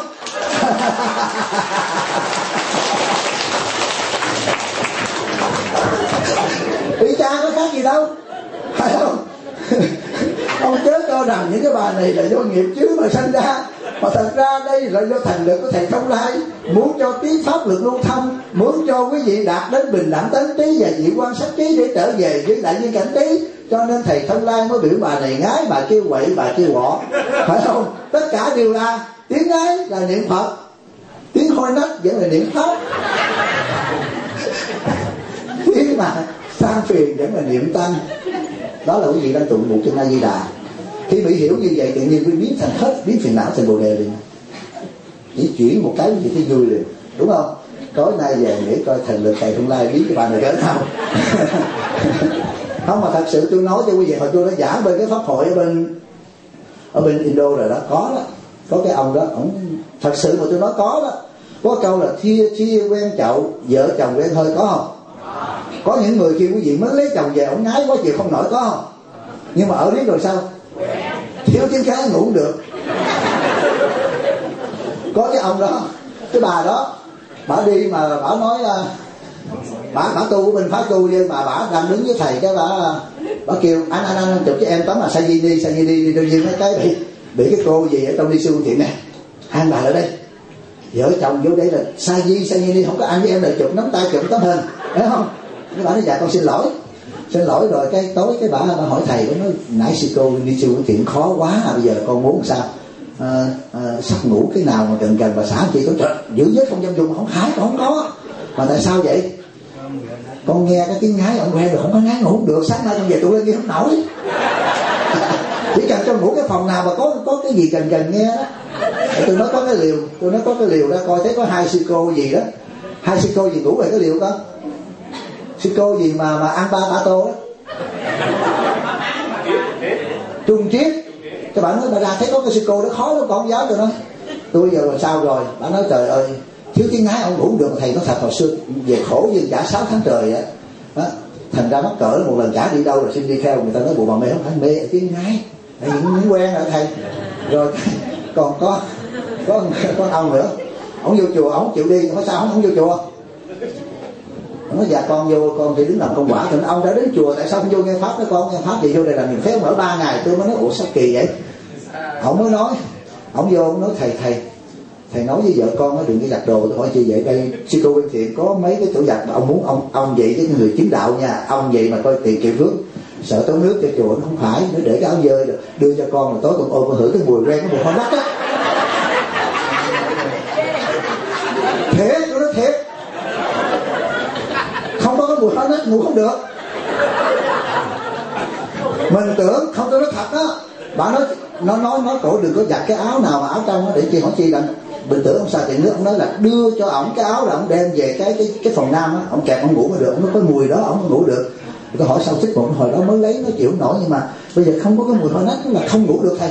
Ý cha có khác gì đâu, phải không? Ông chớ cho rằng những cái bà này là do nghiệp chướng mà sanh ra, mà thật ra đây là do thần lực của thầy Thông Lai muốn cho tiếng Pháp lực lưu thông, muốn cho quý vị đạt đến bình đẳng tánh trí và dị quan sát trí để trở về với đại viên cảnh trí. Cho nên thầy Thông Lai mới biểu bà này ngái, bà kêu quậy, bà kêu quọ, phải không? Tất cả đều là tiếng ngái là niệm Phật, tiếng hôi nách vẫn là niệm Pháp, tiếng mà than phiền vẫn là niệm Tăng. Đó là quý vị đang tụng một kinh A Di Đà. Khi bị hiểu như vậy tự nhiên quý biến thành hết, biến phiền não thành bồ đề liền. Chỉ chuyển một cái quý vị thấy vui liền, đúng không? Tối nay về để coi thần lực thầy Thông Lai biến cái bà này đến nào. Không, mà thật sự tôi nói cho quý vị, hồi tôi đã giảng bên cái pháp hội ở bên ở bên Indo rồi đó, có đó, có cái ông đó, ông thật sự mà tôi nói có đó. Có câu là thia thia quen chậu, vợ chồng quen hơi, có không? Có những người khi quý vị mới lấy chồng về, ông ngái quá chịu không nổi, có không? Nhưng mà ở riết rồi sao? Thiếu tiếng cái ngủ cũng được. Có cái ông đó, cái bà đó, bà đi mà bà nói bà bà tu của mình phá tu đi, mà bà đang đứng với thầy, cái bà bà kêu anh anh anh chụp cho em tấm là sa di đi sa di đi, tự nhiên cái bị bị cái cô gì ở trong đi siêu thiện này, hai bà ở đây vợ chồng vô đây là sa di sa di đi, không có anh với em lại chụp nắm tay chụp tấm hình, thấy không? Cái bà nói dạ con xin lỗi, xin lỗi. Rồi cái tối cái bà bà hỏi thầy, nó nói nãy sư cô đi siêu thiện khó quá, à, bây giờ con muốn sao? À, à, sắp ngủ cái nào mà gần gần bà xã chị có trời giữ giới không dám dùng, không khái, không có. Mà tại sao vậy? Con nghe cái tiếng ngái ông quen rồi, không có ngái ngủ không được, sáng nay con về tụi lên kia không nổi. Chỉ cần cho ngủ cái phòng nào mà có có cái gì gần gần nghe đó. Tôi nói có cái liều, tôi nói có cái liều đó, coi thấy có hai sư cô gì đó, hai sư cô gì ngủ về cái liều đó, sư cô gì mà mà ăn ba ba tô đó, Trung Triết. Các bạn nói bà ra thấy có cái sư cô đó khó lắm, con giáo tôi nói tôi giờ làm sao rồi. Bà nói trời ơi thiếu tiếng ngái ông ngủ không được. Thầy nói thật hồi xưa về khổ dương trả sáu tháng trời á, đó. Thành ra mắc cỡ một lần trả đi đâu rồi xin đi theo người ta nói bộ bà mê, không phải mê tiếng ngái, những, những quen rồi thầy. Rồi còn có có có ông nữa, ông vô chùa ông chịu đi, nói sao ông không vô chùa? Ông nói dạ con vô, con thì đứng làm công quả. Thì ông đã đến chùa tại sao không vô nghe pháp đó con? Nghe pháp thì vô đây làm niệm phép ở ba ngày. Tôi mới nói ủa sao kỳ vậy? Ông mới nói, ông vô ông nói thầy thầy thầy nói với vợ con nó đừng có giặt đồ. Tôi hỏi chi vậy? Đây sư cô Bên Thiện có mấy cái chỗ giặt mà ông muốn ông ông vậy chứ người chứng đạo nha, ông vậy mà coi tiền kiệm phước, sợ tốn nước cho chùa. Nó không phải, nó để cái áo dơ đưa cho con, rồi tối con ôm con hưởng cái mùi quen, cái mùi hôi nách á. Thiệt, tôi nói thiệt, không có cái mùi hôi nách ngủ không được. Mình tưởng không, tôi nói thật đó. Bà nói nó nói nói cổ đừng có giặt cái áo nào mà áo trong đó, để chi hỏi chi là bình tưởng ông sao tiền nước. Ông nói là đưa cho ổng cái áo là ông đem về cái cái cái phòng nam á, ông kẹp ông ngủ mới được. Ông nói có mùi đó ông mới ngủ được. Tôi hỏi sao xích một hồi đó mới lấy nó chịu nổi, nhưng mà bây giờ không có cái mùi hoa nách là không ngủ được thầy.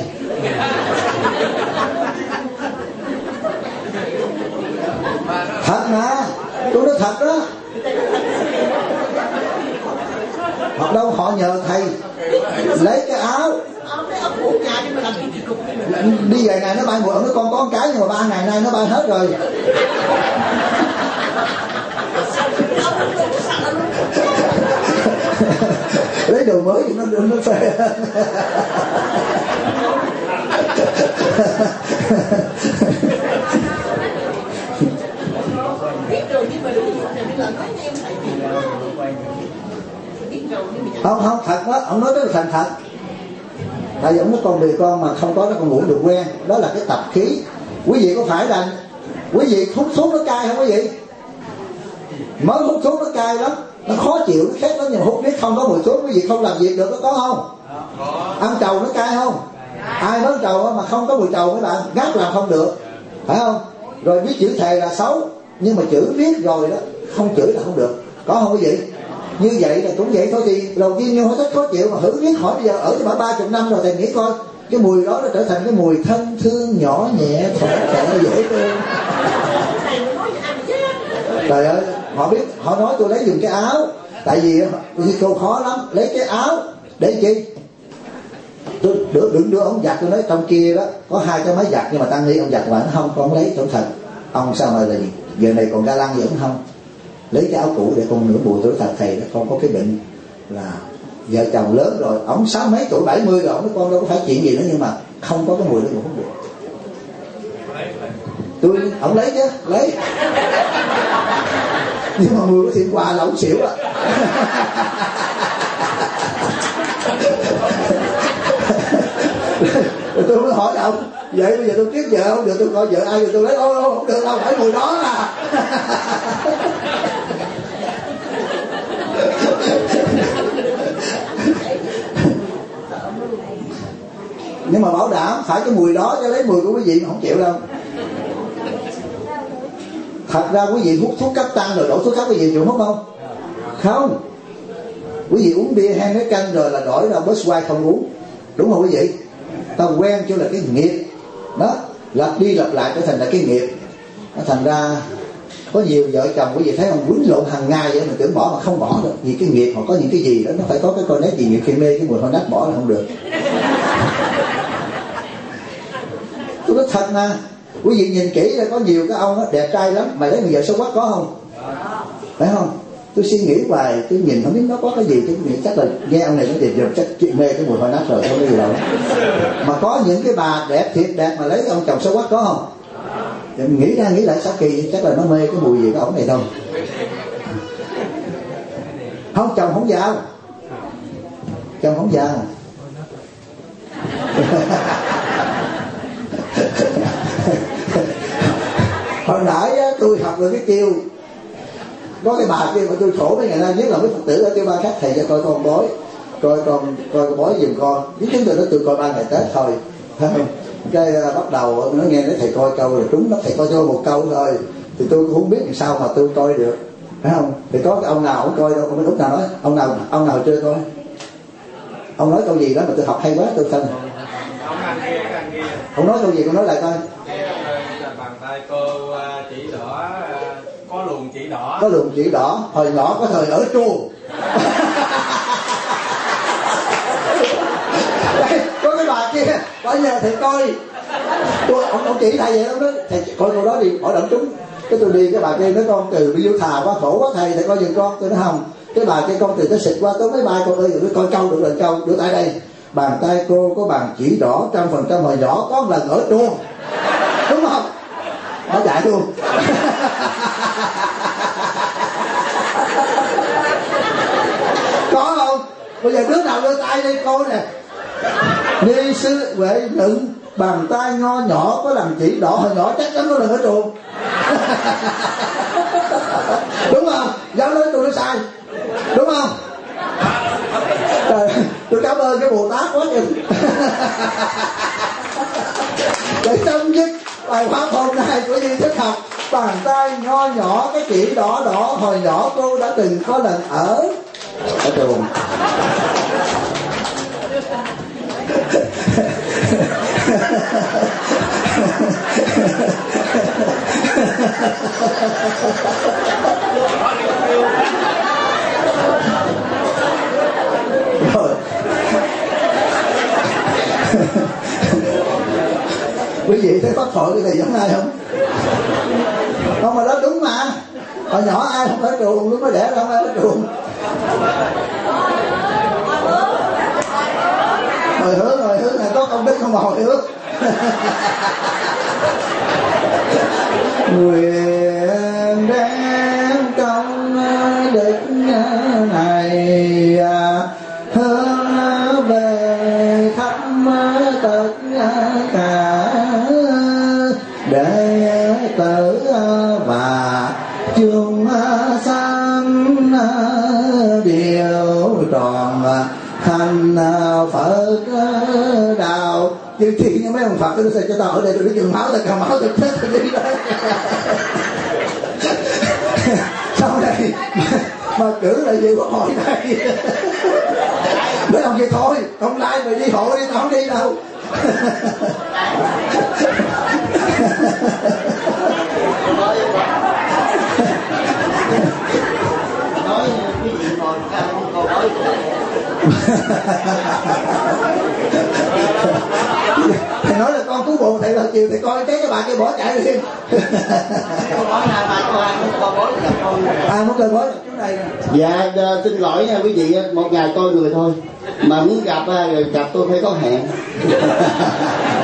Thật mà, tôi nói thật đó. Hoặc đâu họ nhờ thầy lấy cái áo đi về ngày nó bay mùi, ông nói con có một cái nhưng mà ba ngày nay nó bay hết rồi. Lấy đồ mới thì nó nó phê. Không không thật đó, ông nói rất là thành thật. Tại vì ông nói con người con mà không có nó còn ngủ được quen, đó là cái tập khí. Quý vị có phải là quý vị hút thuốc nó cay không quý vị? Mới hút thuốc nó cay lắm, nó khó chịu, nó khét lắm, nhưng mà hút biết không có mùi thuốc quý vị không làm việc được, có có không? Ăn trầu nó cay không? Ai nói trầu mà không có mùi trầu mấy bạn gắt làm không được, phải không? Rồi biết chữ thề là xấu, nhưng mà chữ viết rồi đó, không chữ là không được, có không quý vị? Như vậy là cũng vậy thôi. Thì đầu tiên như hết khó chịu mà thử viết hỏi bây giờ ở với bà ba chục năm rồi, thầy nghĩ coi cái mùi đó nó trở thành cái mùi thân thương nhỏ nhẹ thoải mái dễ thương. Trời ơi, họ biết, họ nói tôi lấy dùng cái áo, tại vì vì cô khó lắm, lấy cái áo để chi? Tôi đừng, đừng đưa ông giặt, tôi nói trong kia đó có hai cái máy giặt, nhưng mà tăng ni ông giặt mà nó không, con lấy chỗ thật. Ông sao mà là gì? Giờ này còn ga lăng vẫn không? Lấy cái áo cũ để con nửa bùi. Tôi thật thầy đó, con có cái bệnh là vợ chồng lớn rồi, ông sáu mấy tuổi bảy mươi rồi, ông nói con đâu có phải chuyện gì nữa, nhưng mà không có cái mùi đó cũng không được. Tôi ông lấy chứ, lấy. Nhưng mà mùi của Thiện Hòa là ông xỉu à. Tôi mới hỏi ông vậy bây giờ tôi tiếp vợ không được, tôi coi vợ ai rồi tôi lấy ô ô không được đâu, phải mùi đó à. Nhưng mà bảo đảm phải cái mùi đó, chứ lấy mùi của quý vị mà không chịu đâu. Thật ra quý vị hút thuốc cấp tăng rồi đổ thuốc cấp quý vị chịu hút không? Không. Quý vị uống bia hay nước canh rồi là đổi ra bớt quay không uống, đúng không quý vị? Ta quen cho là cái nghiệp đó, lặp đi lặp lại trở thành là cái nghiệp. Nó thành ra có nhiều vợ chồng quý vị thấy ông quýnh lộn hàng ngày vậy, mình tưởng bỏ mà không bỏ được, vì cái nghiệp họ có những cái gì đó, nó phải có cái con nét gì nghiệp khi mê cái mùi hoa nách bỏ là không được. Tôi nói thật mà, quý vị nhìn kỹ là có nhiều cái ông đó, đẹp trai lắm mà lấy người vợ xấu quắc có không? Phải không? Tôi suy nghĩ hoài, tôi nhìn không biết nó có cái gì, tôi nghĩ chắc là nghe ông này nó đẹp rồi, chắc chị mê cái mùi hoa nách rồi, không có gì đâu. Mà có những cái bà đẹp thiệt đẹp mà lấy ông chồng xấu quắc có không? Thì mình nghĩ ra nghĩ lại sao kỳ, chắc là nó mê cái mùi gì cái ổng này đâu. Không, chồng không vào, chồng không vào. Hồi nãy á, tôi học được cái chiêu, có cái bà kia mà tôi khổ mấy ngày nay nhất là mấy Phật tử ở kêu ba khách thầy cho coi con bói, coi con coi con bói giùm con. Biết chúng tôi nó tôi coi ba ngày Tết thôi, cái uh, bắt đầu nó nghe nói thầy coi câu rồi trúng, nó thầy coi cho một câu thôi, thì tôi cũng không biết làm sao mà tôi coi được, phải không? Thì có cái ông nào cũng coi đâu, ông lúc nào nói ông nào ông nào chơi coi, ông nói câu gì đó mà tôi học hay quá tôi thân. Ông nói câu gì con nói lại coi. Bàn tay cô chỉ đỏ, có luồng chỉ đỏ. Có luồng chỉ đỏ, hồi nhỏ có thời ở chùa. Đây, có cái bà kia, bà nhờ thầy coi. Tôi, ông, ông chỉ thầy vậy đó, nói, thầy coi câu đó đi, hỏi đậm trúng. Cái tôi đi, cái bà kia nói con từ bị vô thà quá, khổ quá thầy, thầy coi giùm con. Tôi nói không, cái bà kia con từ tới xịt qua, tới mấy bài con ơi, tôi coi câu được lần câu, đưa tay đây. Bàn tay cô có bàn chỉ đỏ trăm phần trăm hồi nhỏ có một lần ở chùa, đúng không? Nó dạy luôn. Có không? Bây giờ đứa nào đưa tay đi coi nè. Ni sư Huệ Nựng bàn tay nho nhỏ có làm chỉ đỏ hồi nhỏ chắc chắn có lần ở chùa. Đúng không? Giáo nói tôi nói sai, đúng không? Trời, Tôi cảm ơn cái Bồ Tát quá chừng. Để chấm dứt bài pháp hôm nay của Duy Thích Học, bàn tay nho nhỏ cái chỉ đỏ đỏ hồi nhỏ cô đã từng có lần ở ở trường. Rồi. Quý vị thấy Pháp Hội cái này giống ai không? Không, mà đó đúng mà. Hồi nhỏ ai không ở trường, lúc mới đẻ không ai ở trường. Hồi hướng, hồi hướng này có công đức không mà hồi hướng. Nguyện đem công đức này hướng về khắp tất cả đệ tử và chúng sanh đều tròn thành Phật đạo. Chứ khi như mấy ông Phật tôi sẽ cho tao ở đây tôi đi chừng máu tôi cầm máu tôi chết tôi đi đây. Sau này mà, mà cử là gì của hội này. Mấy ông kia thôi, ông lai mày đi hội đi, tao không đi đâu. Nói cái gì ngồi không câu nói. Thầy nói là con cứu bồ thầy là chiều thầy coi cái cái bà kia bỏ chạy đi. Câu nói hai ba câu ai muốn coi bối gặp con. À muốn coi bối chỗ này nè. Dạ xin lỗi nha quý vị, một ngày coi người thôi. Mà muốn gặp gặp tôi phải có hẹn.